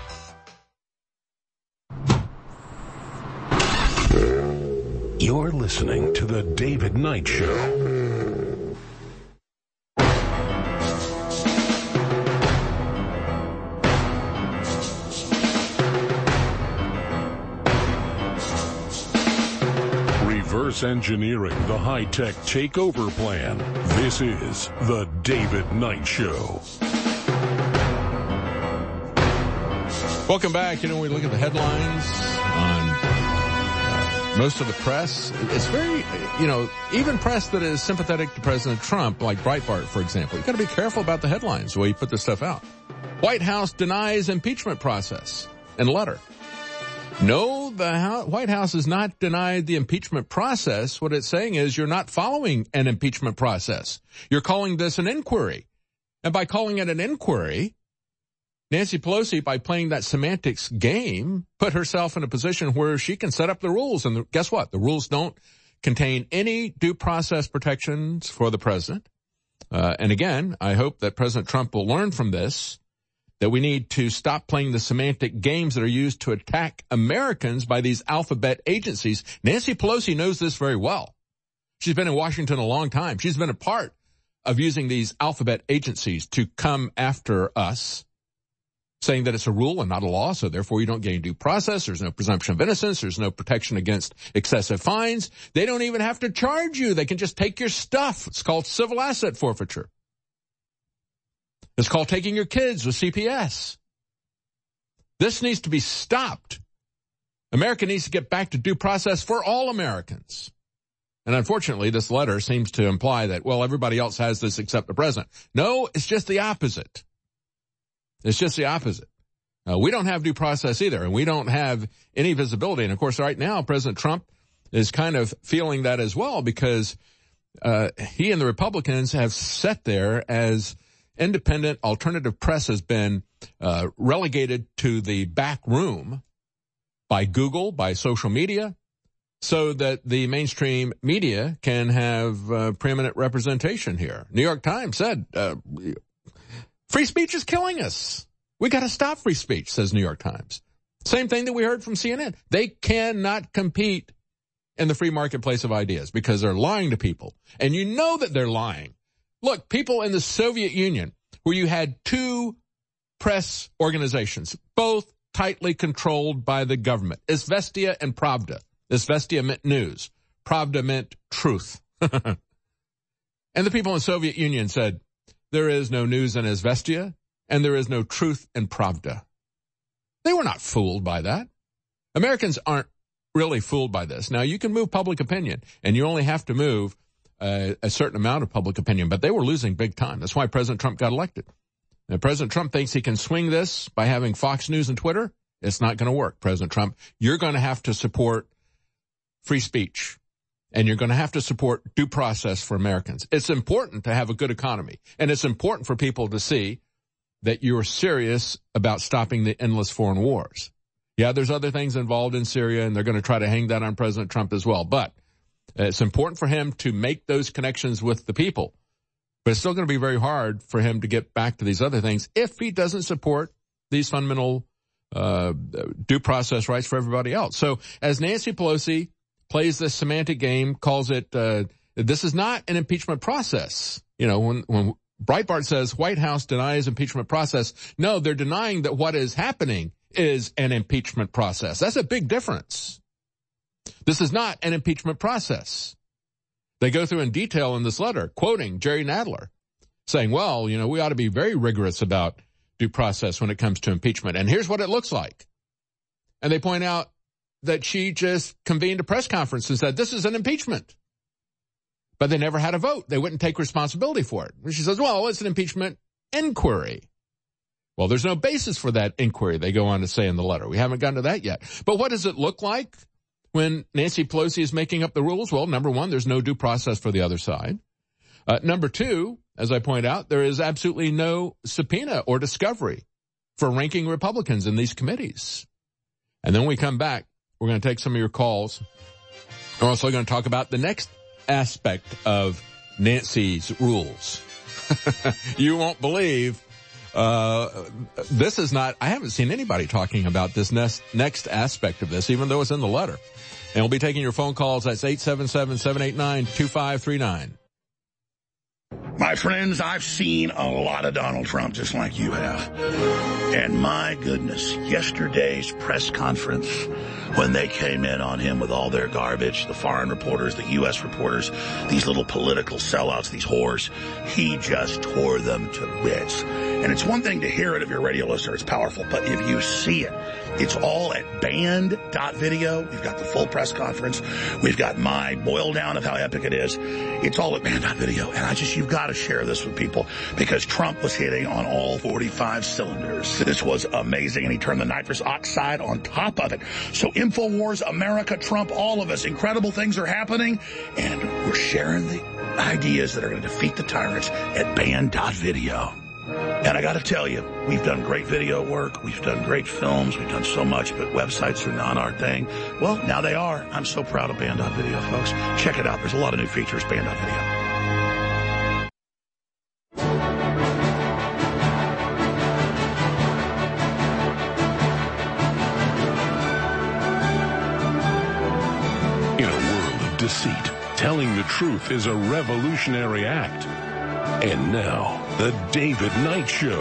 You're listening to The David Knight Show. Reverse engineering the high-tech takeover plan. This is The David Knight Show.
Welcome back. You know, we look at the headlines on most of the press. It's very, even press that is sympathetic to President Trump, like Breitbart, for example. You've got to be careful about the headlines, the way you put this stuff out. White House denies impeachment process in letter. No, the White House has not denied the impeachment process. What it's saying is you're not following an impeachment process. You're calling this an inquiry. And by calling it an inquiry, Nancy Pelosi, by playing that semantics game, put herself in a position where she can set up the rules. And guess what? The rules don't contain any due process protections for the president. And again, I hope that President Trump will learn from this, that we need to stop playing the semantic games that are used to attack Americans by these alphabet agencies. Nancy Pelosi knows this very well. She's been in Washington a long time. She's been a part of using these alphabet agencies to come after us, saying that it's a rule and not a law, so therefore you don't gain due process. There's no presumption of innocence. There's no protection against excessive fines. They don't even have to charge you. They can just take your stuff. It's called civil asset forfeiture. It's called taking your kids with CPS. This needs to be stopped. America needs to get back to due process for all Americans. And unfortunately, this letter seems to imply that, well, everybody else has this except the president. No, it's just the opposite. It's just the opposite. We don't have due process either, and we don't have any visibility. And, of course, right now, President Trump is kind of feeling that as well, because he and the Republicans have sat there as independent alternative press has been relegated to the back room by Google, by social media, so that the mainstream media can have preeminent representation here. New York Times said, free speech is killing us. We got to stop free speech, says New York Times. Same thing that we heard from CNN. They cannot compete in the free marketplace of ideas because they're lying to people. And you know that they're lying. Look, people in the Soviet Union, where you had two press organizations, both tightly controlled by the government, Izvestia and Pravda. Izvestia meant news. Pravda meant truth. And the people in the Soviet Union said, there is no news in Izvestia, and there is no truth in Pravda. They were not fooled by that. Americans aren't really fooled by this. Now, you can move public opinion, and you only have to move a certain amount of public opinion, but they were losing big time. That's why President Trump got elected. And President Trump thinks he can swing this by having Fox News and Twitter. It's not going to work, President Trump. You're going to have to support free speech, and you're going to have to support due process for Americans. It's important to have a good economy, and it's important for people to see that you're serious about stopping the endless foreign wars. Yeah, there's other things involved in Syria, and they're going to try to hang that on President Trump as well, but it's important for him to make those connections with the people, but it's still going to be very hard for him to get back to these other things if he doesn't support these fundamental due process rights for everybody else. So as Nancy Pelosi plays this semantic game, calls it, this is not an impeachment process. You know, when Breitbart says White House denies impeachment process, no, they're denying that what is happening is an impeachment process. That's a big difference. This is not an impeachment process. They go through in detail in this letter, quoting Jerry Nadler, saying, well, you know, we ought to be very rigorous about due process when it comes to impeachment. And here's what it looks like. And they point out that she just convened a press conference and said, this is an impeachment. But they never had a vote. They wouldn't take responsibility for it. And she says, well, it's an impeachment inquiry. Well, there's no basis for that inquiry, they go on to say in the letter. We haven't gotten to that yet. But what does it look like when Nancy Pelosi is making up the rules? Well, number one, there's no due process for the other side. Number two, as I point out, there is absolutely no subpoena or discovery for ranking Republicans in these committees. And then when we come back, we're going to take some of your calls. We're also going to talk about the next aspect of Nancy's rules. You won't believe this is not, I haven't seen anybody talking about this next aspect of this, even though it's in the letter. And we'll be taking your phone calls. That's 877-789-2539.
My friends, I've seen a lot of Donald Trump just like you have. And my goodness, yesterday's press conference, when they came in on him with all their garbage, the foreign reporters, the U.S. reporters, these little political sellouts, these whores, he just tore them to bits. And it's one thing to hear it if you're a radio listener, it's powerful, but if you see it, it's all at band.video. We've got the full press conference. We've got my boil down of how epic it is. It's all at band.video. And you've got to share this with people because Trump was hitting on all 45 cylinders. This was amazing. And he turned the nitrous oxide on top of it. So InfoWars, America, Trump, all of us, incredible things are happening. And we're sharing the ideas that are going to defeat the tyrants at band.video. And I got to tell you, we've done great video work. We've done great films. We've done so much, but websites are not our thing. Well, now they are. I'm so proud of Band.video, folks. Check it out. There's a lot of new features, Band.video.
In a world of deceit, telling the truth is a revolutionary act. And now, The David Knight Show.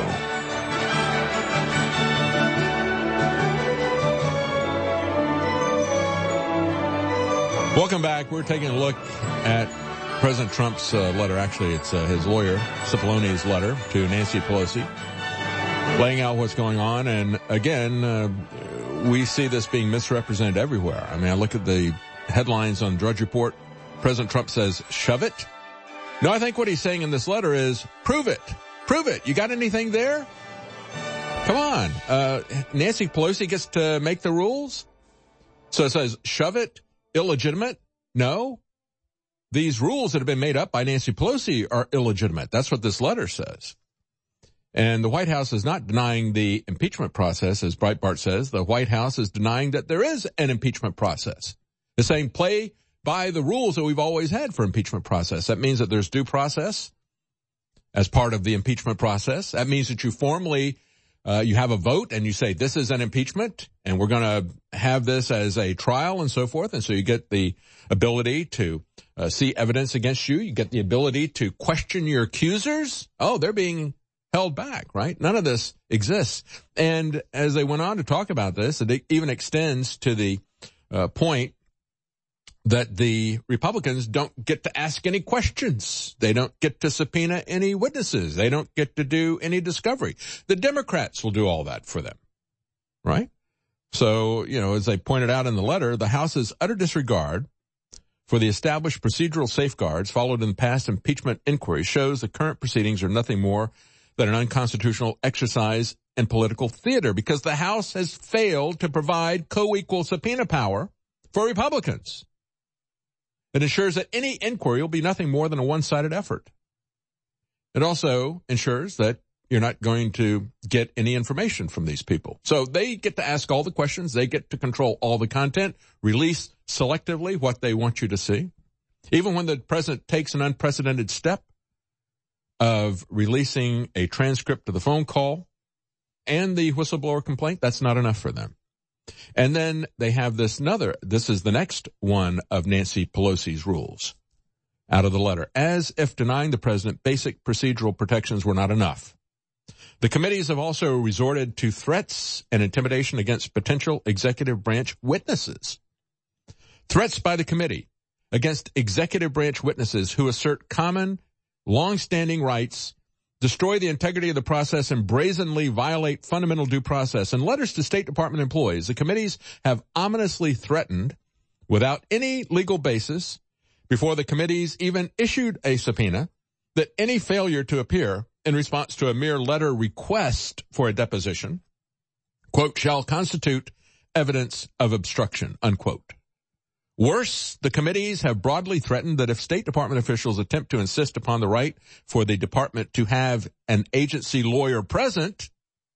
Welcome back. We're taking a look at President Trump's letter. Actually, it's his lawyer, Cipollone's letter to Nancy Pelosi, laying out what's going on. And again, we see this being misrepresented everywhere. I mean, I look at the headlines on Drudge Report. President Trump says, shove it. No, I think what he's saying in this letter is, prove it. Prove it. You got anything there? Come on. Nancy Pelosi gets to make the rules? So it says, shove it, illegitimate? No. These rules that have been made up by Nancy Pelosi are illegitimate. That's what this letter says. And the White House is not denying the impeachment process, as Breitbart says. The White House is denying that there is an impeachment process. They're saying play by the rules that we've always had for impeachment process. That means that there's due process as part of the impeachment process. That means that you formally, you have a vote and you say, this is an impeachment and we're going to have this as a trial and so forth. And so you get the ability to see evidence against you. You get the ability to question your accusers. Oh, they're being held back, right? None of this exists. And as they went on to talk about this, it even extends to the point that the Republicans don't get to ask any questions. They don't get to subpoena any witnesses. They don't get to do any discovery. The Democrats will do all that for them, right? So, you know, as they pointed out in the letter, the House's utter disregard for the established procedural safeguards followed in the past impeachment inquiry shows the current proceedings are nothing more than an unconstitutional exercise in political theater because the House has failed to provide co-equal subpoena power for Republicans. It ensures that any inquiry will be nothing more than a one-sided effort. It also ensures that you're not going to get any information from these people. So they get to ask all the questions. They get to control all the content, release selectively what they want you to see. Even when the president takes an unprecedented step of releasing a transcript of the phone call and the whistleblower complaint, that's not enough for them. And then they have this is the next one of Nancy Pelosi's rules out of the letter. As if denying the president basic procedural protections were not enough. The committees have also resorted to threats and intimidation against potential executive branch witnesses. Threats by the committee against executive branch witnesses who assert common, long-standing rights, destroy the integrity of the process, and brazenly violate fundamental due process. In letters to State Department employees, the committees have ominously threatened, without any legal basis, before the committees even issued a subpoena, that any failure to appear in response to a mere letter request for a deposition, quote, shall constitute evidence of obstruction, unquote. Worse, the committees have broadly threatened that if State Department officials attempt to insist upon the right for the department to have an agency lawyer present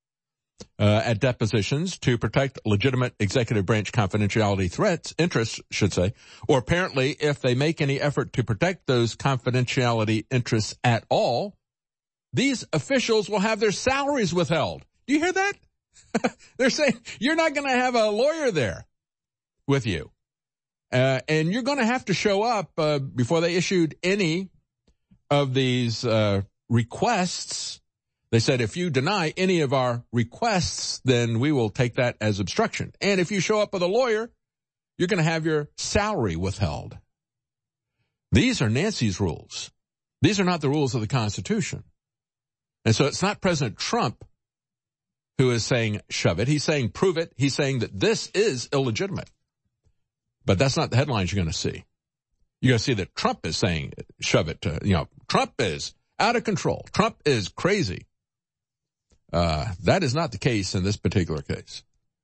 at depositions to protect legitimate executive branch confidentiality interests, or apparently if they make any effort to protect those confidentiality interests at all, these officials will have their salaries withheld. Do you hear that? They're saying you're not going to have a lawyer there with you. And you're going to have to show up before they issued any of these requests. They said if you deny any of our requests, then we will take that as obstruction. And if you show up with a lawyer, you're going to have your salary withheld. These are Nancy's rules. These are not the rules of the Constitution. And so it's not President Trump who is saying shove it. He's saying prove it. He's saying that this is illegitimate. But that's not the headlines you're going to see. You're going to see that Trump is saying shove it. Trump is out of control. Trump is crazy. That is not the case in this particular case.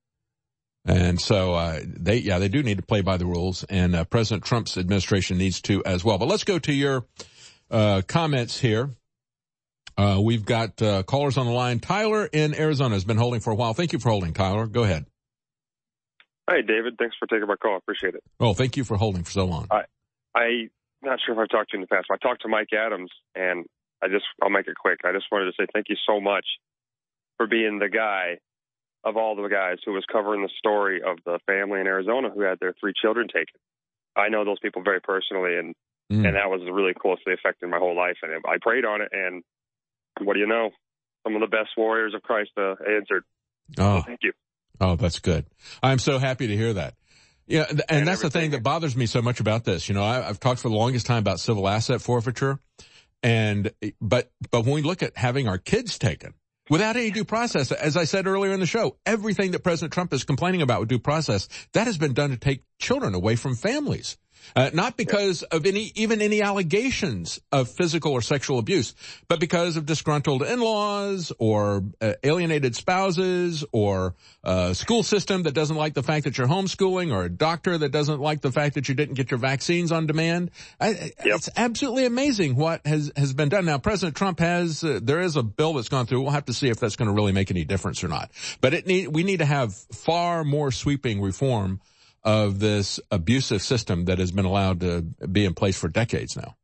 And so they do need to play by the rules, and President Trump's administration needs to as well. But let's go to your comments here. We've got callers on the line. Tyler in Arizona has been holding for a while. Thank you for holding, Tyler. Go ahead.
Hi, David. Thanks for taking my call. I appreciate it.
Oh, thank you for holding for so long.
I'm not sure if I've talked to you in the past. I talked to Mike Adams, and I'll make it quick. I just wanted to say thank you so much for being the guy of all the guys who was covering the story of the family in Arizona who had their 3 children taken. I know those people very personally, and that was really closely affecting my whole life. And I prayed on it, and what do you know? Some of the best warriors of Christ answered.
Oh,
so thank you.
Oh, that's good. I'm so happy to hear that. Yeah, and that's the thing that bothers me so much about this. I've talked for the longest time about civil asset forfeiture, but when we look at having our kids taken without any due process, as I said earlier in the show, everything that President Trump is complaining about with due process, that has been done to take children away from families. Not because of any allegations of physical or sexual abuse, but because of disgruntled in-laws or alienated spouses or a school system that doesn't like the fact that you're homeschooling or a doctor that doesn't like the fact that you didn't get your vaccines on demand. It's absolutely amazing what has been done. Now, President Trump there is a bill that's gone through. We'll have to see if that's going to really make any difference or not. But we need to have far more sweeping reform of this abusive system that has been allowed to be in place for decades now.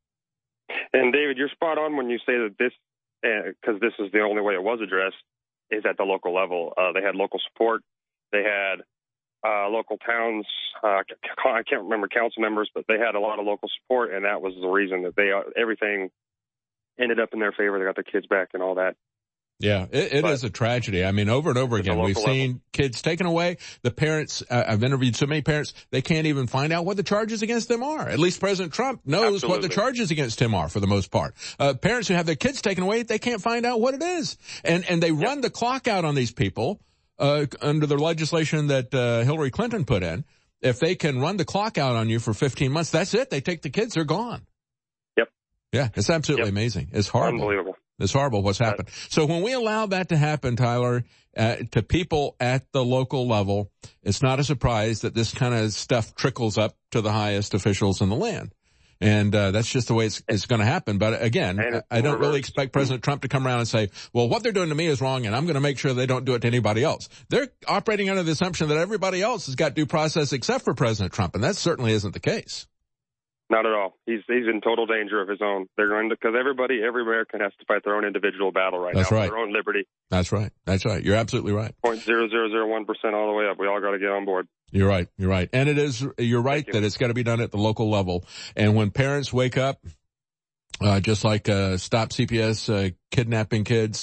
And David, you're spot on when you say that this, because this is the only way it was addressed, is at the local level. They had local support. They had local towns. I can't remember council members, but they had a lot of local support, and that was the reason that everything ended up in their favor. They got their kids back and all that.
Yeah, it is a tragedy. I mean, over and over again, we've seen kids taken away. The parents, I've interviewed so many parents, they can't even find out what the charges against them are. At least President Trump knows what the charges against him are for the most part. Parents who have their kids taken away, they can't find out what it is. And they run the clock out on these people, under the legislation that, Hillary Clinton put in. If they can run the clock out on you for 15 months, that's it. They take the kids, they're gone.
Yep.
Yeah, it's absolutely amazing. It's horrible.
Unbelievable.
It's horrible what's happened. So when we allow that to happen, Tyler, to people at the local level, it's not a surprise that this kind of stuff trickles up to the highest officials in the land. And that's just the way it's going to happen. But again, I don't really expect President Trump to come around and say, well, what they're doing to me is wrong, and I'm going to make sure they don't do it to anybody else. They're operating under the assumption that everybody else has got due process except for President Trump, and that certainly isn't the case.
Not at all. He's in total danger of his own. They're going to, because every American has to fight their own individual battle right now. That's right. Their own liberty.
That's right. That's right. You're absolutely right.
0.0001% all the way up. We all got to get on board.
You're right. You're right. And you're right that it's got to be done at the local level. And when parents wake up, just like Stop CPS kidnapping kids,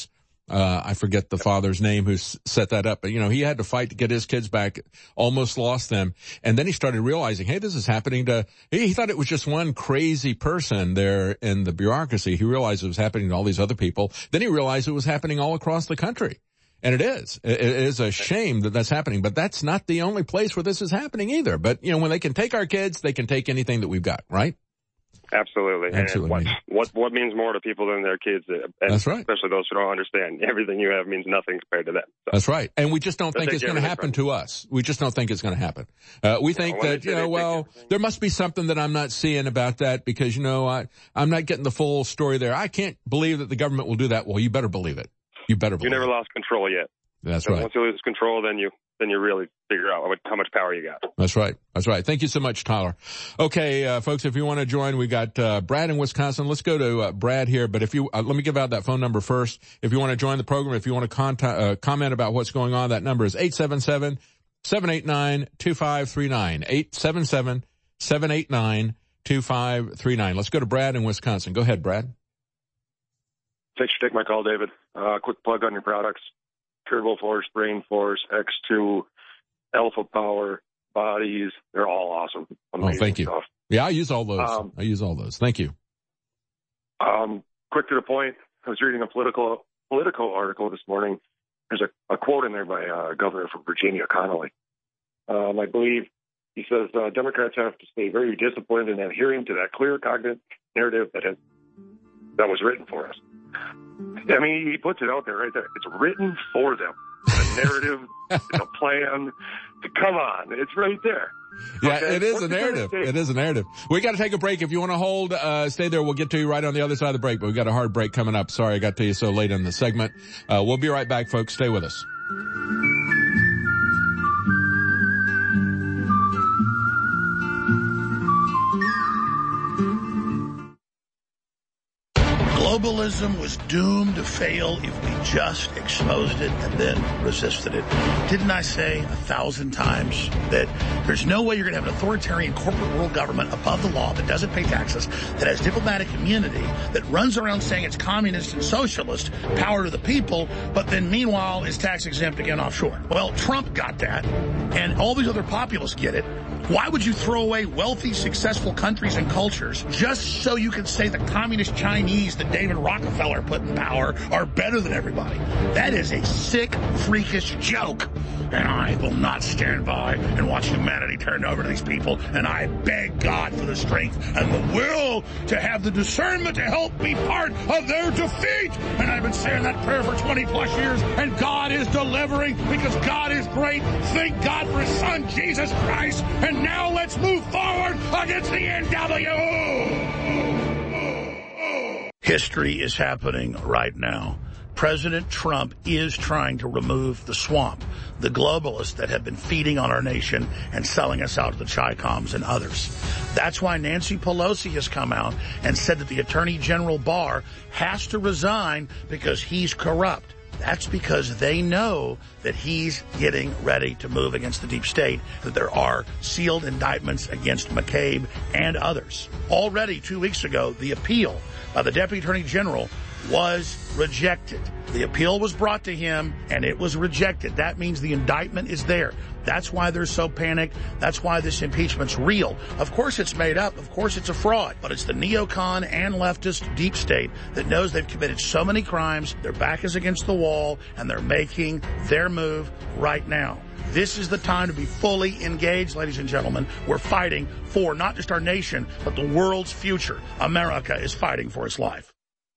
I forget the father's name who set that up, but he had to fight to get his kids back, almost lost them. And then he started realizing, hey, this is happening he thought it was just one crazy person there in the bureaucracy. He realized it was happening to all these other people. Then he realized it was happening all across the country. And it is. It is a shame that that's happening, but that's not the only place where this is happening either. But, when they can take our kids, they can take anything that we've got, right?
Absolutely. And what means more to people than their kids? And
that's right.
Especially those who don't understand. Everything you have means nothing compared to them. So.
That's right. And we just don't think it's going to happen to us. We just don't think it's going to happen. We think that, there must be something that I'm not seeing about that because, I'm not getting the full story there. I can't believe that the government will do that. Well, you better believe it. You better believe it.
You never lost control yet.
That's right.
Once you lose control, then you really figure out how much power you got.
That's right. Thank you so much, Tyler. Okay, folks, if you want to join, we got Brad in Wisconsin. Let's go to Brad here. But if you let me give out that phone number first. If you want to join the program, if you want to comment about what's going on, that number is 877-789-2539. 877-789-2539. Let's go to Brad in Wisconsin. Go ahead, Brad.
Thanks for taking my call, David. Quick plug on your products. Turbo Force, Brain Force, X2, Alpha Power, Bodies. They're all awesome. Amazing
thank you.
Stuff.
Yeah, I use all those. Thank you.
Quick to the point. I was reading a Politico article this morning. There's a quote in there by Governor from Virginia, Connolly. I believe he says Democrats have to stay very disciplined in adhering to that clear cognitive narrative that was written for us. I mean, he puts it out there right there. It's written for them. A narrative, it's a plan. Come on, it's right there.
Yeah, okay? It is a narrative. It is a narrative. We got to take a break. If you want to hold, stay there. We'll get to you right on the other side of the break. But we got a hard break coming up. Sorry I got to you so late in the segment. We'll be right back, folks. Stay with us.
Globalism was doomed to fail if we just exposed it and then resisted it. Didn't I say 1,000 times that there's no way you're going to have an authoritarian corporate world government above the law that doesn't pay taxes, that has diplomatic immunity, that runs around saying it's communist and socialist, power to the people, but then meanwhile is tax exempt again offshore? Well, Trump got that, and all these other populists get it. Why would you throw away wealthy, successful countries and cultures just so you can say the communist Chinese that David Rockefeller put in power are better than everybody? That is a sick, freakish joke. And I will not stand by and watch humanity turn over to these people. And I beg God for the strength and the will to have the discernment to help be part of their defeat. And I've been saying that prayer for 20 plus years, and God is delivering because God is great. Thank God for his son, Jesus Christ. And now let's move forward against the NWO. History is happening right now. President Trump is trying to remove the swamp, the globalists that have been feeding on our nation and selling us out to the Chi-Coms and others. That's why Nancy Pelosi has come out and said that the Attorney General Barr has to resign because he's corrupt. That's because they know that he's getting ready to move against the deep state, that there are sealed indictments against McCabe and others. Already 2 weeks ago, the appeal by the Deputy Attorney General was rejected. The appeal was brought to him, and it was rejected. That means the indictment is there. That's why they're so panicked. That's why this impeachment's real. Of course it's made up. Of course it's a fraud. But it's the neocon and leftist deep state that knows they've committed so many crimes, their back is against the wall, and they're making their move right now. This is the time to be fully engaged, ladies and gentlemen. We're fighting for not just our nation, but the world's future. America is fighting for its life.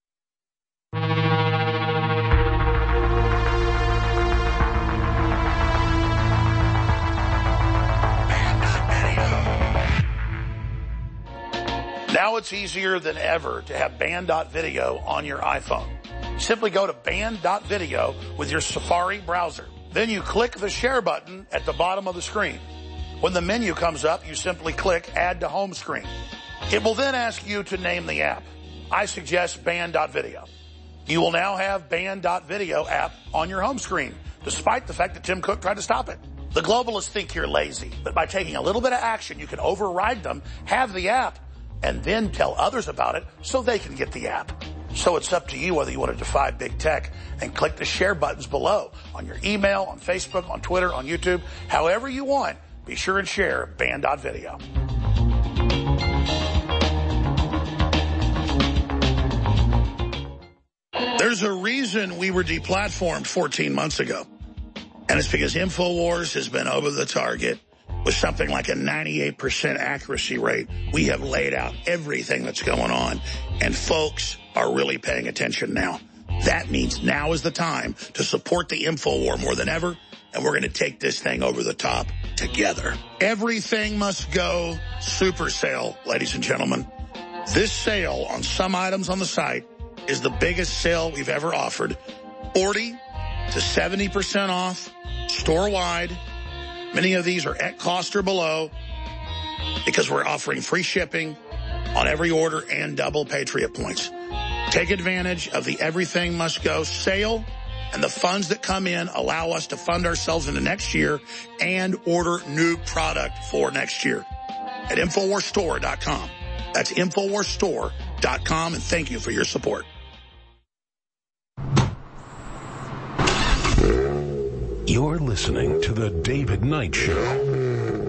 Now it's easier than ever to have Band.video on your iPhone. Simply go to Band.video with your Safari browser. Then you click the share button at the bottom of the screen. When the menu comes up, you simply click Add to Home Screen. It will then ask you to name the app. I suggest Band.video. You will now have Band.video app on your home screen, despite the fact that Tim Cook tried to stop it. The globalists think you're lazy, but by taking a little bit of action, you can override them, have the app, and then tell others about it so they can get the app. So it's up to you whether you want to defy big tech and click the share buttons below on your email, on Facebook, on Twitter, on YouTube, however you want. Be sure and share Band.video. There's a reason we were deplatformed 14 months ago. And it's because InfoWars has been over the target with something like a 98% accuracy rate. We have laid out everything that's going on, and folks are really paying attention now. That means now is the time to support the InfoWar more than ever, and we're going to take this thing over the top together. Everything must go super sale, ladies and gentlemen. This sale on some items on the site is the biggest sale we've ever offered. 40 to 70% off, store-wide. Many of these are at cost or below because we're offering free shipping on every order and double Patriot points. Take advantage of the Everything Must Go sale, and the funds that come in allow us to fund ourselves into next year and order new product for next year at InfoWarsStore.com. That's InfoWarsStore.com, and thank you for your support.
You're listening to The David Knight Show.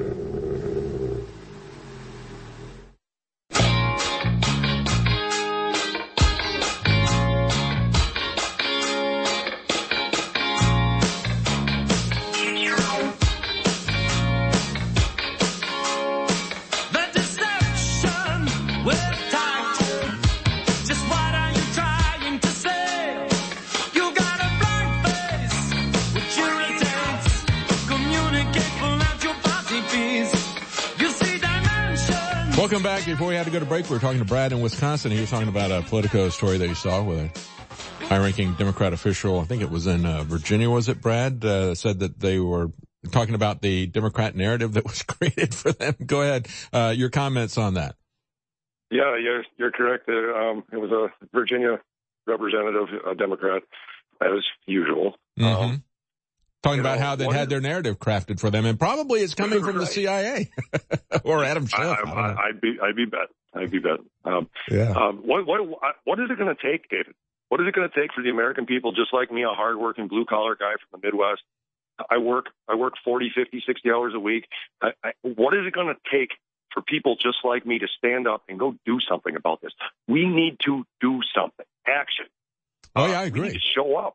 Welcome back. Before we had to go to break, we were talking to Brad in Wisconsin. He was talking about a Politico story that he saw with a high-ranking Democrat official. I think it was in Virginia, was it, Brad? Said that they were talking about the Democrat narrative that was created for them. Go ahead. Your comments on that.
Yeah, you're correct. It was a Virginia representative, a Democrat, as usual.
Mm-hmm. Talking about how they'd had their narrative crafted for them, and probably it's coming from the CIA or Adam Schiff.
I'd be bet.
Yeah.
What is it going to take, David? What is it going to take for the American people, just like me, a hardworking blue collar guy from the Midwest? I work 40, 50, 60 hours a week. What is it going to take for people just like me to stand up and go do something about this? We need to do something. Action.
Oh yeah, I agree.
We need to show up.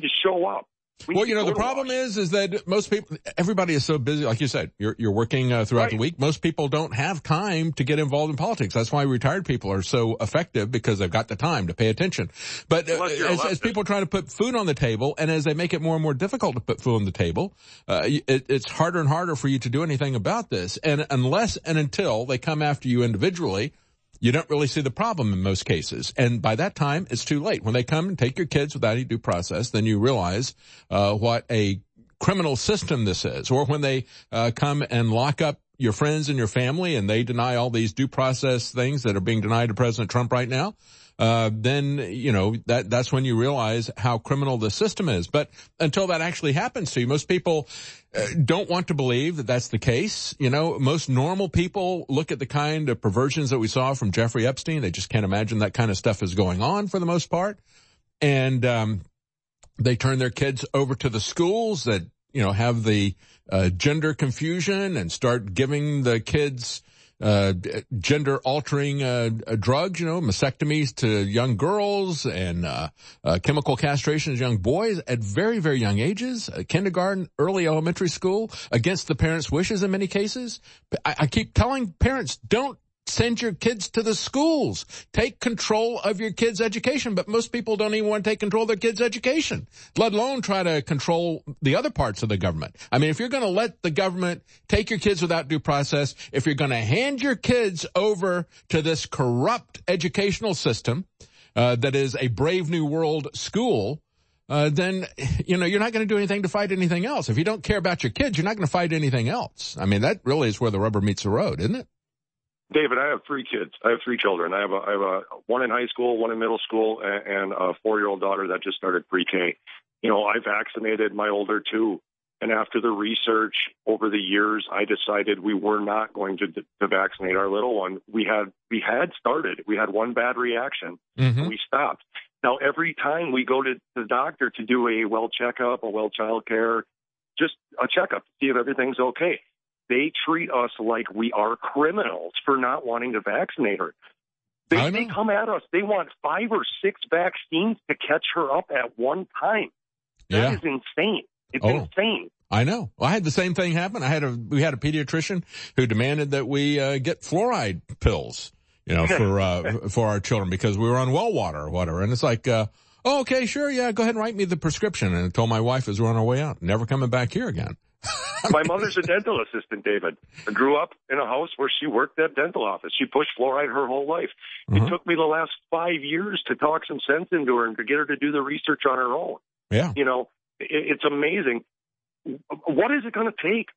Well, the problem is that most people, everybody is so busy. Like you said, you're working throughout the week. Most people don't have time to get involved in politics. That's why retired people are so effective, because they've got the time to pay attention. But as people try to put food on the table, and as they make it more and more difficult to put food on the table, it's harder and harder for you to do anything about this. And unless and until they come after you individually, you don't really see the problem in most cases. And by that time, it's too late. When they come and take your kids without any due process, then you realize what a criminal system this is. Or when they come and lock up your friends and your family, and they deny all these due process things that are being denied to President Trump right now, then, that's when you realize how criminal the system is. But until that actually happens to you, most people don't want to believe that that's the case. Most normal people look at the kind of perversions that we saw from Jeffrey Epstein. They just can't imagine that kind of stuff is going on for the most part. And they turn their kids over to the schools that, have the gender confusion, and start giving the kids gender altering drugs, mastectomies to young girls, and chemical castration to young boys at very, very young ages, kindergarten, early elementary school, against the parents' wishes in many cases. I keep telling parents, don't send your kids to the schools. Take control of your kids' education. But most people don't even want to take control of their kids' education, let alone try to control the other parts of the government. I mean, if you're going to let the government take your kids without due process, if you're going to hand your kids over to this corrupt educational system that is a Brave New World school, then, you're not going to do anything to fight anything else. If you don't care about your kids, you're not going to fight anything else. I mean, that really is where the rubber meets the road, isn't it?
David, I have 3 kids. I have 3 children. I have a one in high school, one in middle school, and a 4-year-old daughter that just started pre-K. I vaccinated my older 2 And after the research over the years, I decided we were not going to vaccinate our little one. We had started. We had one bad reaction, and we stopped. Now, every time we go to the doctor to do a well checkup, a well child care, just a checkup to see if everything's okay, they treat us like we are criminals for not wanting to vaccinate her. They come at us. They want 5 or 6 vaccines to catch her up at one time. That is insane. It's insane.
I know. Well, I had the same thing happen. We had a pediatrician who demanded that we get fluoride pills, for our children because we were on well water or whatever. And it's like, okay, sure, yeah, go ahead and write me the prescription. And I told my wife as we're on our way out, never coming back here again.
My mother's a dental assistant, David. I grew up in a house where she worked at dental office. She pushed fluoride her whole life. It took me the last 5 years to talk some sense into her and to get her to do the research on her own. Yeah. It's amazing. What is it going to take?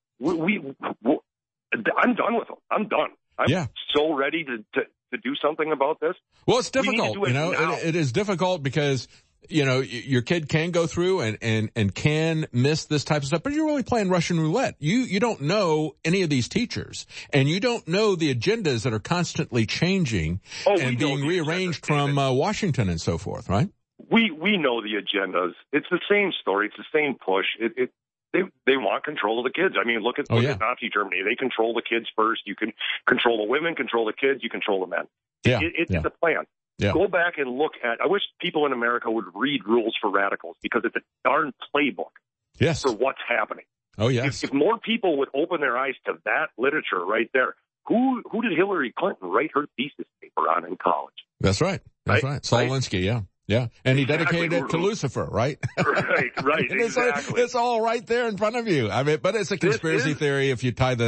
I'm done with them. I'm done. I'm so ready to do something about this.
Well, it's difficult. It is difficult because your kid can go through and can miss this type of stuff, but you're really playing Russian roulette. You don't know any of these teachers, and you don't know the agendas that are constantly changing and being rearranged from Washington and so forth, right?
We know the agendas. It's the same story. It's the same push. They want control of the kids. I mean, look at Nazi Germany. They control the kids first. You can control the women, control the kids, you control the men. It's a plan. Yeah. Go back and look at, I wish people in America would read Rules for Radicals because it's a darn playbook for what's happening. Oh, yes. If more people would open their eyes to that literature right there, who did Hillary Clinton write her thesis paper on in college?
That's right. That's right. Saul Alinsky, yeah. And he dedicated it to Lucifer, right?
Right, exactly.
It's all right there in front of you. I mean, but it's a conspiracy theory if you tie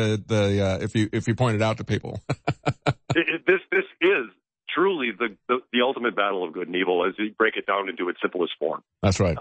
if you point it out to people.
This is truly the ultimate battle of good and evil as you break it down into its simplest form.
That's right.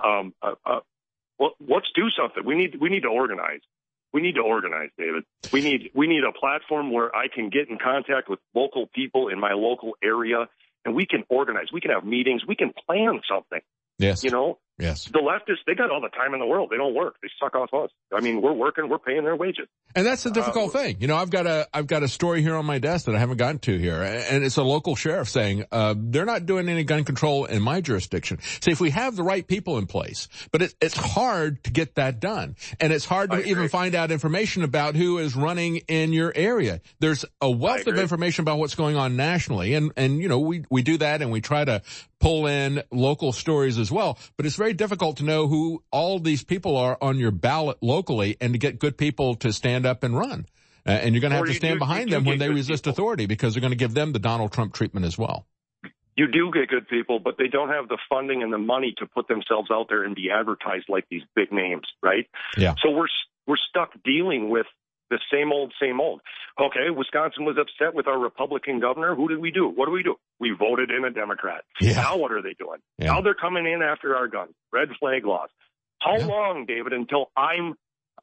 Well, let's do something. We need to organize. We need to organize, David. We need a platform where I can get in contact with local people in my local area, and we can organize. We can have meetings. We can plan something.
Yes.
Yes. The leftists, they got all the time in the world. They don't work. They suck off us. I mean, we're working. We're paying their wages.
And that's the difficult thing. I've got a story here on my desk that I haven't gotten to here. And it's a local sheriff saying, they're not doing any gun control in my jurisdiction. See, if we have the right people in place, but it's hard to get that done. And it's hard to even find out information about who is running in your area. There's a wealth of information about what's going on nationally. And we do that and we try to pull in local stories as well. But it's very difficult to know who all these people are on your ballot locally and to get good people to stand up and run. And you're going to have to stand behind them when they resist authority because they're going to give them the Donald Trump treatment as well.
You do get good people, but they don't have the funding and the money to put themselves out there and be advertised like these big names, right? Yeah. So we're stuck dealing with the same old. Okay, Wisconsin was upset with our Republican governor. Who did we do? What do we do? We voted in a Democrat. Yeah. Now what are they doing? Yeah. Now they're coming in after our guns. Red flag laws. How long, David, until I'm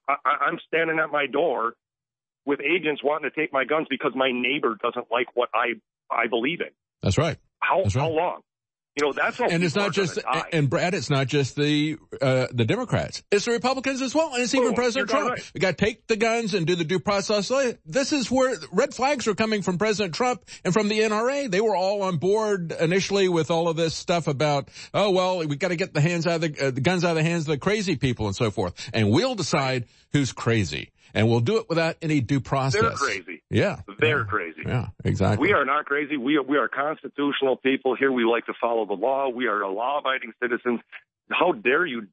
standing at my door with agents wanting to take my guns because my neighbor doesn't like what I believe in?
That's right.
How long? That's all.
And it's not just, and Brad, it's not just the Democrats. It's the Republicans as well. And it's even President Trump. Right. We got to take the guns and do the due process. This is where red flags are coming from President Trump and from the NRA. They were all on board initially with all of this stuff about, we got to get the guns out of the hands of the crazy people and so forth. And we'll decide who's crazy. And we'll do it without any due process.
They're crazy.
Yeah.
They're crazy.
Yeah, exactly.
We are not crazy. We are constitutional people here. We like to follow the law. We are law-abiding citizens. How dare you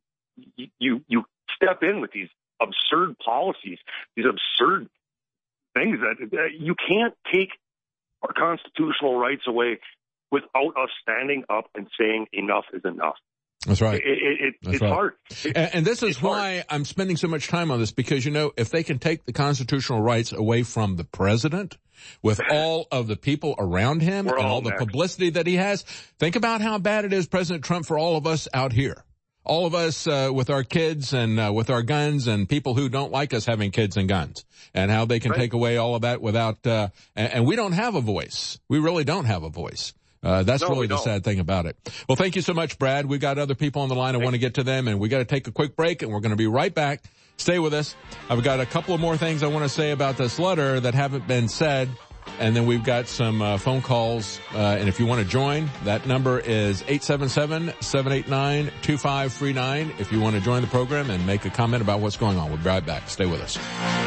step in with these absurd policies, these absurd things that you can't take our constitutional rights away without us standing up and saying enough is enough.
That's right.
It's hard.
And this is why I'm spending so much time on this, because, if they can take the constitutional rights away from the president with all of the people around him and all the publicity that he has, think about how bad it is, President Trump, for all of us out here. All of us with our kids and with our guns and people who don't like us having kids and guns, and how they can take away all of that without and we don't have a voice. We really don't have a voice. That's really the sad thing about it. Well, thank you so much, Brad. We've got other people on the line. I want to get to them, and we got to take a quick break, and we're going to be right back Stay with us. I've got a couple of more things I want to say about this letter that haven't been said. And then we've got some phone calls. And if you want to join, that number is 877-789-2539. If you want to join the program and make a comment about what's going on. We'll be right back. Stay with us.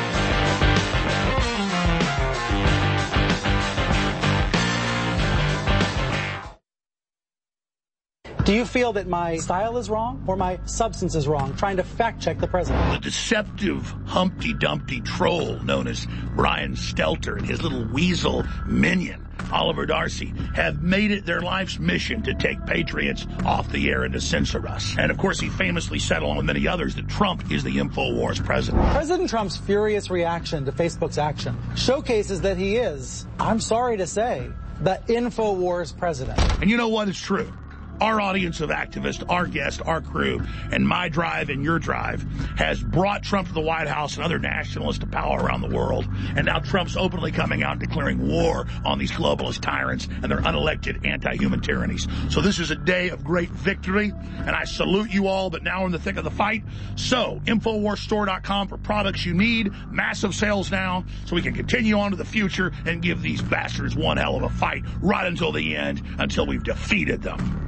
Do you feel that my style is wrong or my substance is wrong, trying to fact-check the president?
The deceptive Humpty Dumpty troll known as Brian Stelter and his little weasel minion, Oliver Darcy, have made it their life's mission to take patriots off the air and to censor us. And, of course, he famously said, along with many others, that Trump is the InfoWars president.
President Trump's furious reaction to Facebook's action showcases that he is, I'm sorry to say, the InfoWars president.
And you know what? It's true. Our audience of activists, our guests, our crew, and my drive and your drive has brought Trump to the White House and other nationalists to power around the world. And now Trump's openly coming out and declaring war on these globalist tyrants and their unelected anti-human tyrannies. So this is a day of great victory, and I salute you all, but now we're in the thick of the fight. So, InfoWarsStore.com for products you need. Massive sales now, so we can continue on to the future and give these bastards one hell of a fight right until the end, until we've defeated them.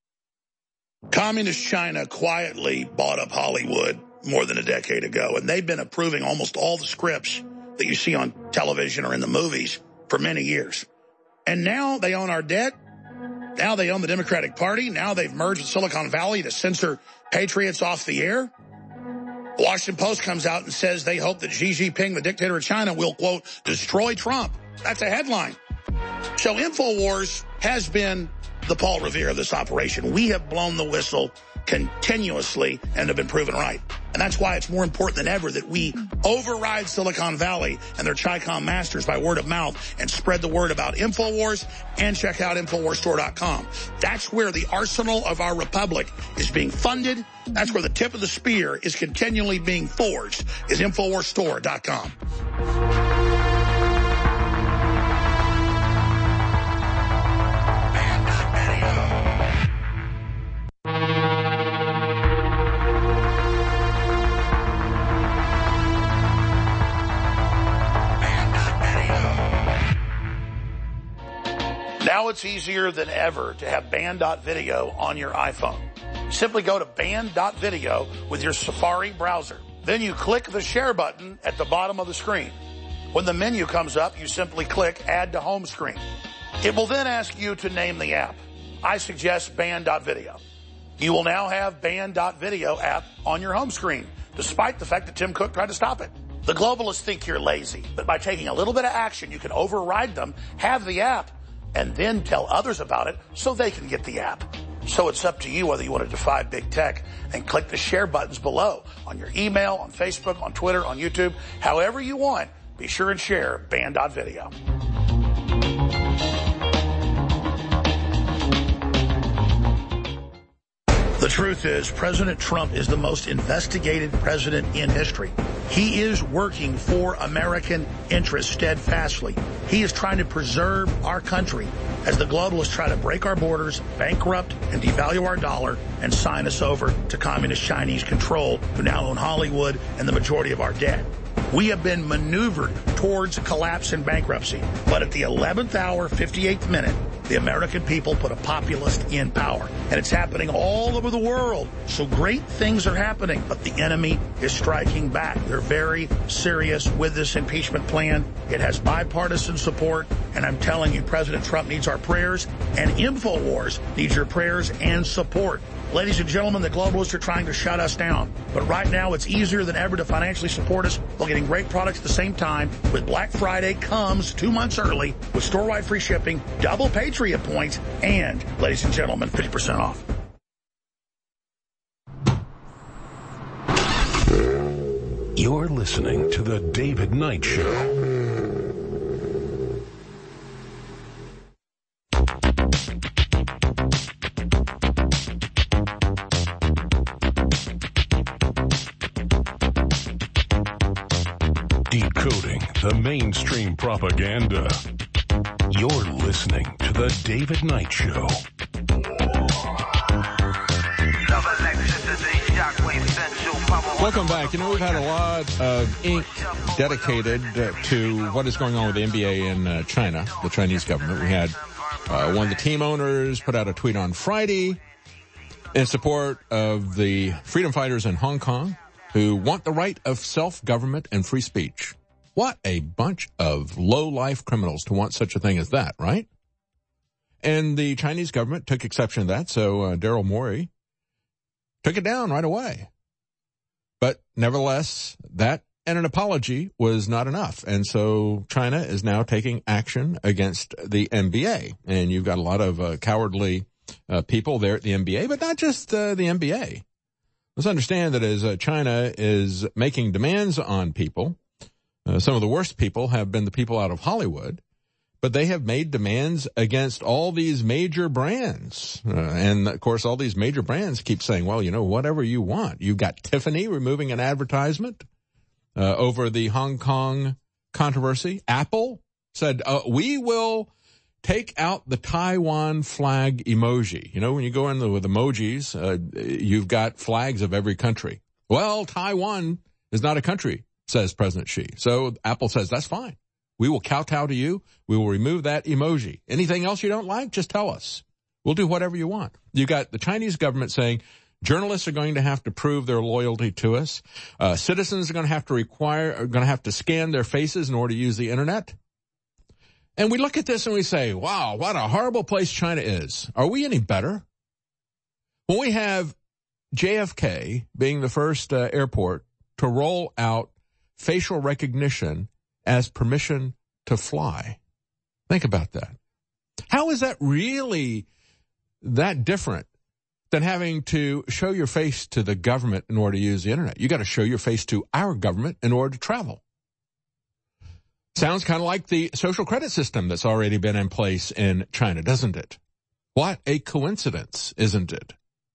Communist China quietly bought up Hollywood more than a decade ago, and they've been approving almost all the scripts that you see on television or in the movies for many years. And now they own our debt. Now they own the Democratic Party. Now they've merged with Silicon Valley to censor patriots off the air. The Washington Post comes out and says they hope that Xi Jinping, the dictator of China, will, quote, destroy Trump. That's a headline. So InfoWars has been the Paul Revere of this operation. We have blown the whistle continuously and have been proven right. And that's why it's more important than ever that we override Silicon Valley and their Chi-Com masters by word of mouth and spread the word about InfoWars and check out InfoWarsStore.com. That's where the arsenal of our republic is being funded. That's where the tip of the spear is continually being forged, is InfoWarsStore.com. Now it's easier than ever to have band.video on your iPhone. Simply go to band.video with your Safari browser. Then you click the share button at the bottom of the screen. When the menu comes up, you simply click Add to Home Screen. It will then ask you to name the app. I suggest band.video. You will now have band.video app on your home screen, despite the fact that Tim Cook tried to stop it. The globalists think you're lazy, but by taking a little bit of action, you can override them, have the app, and then tell others about it so they can get the app. So it's up to you whether you want to defy big tech and click the share buttons below on your email, on Facebook, on Twitter, on YouTube, however you want. Be sure and share band.video. The truth is, President Trump is the most investigated president in history. He is working for American interests steadfastly. He is trying to preserve our country as the globalists try to break our borders, bankrupt and devalue our dollar, and sign us over to communist Chinese control, who now own Hollywood and the majority of our debt. We have been maneuvered towards collapse and bankruptcy. But at the 11th hour, 58th minute, the American people put a populist in power. And it's happening all over the world. So great things are happening, but the enemy is striking back. They're very serious with this impeachment plan. It has bipartisan support. And I'm telling you, President Trump needs our prayers, and InfoWars needs your prayers and support. Ladies and gentlemen, the globalists are trying to shut us down. But right now, it's easier than ever to financially support us while getting great products at the same time. With Black Friday comes 2 months early with store-wide free shipping, double Patriot points, and, ladies and gentlemen, 50% off.
You're listening to The David Knight Show. Decoding the mainstream propaganda. You're listening to The David Knight Show.
Love electricity, shockwave, central power
Welcome back. You know, we've had a lot of ink dedicated to what is going on with the NBA in China, the Chinese government. We had one of the team owners put out a tweet on Friday in support of the freedom fighters in Hong Kong who want the right of self-government and free speech. What a bunch of low-life criminals to want such a thing as that, right? And the Chinese government took exception to that, so Daryl Morey took it down right away. But nevertheless, that and an apology was not enough. And so China is now taking action against the NBA. And you've got a lot of cowardly people there at the NBA, but not just the NBA. Let's understand that as China is making demands on people, some of the worst people have been the people out of Hollywood, but they have made demands against all these major brands. And, of course, all these major brands keep saying, well, you know, whatever you want. You've got Tiffany removing an advertisement over the Hong Kong controversy. Apple said, we will take out the Taiwan flag emoji. You know, when you go in with emojis, you've got flags of every country. Well, Taiwan is not a country, says President Xi. So Apple says, that's fine. We will kowtow to you. We will remove that emoji. Anything else you don't like, just tell us. We'll do whatever you want. You got the Chinese government saying journalists are going to have to prove their loyalty to us. Citizens are going to have to scan their faces in order to use the internet. And we look at this and we say, wow, what a horrible place China is. Are we any better? When we have JFK being the first airport to roll out facial recognition as permission to fly. Think about that. How is that really that different than having to show your face to the government in order to use the internet? You got to show your face to our government in order to travel. Sounds kind of like the social credit system that's already been in place in China, doesn't it? What a coincidence, isn't it?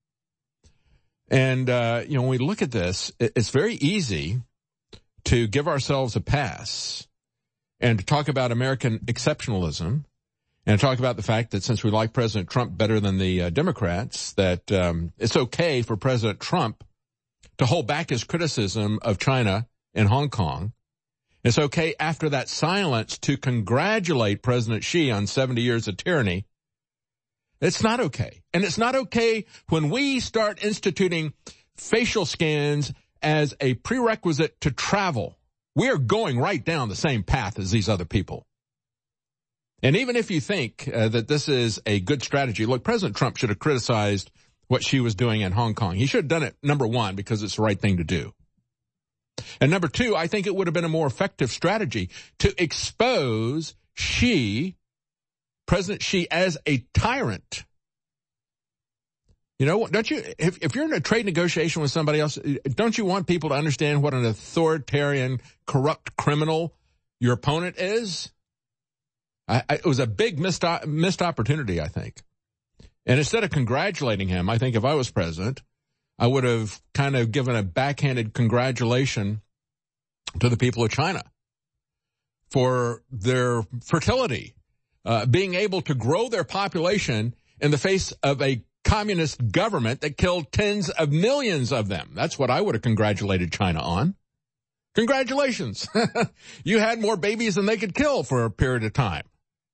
And, when we look at this, it's very easy to give ourselves a pass and to talk about American exceptionalism and talk about the fact that since we like President Trump better than the Democrats, that it's okay for President Trump to hold back his criticism of China and Hong Kong. It's okay after that silence to congratulate President Xi on 70 years of tyranny. It's not okay. And it's not okay when we start instituting facial scans as a prerequisite to travel. We're going right down the same path as these other people. And even if you think that this is a good strategy, look, President Trump should have criticized what Xi was doing in Hong Kong. He should have done it, number one, because it's the right thing to do. And number two, I think it would have been a more effective strategy to expose President Xi, as a tyrant. You know, don't you, if you're in a trade negotiation with somebody else, don't you want people to understand what an authoritarian, corrupt criminal your opponent is? It was a big missed opportunity, I think. And instead of congratulating him, I think if I was president, I would have kind of given a backhanded congratulation to the people of China for their fertility, being able to grow their population in the face of a communist government that killed tens of millions of them. That's what I would have congratulated China on. Congratulations. You had more babies than they could kill for a period of time.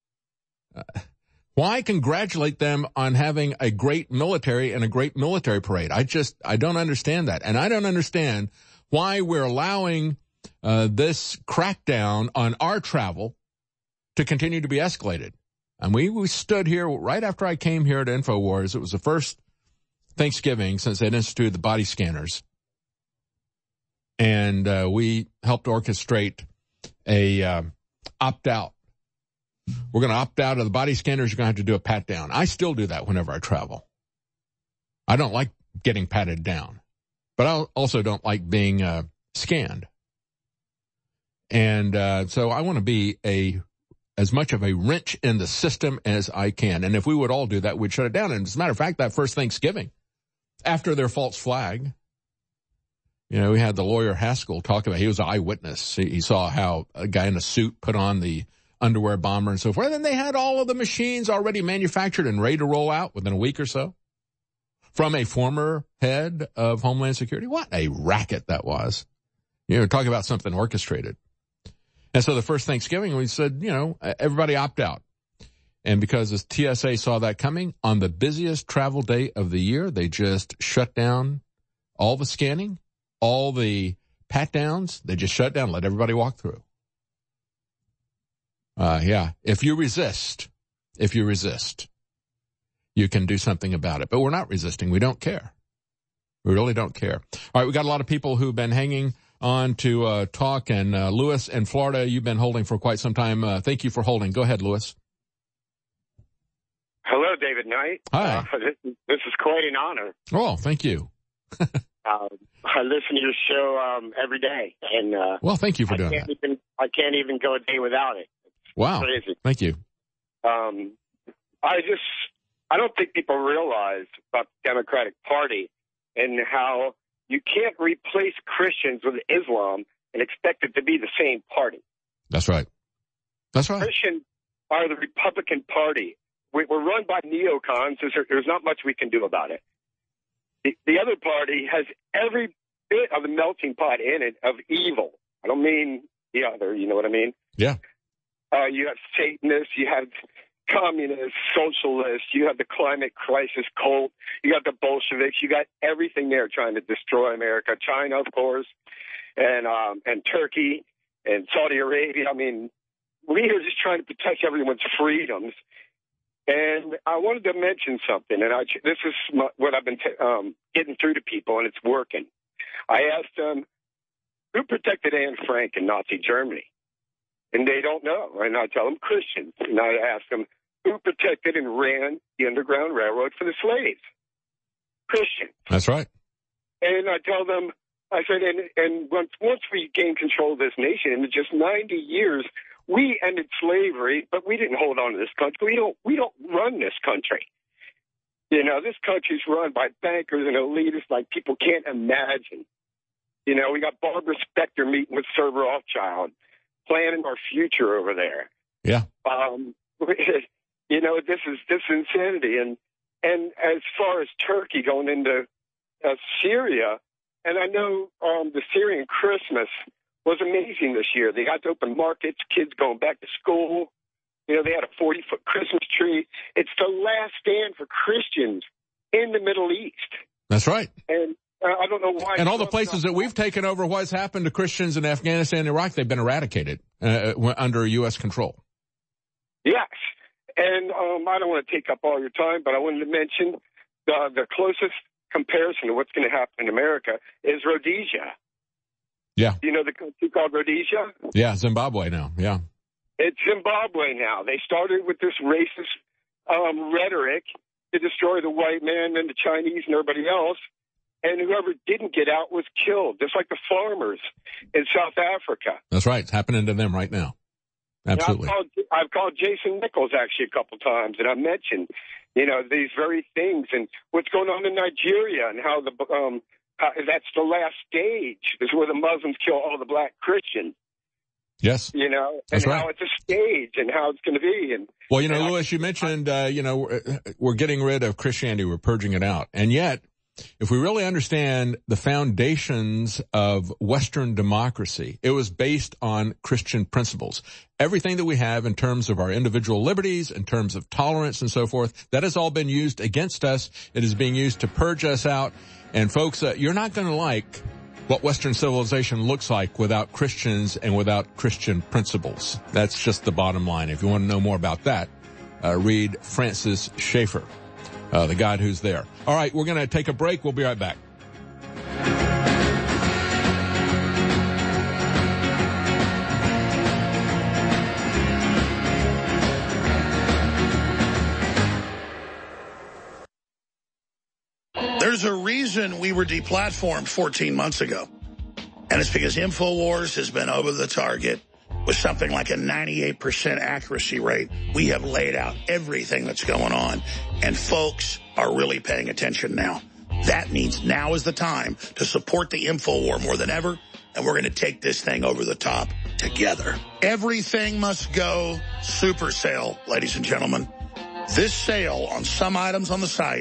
Why congratulate them on having a great military and a great military parade? I don't understand that. And I don't understand why we're allowing this crackdown on our travel to continue to be escalated. And we stood here right after I came here to InfoWars. It was the first Thanksgiving since they'd instituted the body scanners. And we helped orchestrate a opt-out. We're going to opt out of the body scanners. You're going to have to do a pat down. I still do that whenever I travel. I don't like getting patted down, but I also don't like being scanned. And so I want to be as much of a wrench in the system as I can. And if we would all do that, we'd shut it down. And as a matter of fact, that first Thanksgiving, after their false flag, you know, we had the lawyer Haskell talk about, he was an eyewitness. He saw how a guy in a suit put on the underwear bomber and so forth. And then they had all of the machines already manufactured and ready to roll out within a week or so. from a former head of Homeland Security. What a racket that was. Talk about something orchestrated. And so the first Thanksgiving, we said, everybody opt out. And because the TSA saw that coming, on the busiest travel day of the year, they just shut down all the scanning, all the pat-downs. They just shut down, let everybody walk through. If you resist, you can do something about it. But we're not resisting. We don't care. We really don't care. All right, we got a lot of people who've been hanging on to talk, and Lewis in Florida, you've been holding for quite some time. Thank you for holding. Go ahead, Lewis.
Hello, David Knight.
Hi.
This is quite an honor.
Oh, thank you.
I listen to your show every day, and
well, thank you for doing that.
I can't even go a day without it. It's
wow,
crazy.
Thank you.
I don't think people realize about the Democratic Party and how you can't replace Christians with Islam and expect it to be the same party.
That's right. That's right.
Christians are the Republican Party. We're run by neocons. There's not much we can do about it. The other party has every bit of the melting pot in it of evil. I don't mean the other, you know what I mean?
Yeah.
You have Satanists, you have communists, socialists, you have the climate crisis cult, you got the Bolsheviks, you got everything there trying to destroy America. China, of course, and Turkey and Saudi Arabia. I mean, we are just trying to protect everyone's freedoms. And I wanted to mention something, and this is what I've been getting through to people, and it's working. I asked them, who protected Anne Frank in Nazi Germany? And they don't know. And I tell them Christians. And I ask them, who protected and ran the Underground Railroad for the slaves? Christians.
That's right.
And I tell them, I said, and once we gained control of this nation, in just 90 years, we ended slavery, but we didn't hold on to this country. We don't run this country. This country's run by bankers and elitists like people can't imagine. We got Barbara Specter meeting with Sir Rothschild, planning our future over there.
Yeah.
This is insanity. And as far as Turkey going into Syria, and I know the Syrian Christmas was amazing this year. They got to open markets, kids going back to school. They had a 40-foot Christmas tree. It's the last stand for Christians in the Middle East.
That's right.
And I don't know why.
And all the places that we've taken over, what's happened to Christians in Afghanistan and Iraq, they've been eradicated under U.S. control.
Yes. And I don't want to take up all your time, but I wanted to mention the closest comparison to what's going to happen in America is Rhodesia.
Yeah.
You know the country called Rhodesia?
Yeah, Zimbabwe now, yeah.
It's Zimbabwe now. They started with this racist rhetoric to destroy the white man and the Chinese and everybody else, and whoever didn't get out was killed, just like the farmers in South Africa.
That's right. It's happening to them right now. Absolutely.
I've called Jason Nichols actually a couple times, and I mentioned, these very things and what's going on in Nigeria and how that's the last stage is where the Muslims kill all the black Christians.
Yes.
And
that's right.
How it's a stage and how it's going to be.
Well, Lewis, you mentioned, we're getting rid of Christianity. We're purging it out. And yet, if we really understand the foundations of Western democracy, it was based on Christian principles. Everything that we have in terms of our individual liberties, in terms of tolerance and so forth, that has all been used against us. It is being used to purge us out. And folks, you're not going to like what Western civilization looks like without Christians and without Christian principles. That's just the bottom line. If you want to know more about that, read Francis Schaeffer, the guy who's there. All right, we're going to take a break. We'll be right back.
There's a reason we were deplatformed 14 months ago. And it's because InfoWars has been over the target with something like a 98% accuracy rate. We have laid out everything that's going on. And folks are really paying attention now. That means now is the time to support the InfoWar more than ever. And we're going to take this thing over the top together. Everything must go super sale, ladies and gentlemen. This sale on some items on the site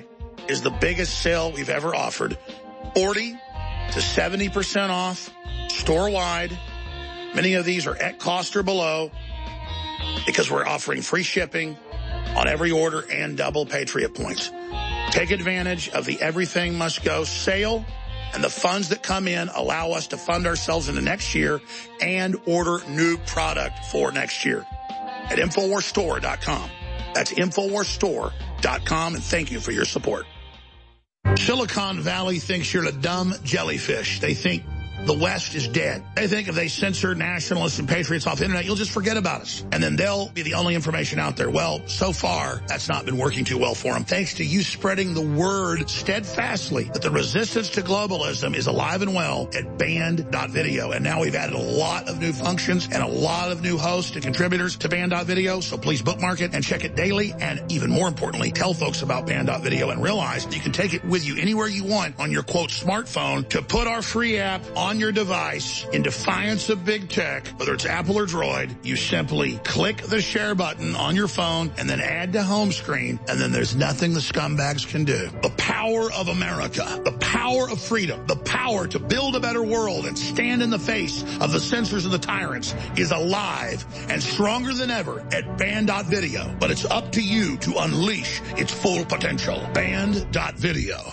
is the biggest sale we've ever offered. 40 to 70% off, store-wide. Many of these are at cost or below because we're offering free shipping on every order and double Patriot points. Take advantage of the Everything Must Go sale, and the funds that come in allow us to fund ourselves into next year and order new product for next year at InfoWarsStore.com. That's InfoWarsStore.com, and thank you for your support. Silicon Valley thinks you're a dumb jellyfish. They think the West is dead. They think if they censor nationalists and patriots off the internet, you'll just forget about us. And then they'll be the only information out there. Well, so far, that's not been working too well for them. Thanks to you spreading the word steadfastly that the resistance to globalism is alive and well at band.video. And now we've added a lot of new functions and a lot of new hosts and contributors to band.video. So please bookmark it and check it daily. And even more importantly, tell folks about band.video and realize you can take it with you anywhere you want on your, quote, smartphone to put our free app on your device in defiance of big tech, whether it's Apple or Droid. You simply click the share button on your phone and then add to home screen, and then there's nothing the scumbags can do. The power of America, the power of freedom, the power to build a better world and stand in the face of the censors and the tyrants is alive and stronger than ever at band.video. But it's up to you to unleash its full potential. Band.video.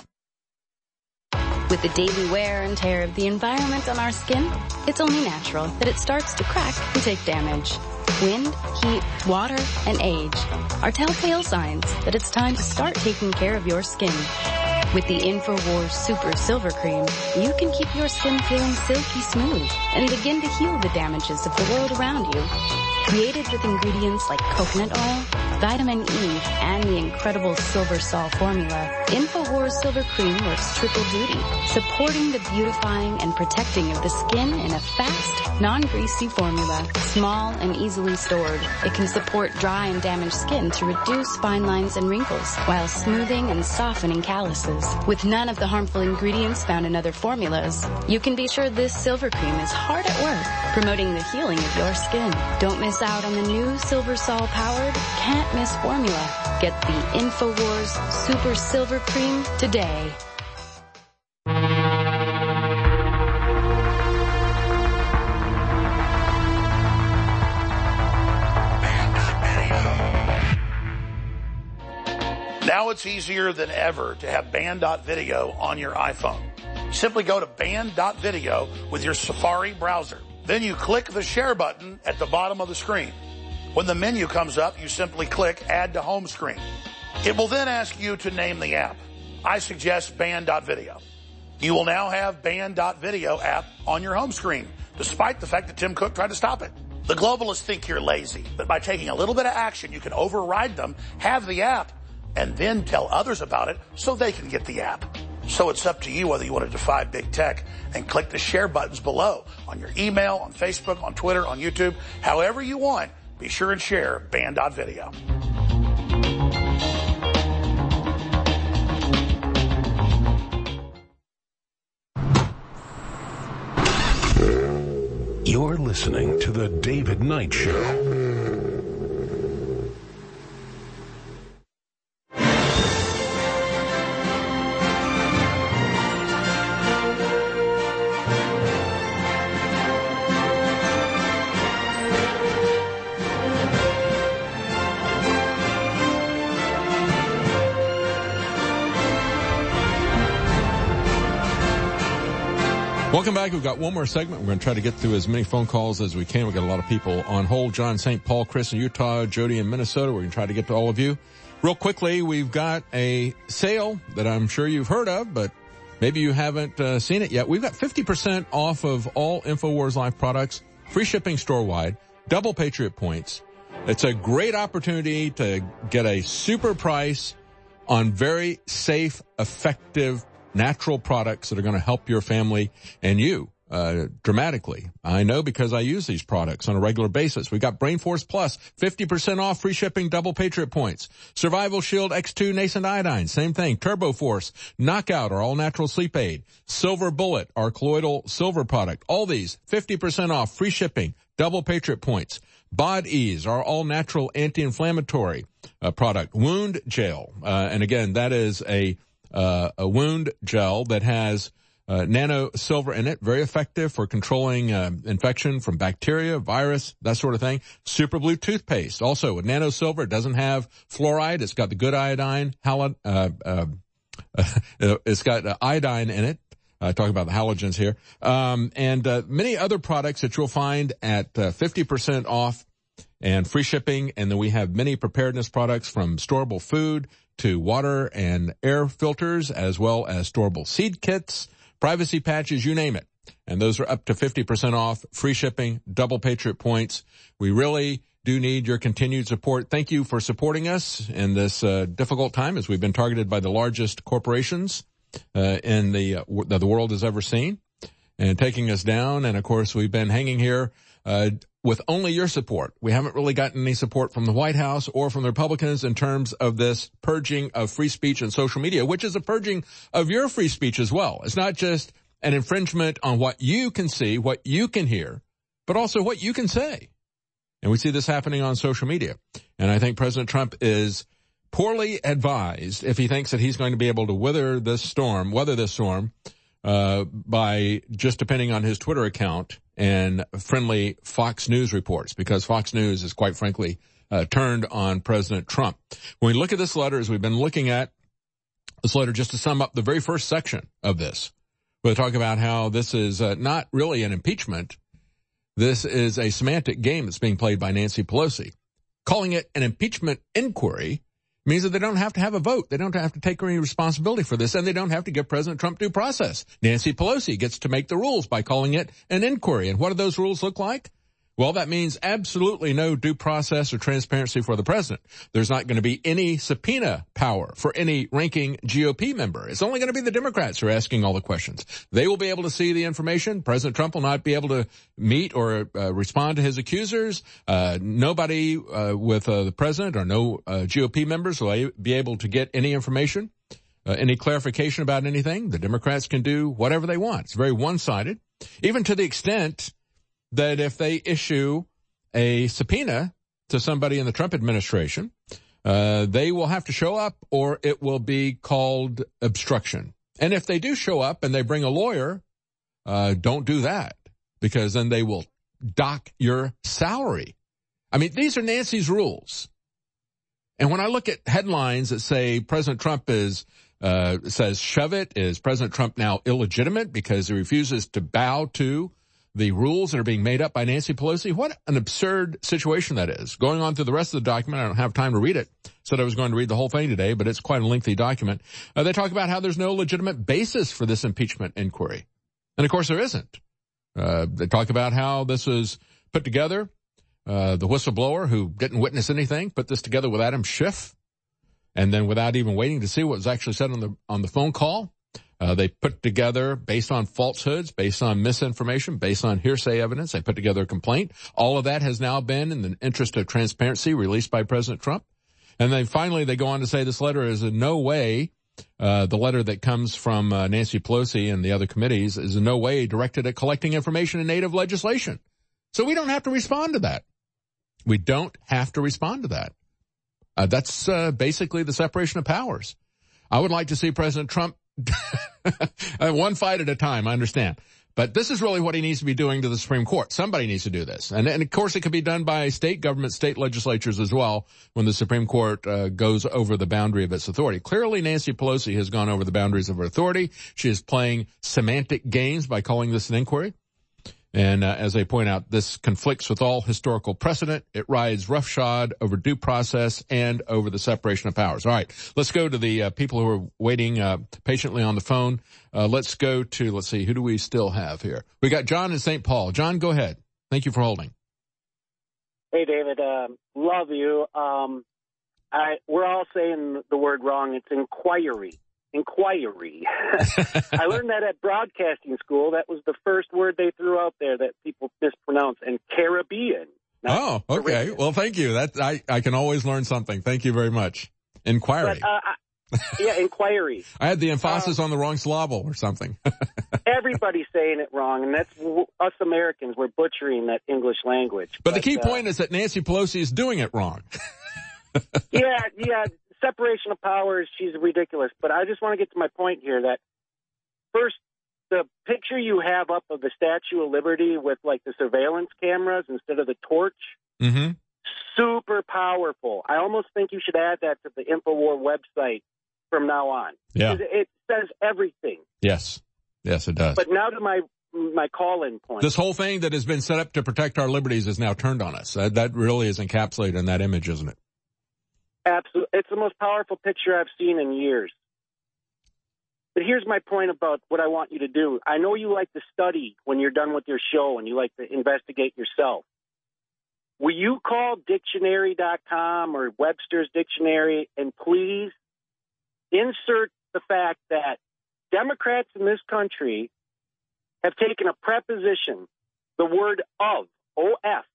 With the daily wear and tear of the environment on our skin, it's only natural that it starts to crack and take damage. Wind, heat, water, and age are telltale signs that it's time to start taking care of your skin. With the InfoWars Super Silver Cream, you can keep your skin feeling silky smooth and begin to heal the damages of the world around you. Created with ingredients like coconut oil, vitamin E, and the incredible Silver Sol formula, InfoWars Silver Cream works triple duty, supporting the beautifying and protecting of the skin in a fast, non-greasy formula. Small and easily stored, it can support dry and damaged skin to reduce fine lines and wrinkles, while smoothing and softening calluses. With none of the harmful ingredients found in other formulas, you can be sure this Silver Cream is hard at work, promoting the healing of your skin. Don't miss out on the new Silver Sol powered, can't miss formula. Get the InfoWars Super Silver Cream today.
Now it's easier than ever to have band.video on your iPhone. Simply go to band.video with your Safari browser. Then you click the share button at the bottom of the screen. When the menu comes up, you simply click Add to Home Screen. It will then ask you to name the app. I suggest band.video. You will now have band.video app on your home screen, despite the fact that Tim Cook tried to stop it. The globalists think you're lazy, but by taking a little bit of action, you can override them, have the app, and then tell others about it so they can get the app. So it's up to you whether you want to defy big tech and click the share buttons below on your email, on Facebook, on Twitter, on YouTube, however you want. Be sure and share band.video.
You're listening to The David Knight Show.
Welcome back. We've got one more segment. We're going to try to get through as many phone calls as we can. We've got a lot of people on hold. John, St. Paul, Chris in Utah, Jody in Minnesota. We're going to try to get to all of you. Real quickly, we've got a sale that I'm sure you've heard of, but maybe you haven't seen it yet. We've got 50% off of all InfoWars Live products, free shipping store-wide, double Patriot points. It's a great opportunity to get a super price on very safe, effective natural products that are going to help your family and you dramatically. I know because I use these products on a regular basis. We got Brain Force Plus, 50% off, free shipping, double Patriot points. Survival Shield X2 Nascent Iodine, same thing. Turbo Force, Knockout, our all-natural sleep aid. Silver Bullet, our colloidal silver product. All these, 50% off, free shipping, double Patriot points. Bod Ease, our all-natural anti-inflammatory product. Wound Gel, and again, that is a a wound gel that has nano silver in it, very effective for controlling infection from bacteria, virus, that sort of thing. Super Blue toothpaste, also with nano silver. It doesn't have fluoride. It's got the good iodine. It's got iodine in it. Talking about the halogens here. And many other products that you'll find at 50% off and free shipping. And then we have many preparedness products from storable food to water and air filters, as well as storable seed kits, privacy patches, you name it. And those are up to 50% off, free shipping, double Patriot points. We really do need your continued support. Thank you for supporting us in this difficult time, as we've been targeted by the largest corporations in the world has ever seen, and taking us down. And of course, we've been hanging here with only your support. We haven't really gotten any support from the White House or from the Republicans in terms of this purging of free speech and social media, which is a purging of your free speech as well. It's not just an infringement on what you can see, what you can hear, but also what you can say. And we see this happening on social media. And I think President Trump is poorly advised if he thinks that he's going to be able to weather this storm, by just depending on his Twitter account and friendly Fox News reports, because Fox News is quite frankly turned on President Trump. When we look at this letter, as we've been looking at this letter, just to sum up the very first section of this, we'll talk about how this is not really an impeachment. This is a semantic game that's being played by Nancy Pelosi. Calling it an impeachment inquiry means that they don't have to have a vote. They don't have to take any responsibility for this, and they don't have to give President Trump due process. Nancy Pelosi gets to make the rules by calling it an inquiry. And what do those rules look like? Well, that means absolutely no due process or transparency for the president. There's not going to be any subpoena power for any ranking GOP member. It's only going to be the Democrats who are asking all the questions. They will be able to see the information. President Trump will not be able to meet or respond to his accusers. Nobody with the president or no GOP members will be able to get any information, any clarification about anything. The Democrats can do whatever they want. It's very one-sided, even to the extent that if they issue a subpoena to somebody in the Trump administration, they will have to show up or it will be called obstruction. And if they do show up and they bring a lawyer, don't do that, because then they will dock your salary. I mean, these are Nancy's rules. And when I look at headlines that say President Trump says shove it, is President Trump now illegitimate because he refuses to bow to the rules that are being made up by Nancy Pelosi? What an absurd situation that is. Going on through the rest of the document, I don't have time to read it. Said I was going to read the whole thing today, but it's quite a lengthy document. They talk about how there's no legitimate basis for this impeachment inquiry. And of course there isn't. They talk about how this was put together. The whistleblower who didn't witness anything put this together with Adam Schiff. And then without even waiting to see what was actually said on the phone call, they put together, based on falsehoods, based on misinformation, based on hearsay evidence, they put together a complaint. All of that has now been, in the interest of transparency, released by President Trump. And then finally, they go on to say this letter is in no way, the letter that comes from Nancy Pelosi and the other committees is in no way directed at collecting information in aid of legislation. So we don't have to respond to that. We don't have to respond to that. That's basically the separation of powers. I would like to see President Trump one fight at a time, I understand. But this is really what he needs to be doing to the Supreme Court. Somebody needs to do this. And of course it can be done by state government, state legislatures as well when the Supreme Court goes over the boundary of its authority. Clearly Nancy Pelosi has gone over the boundaries of her authority. She is playing semantic games by calling this an inquiry. And as they point out, this conflicts with all historical precedent. It rides roughshod over due process and over the separation of powers. All right, let's go to the people who are waiting patiently on the phone. Let's go to, let's see, who do we still have here? We got John in St. Paul. John, go ahead. Thank you for holding.
Hey, David. Love you. We're all saying the word wrong. It's inquiry. Inquiry. I learned that at broadcasting school. That was the first word they threw out there that people mispronounce. And Caribbean.
Oh, okay. Caribbean. Well, thank you. I can always learn something. Thank you very much. Inquiry.
But, yeah, inquiry.
I had the emphasis on the wrong syllable or something.
Everybody's saying it wrong, and that's us Americans. We're butchering that English language.
But the key point is that Nancy Pelosi is doing it wrong.
Yeah. separation of powers, she's ridiculous. But I just want to get to my point here that, first, the picture you have up of the Statue of Liberty with, like, the surveillance cameras instead of the torch, super powerful. I almost think you should add that to the InfoWar website from now on.
Yeah.
It says everything.
Yes. Yes, it does.
But now to my call-in point.
This whole thing that has been set up to protect our liberties is now turned on us. That really is encapsulated in that image, isn't it?
Absolutely. It's the most powerful picture I've seen in years. But here's my point about what I want you to do. I know you like to study when you're done with your show and you like to investigate yourself. Will you call dictionary.com or Webster's Dictionary and please insert the fact that Democrats in this country have taken a preposition, the word of, O-F,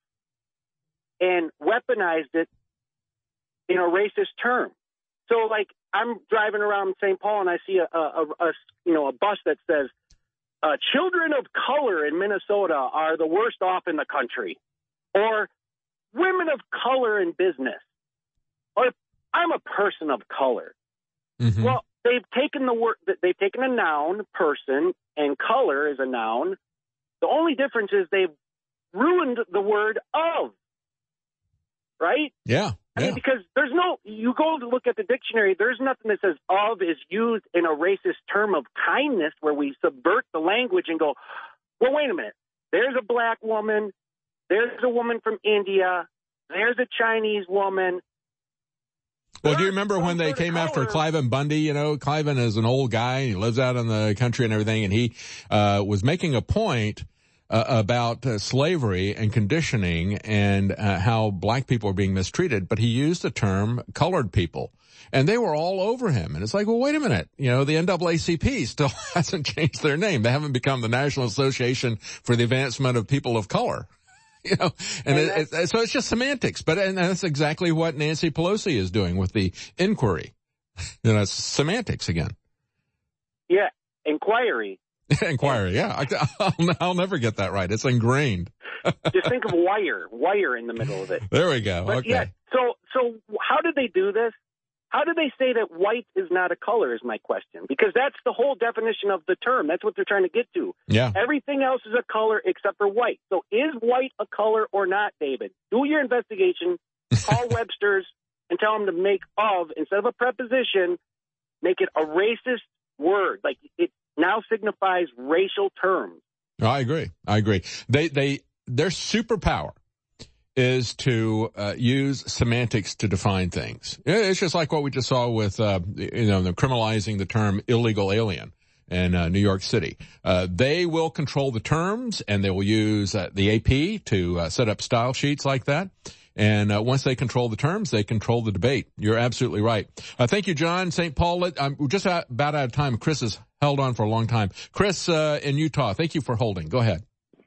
and weaponized it in a racist term. So, like, I'm driving around St. Paul and I see a bus that says, children of color in Minnesota are the worst off in the country, or women of color in business, or I'm a person of color. Mm-hmm. Well, they've taken they've taken a noun, person, and color is a noun. The only difference is they've ruined the word of, right?
Yeah.
I mean, because you go to look at the dictionary, there's nothing that says of is used in a racist term of kindness where we subvert the language and go, well, wait a minute. There's a black woman. There's a woman from India. There's a Chinese woman.
Well, do you remember when they came after Cliven Bundy? You know, Cliven is an old guy. He lives out in the country and everything. And he was making a point about slavery and conditioning and how black people are being mistreated. But he used the term colored people. And they were all over him. And it's like, well, wait a minute. You know, the NAACP still hasn't changed their name. They haven't become the National Association for the Advancement of People of Color. You know, and so it's just semantics. And that's exactly what Nancy Pelosi is doing with the inquiry. You know, it's semantics again.
Yeah, inquiry.
Inquiry, yeah. I'll never get that right. It's ingrained.
Just think of wire in the middle of it.
There we go.
But
okay.
Yeah, so how did they do this? How do they say that white is not a color is my question. Because that's the whole definition of the term. That's what they're trying to get to.
Yeah.
Everything else is a color except for white. So is white a color or not, David? Do your investigation, call Webster's, and tell them to make of, instead of a preposition, make it a racist word. Like it now signifies racial terms.
I agree. Their superpower is to use semantics to define things. It's just like what we just saw with criminalizing the term illegal alien in New York City. They will control the terms, and they will use the AP to set up style sheets like that. And once they control the terms, they control the debate. You're absolutely right. Thank you, John. St. Paul, I'm just about out of time. Chris has held on for a long time. Chris in Utah, thank you for holding. Go ahead.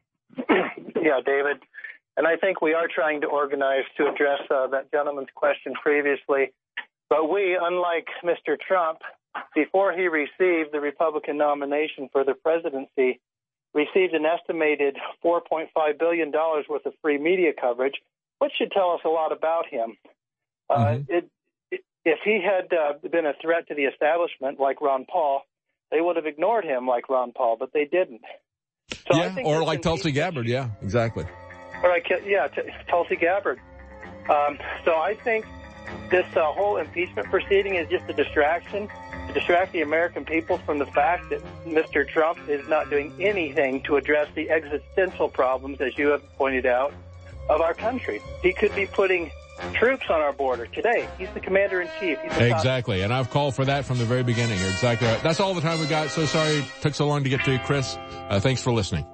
Yeah, David. And I think we are trying to organize to address that gentleman's question previously. But we, unlike Mr. Trump, before he received the Republican nomination for the presidency, received an estimated $4.5 billion worth of free media coverage, which should tell us a lot about him. If he had been a threat to the establishment like Ron Paul, they would have ignored him like Ron Paul, but they didn't. So
yeah, or like Tulsi Gabbard. Yeah, exactly.
Tulsi Gabbard. So I think this whole impeachment proceeding is just a distraction to distract the American people from the fact that Mr. Trump is not doing anything to address the existential problems, as you have pointed out, of our country. He could be putting troops on our border today. He's the commander-in-chief.
Exactly, and I've called for that from the very beginning. You're exactly right. That's all the time we got. So sorry it took so long to get to Chris. Thanks for listening.